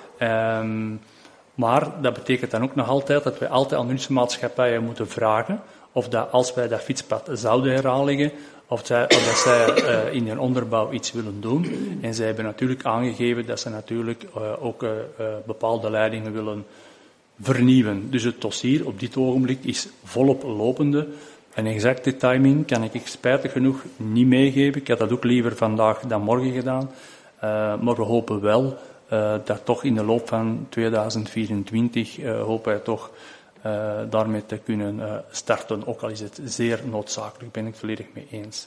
Maar dat betekent dan ook nog altijd dat wij altijd aan onze maatschappijen moeten vragen of dat als wij dat fietspad zouden heraanleggen, of dat zij in hun onderbouw iets willen doen. En zij hebben natuurlijk aangegeven dat ze natuurlijk ook bepaalde leidingen willen vernieuwen. Dus het dossier op dit ogenblik is volop lopende. Een exacte timing kan ik spijtig genoeg niet meegeven. Ik had dat ook liever vandaag dan morgen gedaan. Maar we hopen wel dat toch in de loop van 2024 hopen wij toch daarmee te kunnen starten. Ook al is het zeer noodzakelijk, ben ik het volledig mee eens.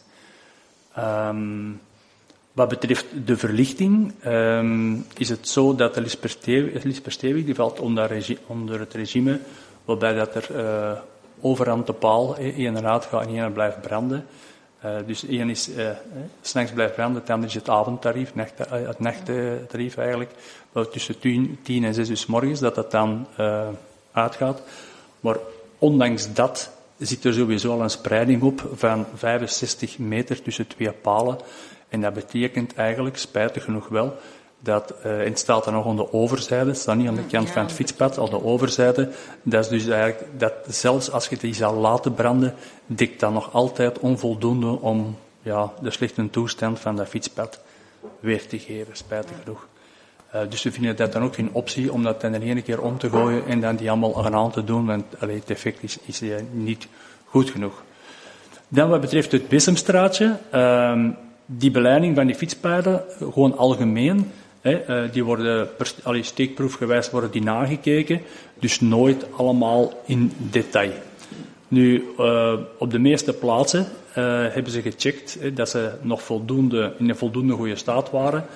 Wat betreft de verlichting is het zo dat de Lisbeth-Stevig die valt onder het regime waarbij dat er overhand de paal één eruit gaat en één blijft branden. Dus één is 's nachts blijft branden, het andere is het avondtarief, het nachttarief eigenlijk, tussen 10 en 6 uur 's morgens dat dan uitgaat. Maar ondanks dat zit er sowieso al een spreiding op van 65 meter tussen twee palen. En dat betekent eigenlijk, spijtig genoeg wel, dat, en het staat dan nog aan de overzijde, het staat niet aan de kant van het fietspad, aan de overzijde, dat is dus eigenlijk, dat zelfs als je die zou laten branden, dekt dat nog altijd onvoldoende om de slechte toestand van dat fietspad weer te geven, spijtig genoeg. Dus we vinden dat dan ook geen optie om dat dan in één keer om te gooien en dan die allemaal aan te doen, want het effect is niet goed genoeg. Dan wat betreft het Bessemstraatje, die beleiding van die fietspaden, gewoon algemeen, die worden steekproefgewijs worden die nagekeken, dus nooit allemaal in detail. Nu, op de meeste plaatsen hebben ze gecheckt dat ze nog in een voldoende goede staat waren.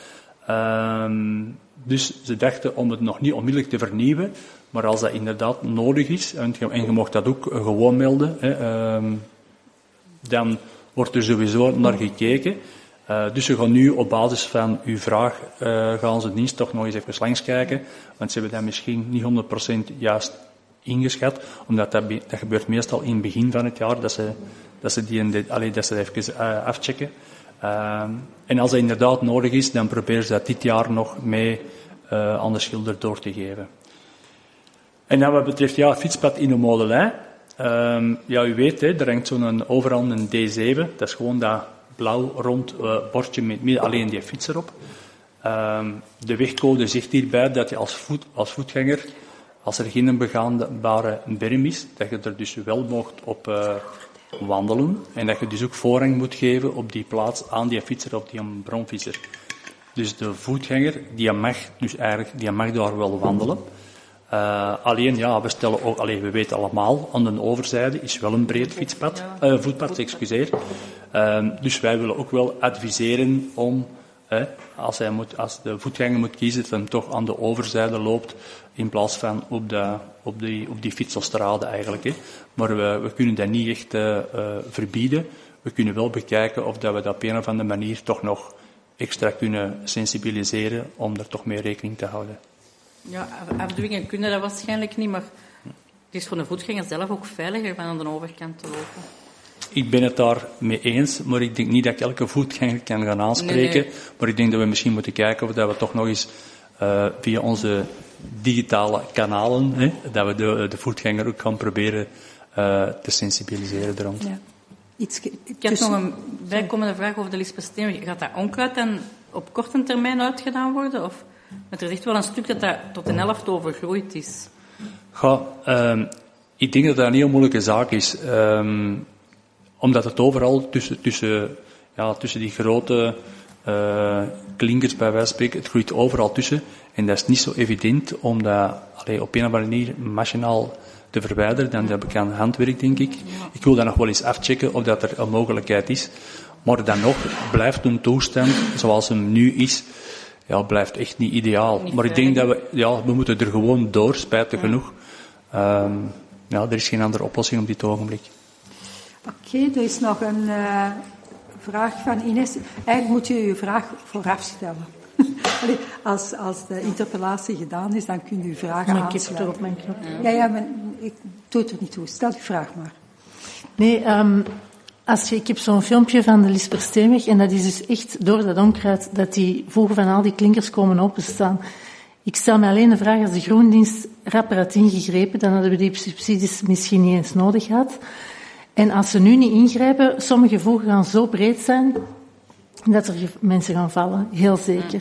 Dus ze dachten om het nog niet onmiddellijk te vernieuwen, maar als dat inderdaad nodig is, en je mocht dat ook gewoon melden, dan wordt er sowieso naar gekeken. Dus ze gaan nu op basis van uw vraag, gaan ze dienst toch nog eens even langskijken, want ze hebben dat misschien niet 100% juist ingeschat, omdat dat gebeurt meestal in het begin van het jaar, dat ze dat even afchecken. En als dat inderdaad nodig is, dan proberen ze dat dit jaar nog mee aan de schilder door te geven. En dan wat betreft het fietspad in de Modelij, u weet, er hangt zo'n overal een D7, dat is gewoon dat blauw rond bordje met alleen die fiets erop. De wegcode zegt hierbij dat je als voetganger, als er geen begaanbare berm is, dat je er dus wel mocht op wandelen en dat je dus ook voorrang moet geven op die plaats aan die fietser of die bromfietser. Dus de voetganger, die mag daar wel wandelen. Alleen, we stellen ook, we weten allemaal, aan de overzijde is wel een breed voetpad, excuseer. Dus wij willen ook wel adviseren om, als de voetganger moet kiezen, dat hij toch aan de overzijde loopt, in plaats van op die fietsenstrade eigenlijk. Maar we kunnen dat niet echt verbieden. We kunnen wel bekijken of dat we dat op een of andere manier toch nog extra kunnen sensibiliseren om er toch mee rekening te houden. Ja, afdwingen kunnen dat waarschijnlijk niet, maar het is voor de voetganger zelf ook veiliger van aan de overkant te lopen. Ik ben het daar mee eens, maar ik denk niet dat ik elke voetganger kan gaan aanspreken. Nee. Maar ik denk dat we misschien moeten kijken of dat we toch nog eens via onze digitale kanalen, dat we de voetganger ook gaan proberen te sensibiliseren erom. Ja. Ik heb nog een bijkomende vraag over de Lisbeth-Stevig. Gaat dat onkruid dan op korte termijn uitgedaan worden? Of? Want er is echt wel een stuk dat tot een helft overgroeid is. Ik denk dat dat een heel moeilijke zaak is. Omdat het overal tussen die grote klinkers bij wijze van spreken, het groeit overal tussen. En dat is niet zo evident om dat op een of andere manier machinaal te verwijderen. Dan heb ik aan handwerk, denk ik. Ik wil dat nog wel eens afchecken of dat er een mogelijkheid is. Maar dan nog blijft een toestand zoals hem nu is, blijft echt niet ideaal. Maar ik denk dat we moeten er gewoon door, spijtig genoeg. Er is geen andere oplossing op dit ogenblik. Oké, er is nog een vraag van Ines. Eigenlijk moet je je vraag vooraf stellen. Als de interpellatie gedaan is, dan kun je uw vragen maar aansluiten. ik heb het op mijn knop. Ja, maar ik doe het er niet toe. Stel je vraag maar. Nee, ik heb zo'n filmpje van de Lisper Steenweg en dat is dus echt door dat onkruid dat die voegen van al die klinkers komen openstaan. Ik stel me alleen de vraag, als de GroenDienst rapper had ingegrepen, dan hadden we die subsidies misschien niet eens nodig gehad. En als ze nu niet ingrijpen, sommige voegen gaan zo breed zijn dat er mensen gaan vallen. Heel zeker.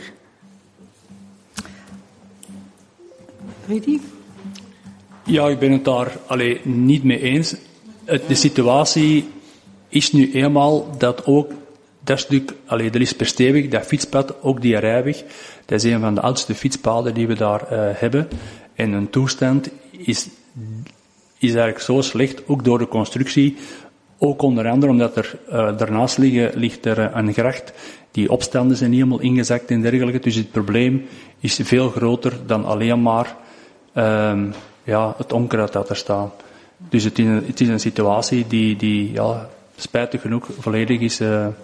Rudy? Ja, ik ben het daar niet mee eens. De situatie is nu eenmaal dat ook dat stuk, de Lisper Steenweg, dat fietspad, ook die rijweg, dat is een van de oudste fietspaden die we daar hebben. En een toestand is eigenlijk zo slecht, ook door de constructie, ook onder andere omdat er daarnaast ligt er een gracht, die opstanden zijn niet helemaal ingezakt en dergelijke. Dus het probleem is veel groter dan alleen maar het onkruid dat er staat. Dus het is een situatie die spijtig genoeg volledig is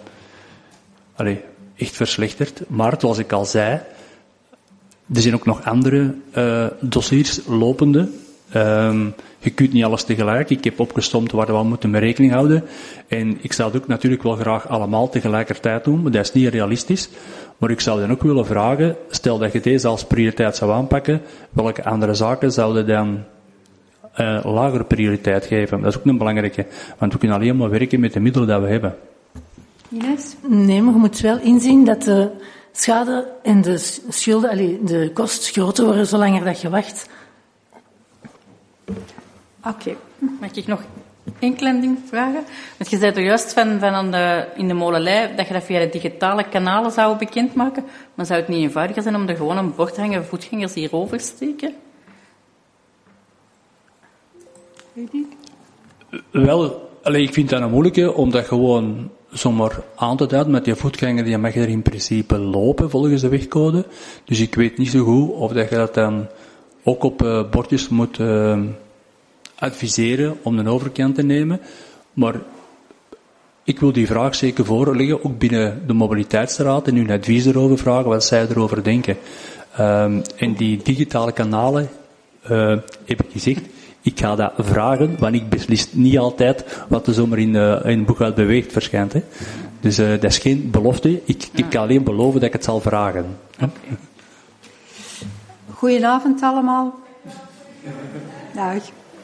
echt verslechterd. Maar zoals ik al zei, er zijn ook nog andere dossiers lopende. Je kunt niet alles tegelijk. Ik heb opgestomd waar we moeten mee rekening houden. En ik zou het ook natuurlijk wel graag allemaal tegelijkertijd doen, maar dat is niet realistisch. Maar ik zou dan ook willen vragen, stel dat je deze als prioriteit zou aanpakken, welke andere zaken zouden dan lagere prioriteit geven? Dat is ook een belangrijke, want we kunnen alleen maar werken met de middelen die we hebben. Ines? Nee, maar je moet wel inzien dat de schade en de schulden, de kost groter worden zolang dat je wacht. Oké. Mag ik nog één klein ding vragen? Want je zei er juist in de molenlei dat je dat via de digitale kanalen zou bekendmaken. Maar zou het niet eenvoudiger zijn om er gewoon een bord te hangen, voetgangers hierover steken? Wel, ik vind dat een moeilijke, om dat gewoon zomaar aan te duiden. Met die voetganger, die mag er in principe lopen volgens de wegcode. Dus ik weet niet zo goed of dat je dat dan ook op bordjes moet adviseren om de overkant te nemen. Maar ik wil die vraag zeker voorleggen, ook binnen de mobiliteitsraad, en hun advies erover vragen wat zij erover denken. En die digitale kanalen, heb ik gezegd, ik ga dat vragen, want ik beslis niet altijd wat er zomaar in Boekhout beweegt verschijnt. Hè. Dus dat is geen belofte. Ik kan alleen beloven dat ik het zal vragen. Okay. Goedenavond allemaal. Dag.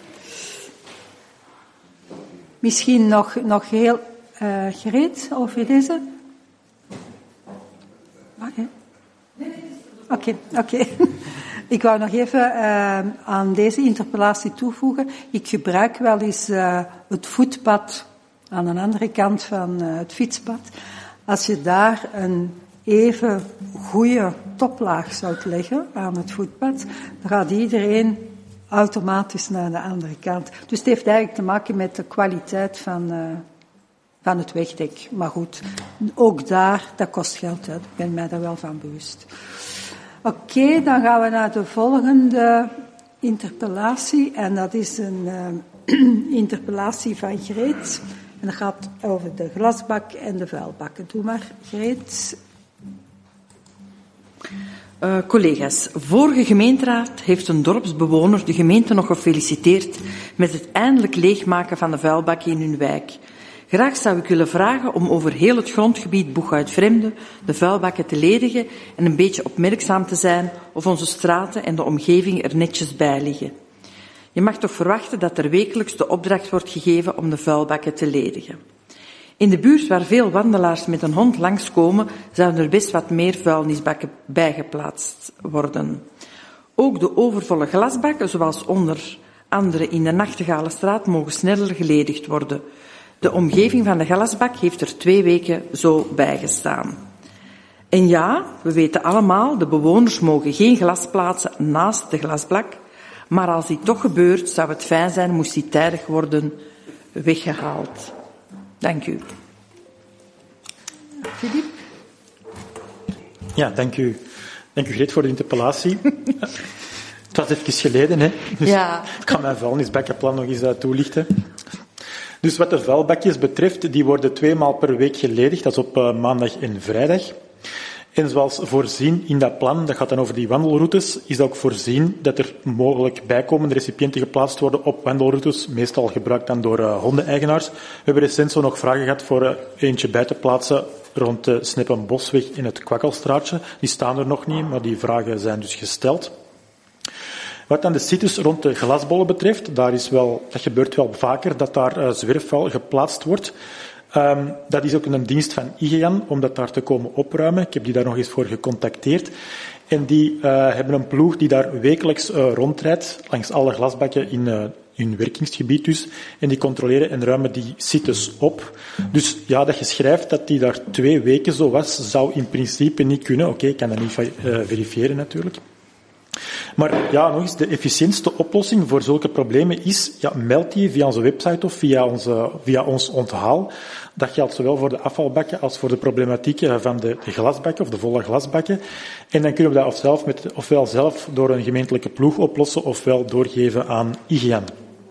Misschien nog heel gereed over deze? Oké. Ik wou nog even aan deze interpellatie toevoegen. Ik gebruik wel eens het voetpad aan de andere kant van het fietspad. Als je daar een even goede toplaag zou leggen aan het voetpad, dan gaat iedereen automatisch naar de andere kant. Dus het heeft eigenlijk te maken met de kwaliteit van het wegdek. Maar goed, ook daar, dat kost geld uit. Ik ben mij daar wel van bewust. Oké, dan gaan we naar de volgende interpellatie. En dat is een interpellatie van Greet. En dat gaat over de glasbak en de vuilbakken. Doe maar, Greet. Collega's, vorige gemeenteraad heeft een dorpsbewoner de gemeente nog gefeliciteerd met het eindelijk leegmaken van de vuilbakken in hun wijk. Graag zou ik willen vragen om over heel het grondgebied Boeghout-Vremde de vuilbakken te ledigen en een beetje opmerkzaam te zijn of onze straten en de omgeving er netjes bij liggen. Je mag toch verwachten dat er wekelijks de opdracht wordt gegeven om de vuilbakken te ledigen. In de buurt waar veel wandelaars met een hond langskomen, zouden er best wat meer vuilnisbakken bijgeplaatst worden. Ook de overvolle glasbakken, zoals onder andere in de Nachtegalenstraat, mogen sneller geledigd worden. De omgeving van de glasbak heeft er 2 weken zo bijgestaan. En ja, we weten allemaal, de bewoners mogen geen glas plaatsen naast de glasbak. Maar als dit toch gebeurt, zou het fijn zijn, moest die tijdig worden weggehaald. Dank u. Philippe? Ja, dank u. Dank u, Greet, voor de interpellatie. Het was even geleden, hè. Dus ja. Ik kan mijn vuilnisbakkenplan nog eens toelichten. Dus wat de vuilbakjes betreft, die worden 2 maal per week geledigd. Dat is op maandag en vrijdag. En zoals voorzien in dat plan, dat gaat dan over die wandelroutes, is ook voorzien dat er mogelijk bijkomende recipiënten geplaatst worden op wandelroutes, meestal gebruikt dan door hondeneigenaars. We hebben recent zo nog vragen gehad voor eentje bij te plaatsen rond de Sneppenbosweg in het Kwakkelstraatje. Die staan er nog niet, maar die vragen zijn dus gesteld. Wat dan de sites rond de glasbollen betreft, dat gebeurt wel vaker dat daar zwerfvuil geplaatst wordt. Dat is ook een dienst van IGEAN om dat daar te komen opruimen. Ik heb die daar nog eens voor gecontacteerd. En die hebben een ploeg die daar wekelijks rondrijdt, langs alle glasbakken in hun werkingsgebied dus. En die controleren en ruimen die sites op. Dus ja, dat je schrijft dat die daar 2 weken zo was, zou in principe niet kunnen. Oké, ik kan dat niet verifiëren natuurlijk. Maar ja, nog eens, de efficiëntste oplossing voor zulke problemen is, ja, meld die via onze website of via ons onthaal. Dat geldt zowel voor de afvalbakken als voor de problematiek van de glasbakken of de volle glasbakken. En dan kunnen we dat ofwel zelf door een gemeentelijke ploeg oplossen, ofwel doorgeven aan IGEAN.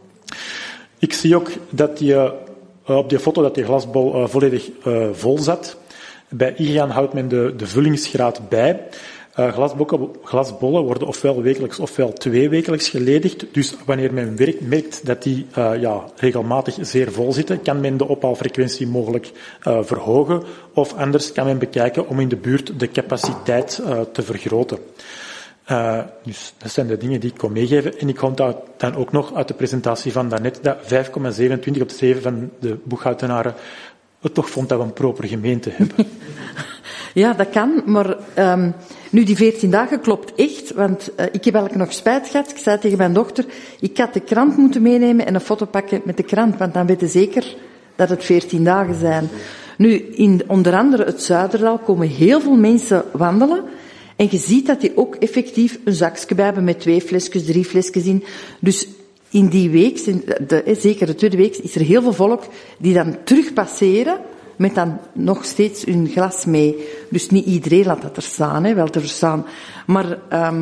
Ik zie ook dat op die foto dat die glasbol volledig vol zat. Bij IGEAN houdt men de vullingsgraad bij. Glasbollen worden ofwel wekelijks ofwel 2 wekelijks geledigd. Dus wanneer men merkt dat die regelmatig zeer vol zitten, kan men de ophaalfrequentie mogelijk verhogen. Of anders kan men bekijken om in de buurt de capaciteit te vergroten. Dus dat zijn de dingen die ik kon meegeven. En ik onthoud dan ook nog uit de presentatie van daarnet dat 5,27 op de 7 van de Boekhoutenaren het toch vond dat we een proper gemeente hebben. Ja, dat kan, maar nu die 14 dagen klopt echt, want ik heb eigenlijk nog spijt gehad. Ik zei tegen mijn dochter, ik had de krant moeten meenemen en een foto pakken met de krant, want dan weten zeker dat het 14 dagen zijn. Nu, in onder andere het Zuiderdal komen heel veel mensen wandelen en je ziet dat die ook effectief een zakje bij hebben met 2 flesjes, 3 flesjes in. Dus in die week, zeker de tweede week, is er heel veel volk die dan terug passeren met dan nog steeds hun glas mee. Dus niet iedereen laat dat er staan, wel te verstaan. Maar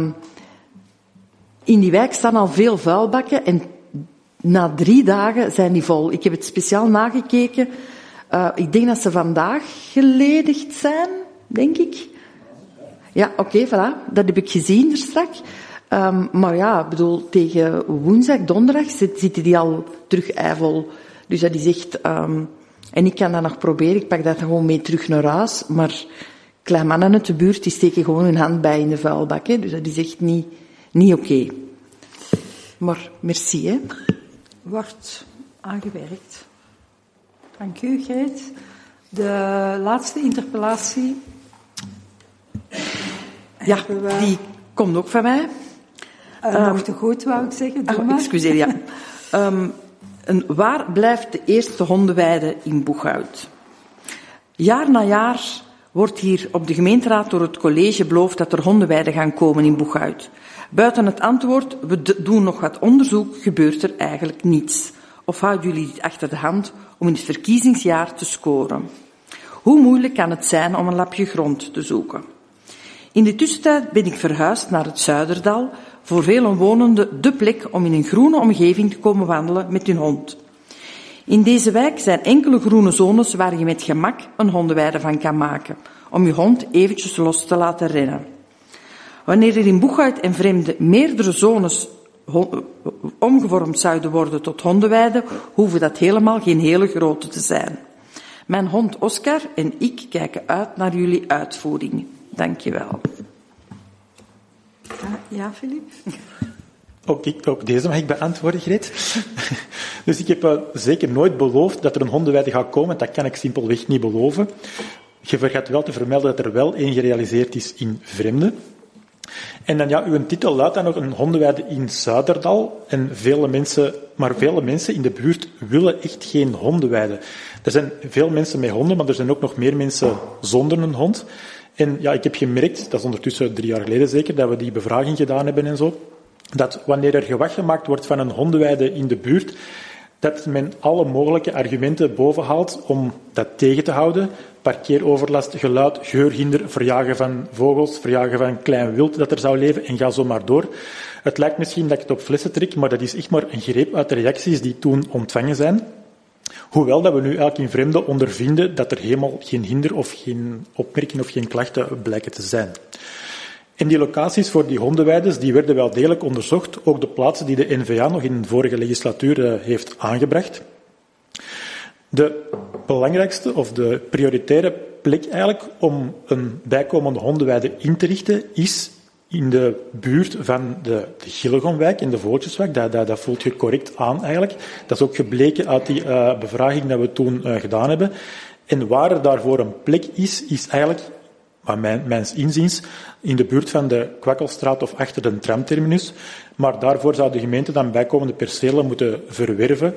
in die wijk staan al veel vuilbakken en na 3 dagen zijn die vol. Ik heb het speciaal nagekeken. Ik denk dat ze vandaag geledigd zijn, denk ik. Ja, oké, voilà. Dat heb ik gezien er straks. Maar ja, ik bedoel, tegen woensdag, donderdag zitten die al terug eivol. Dus dat is echt... En ik kan dat nog proberen, ik pak dat gewoon mee terug naar huis, maar kleine mannen uit de buurt, die steken gewoon hun hand bij in de vuilbak, hè. Dus dat is echt niet oké. Maar merci, hè. Wordt aangewerkt. Dank u, Greet. De laatste interpellatie. Ja, die komt ook van mij. Nog te goed, wou ik zeggen. Doe maar. Excuseer, ja. Waar blijft de eerste hondenweide in Boeghout? Jaar na jaar wordt hier op de gemeenteraad door het college beloofd dat er hondenweiden gaan komen in Boeghout. Buiten het antwoord, we doen nog wat onderzoek, gebeurt er eigenlijk niets. Of houden jullie dit achter de hand om in het verkiezingsjaar te scoren? Hoe moeilijk kan het zijn om een lapje grond te zoeken? In de tussentijd ben ik verhuisd naar het Zuiderdal, voor veel omwonenden de plek om in een groene omgeving te komen wandelen met hun hond. In deze wijk zijn enkele groene zones waar je met gemak een hondenweide van kan maken, om je hond eventjes los te laten rennen. Wanneer er in Boeghout en Vremde meerdere zones omgevormd zouden worden tot hondenweiden, hoeven dat helemaal geen hele grote te zijn. Mijn hond Oscar en ik kijken uit naar jullie uitvoering. Dank je wel. Ja, Philippe? Ook deze mag ik beantwoorden, Greet. Dus ik heb zeker nooit beloofd dat er een hondenweide gaat komen. Dat kan ik simpelweg niet beloven. Je vergat wel te vermelden dat er wel één gerealiseerd is in Vremde. En dan, ja, uw titel luidt dan nog een hondenweide in Zuiderdal. En vele mensen in de buurt willen echt geen hondenweide. Er zijn veel mensen met honden, maar er zijn ook nog meer mensen zonder een hond. En ja, ik heb gemerkt, dat is ondertussen 3 jaar geleden zeker, dat we die bevraging gedaan hebben en zo, dat wanneer er gewag gemaakt wordt van een hondenweide in de buurt, dat men alle mogelijke argumenten bovenhaalt om dat tegen te houden. Parkeeroverlast, geluid, geurhinder, verjagen van vogels, verjagen van klein wild dat er zou leven en ga zo maar door. Het lijkt misschien dat ik het op flessen trek, maar dat is echt maar een greep uit de reacties die toen ontvangen zijn. Hoewel dat we nu eigenlijk in vreemde ondervinden dat er helemaal geen hinder of geen opmerking of geen klachten blijken te zijn. En die locaties voor die hondenweides, die werden wel degelijk onderzocht. Ook de plaatsen die de N-VA nog in de vorige legislatuur heeft aangebracht. De belangrijkste of de prioritaire plek eigenlijk om een bijkomende hondenweide in te richten is in de buurt van de Gillegomwijk in de Vogeltjeswijk. Dat voelt je correct aan eigenlijk. Dat is ook gebleken uit die bevraging dat we toen gedaan hebben. En waar er daarvoor een plek is eigenlijk, maar mijns inziens, in de buurt van de Kwakkelstraat of achter de tramterminus. Maar daarvoor zou de gemeente dan bijkomende percelen moeten verwerven.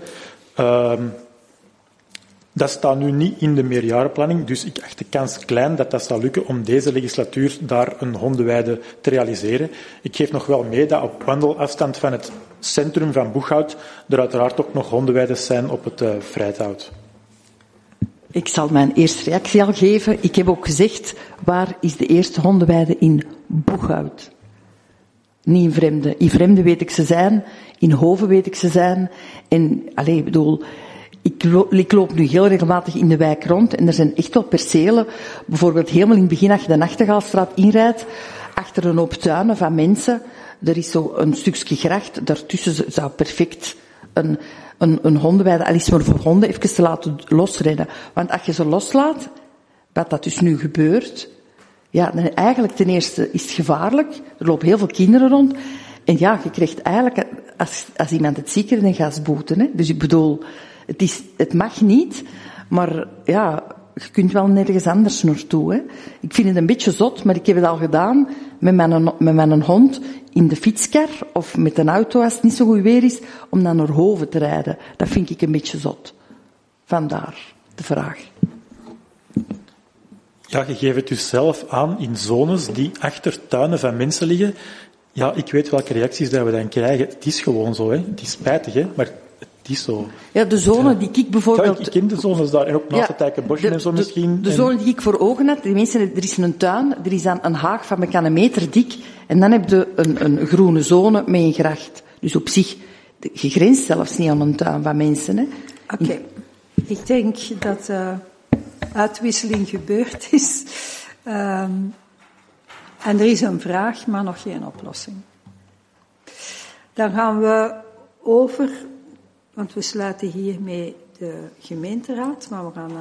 Dat staat nu niet in de meerjarenplanning, dus ik acht de kans klein dat dat zal lukken om deze legislatuur daar een hondenweide te realiseren. Ik geef nog wel mee dat op wandelafstand van het centrum van Boeghout er uiteraard ook nog hondenweides zijn op het Vrijthout. Ik zal mijn eerste reactie al geven. Ik heb ook gezegd, waar is de eerste hondenweide in Boeghout? Niet in Vremde. In Vremde weet ik ze zijn, in Hoven weet ik ze zijn. En, ik bedoel, ik loop nu heel regelmatig in de wijk rond en er zijn echt wel percelen, bijvoorbeeld helemaal in het begin als je de Nachtegaalstraat inrijdt, achter een hoop tuinen van mensen, er is zo een stukje gracht, daartussen zou perfect een hondenweide, al is maar voor honden, even te laten losrennen. Want als je ze loslaat, wat dat dus nu gebeurt, ja, dan eigenlijk ten eerste is het gevaarlijk, er lopen heel veel kinderen rond, en ja, je krijgt eigenlijk, als iemand het ziek is, dan gaat ze boeten, hè. Dus ik bedoel, het mag niet, maar ja, je kunt wel nergens anders naartoe, hè. Ik vind het een beetje zot, maar ik heb het al gedaan met mijn hond in de fietskar of met een auto als het niet zo goed weer is, om dan naar Hoven te rijden. Dat vind ik een beetje zot. Vandaar de vraag. Ja, je geeft het dus zelf aan in zones die achter tuinen van mensen liggen. Ja, ik weet welke reacties dat we dan krijgen. Het is gewoon zo, hè. Het is spijtig, hè, maar het is zo. Ja, de zone die ik bijvoorbeeld... Ja, ik ken de zones daar, en ook naast het Eikenbosje en zo misschien. De zone die ik voor ogen had, die mensen, er is een tuin, er is dan een haag van een meter dik, en dan heb je een groene zone met een gracht. Dus op zich, je grenst zelfs niet aan een tuin van mensen, hè. Oké. Ik denk dat uitwisseling gebeurd is. En er is een vraag, maar nog geen oplossing. Dan gaan we over, want we sluiten hiermee de gemeenteraad, maar we gaan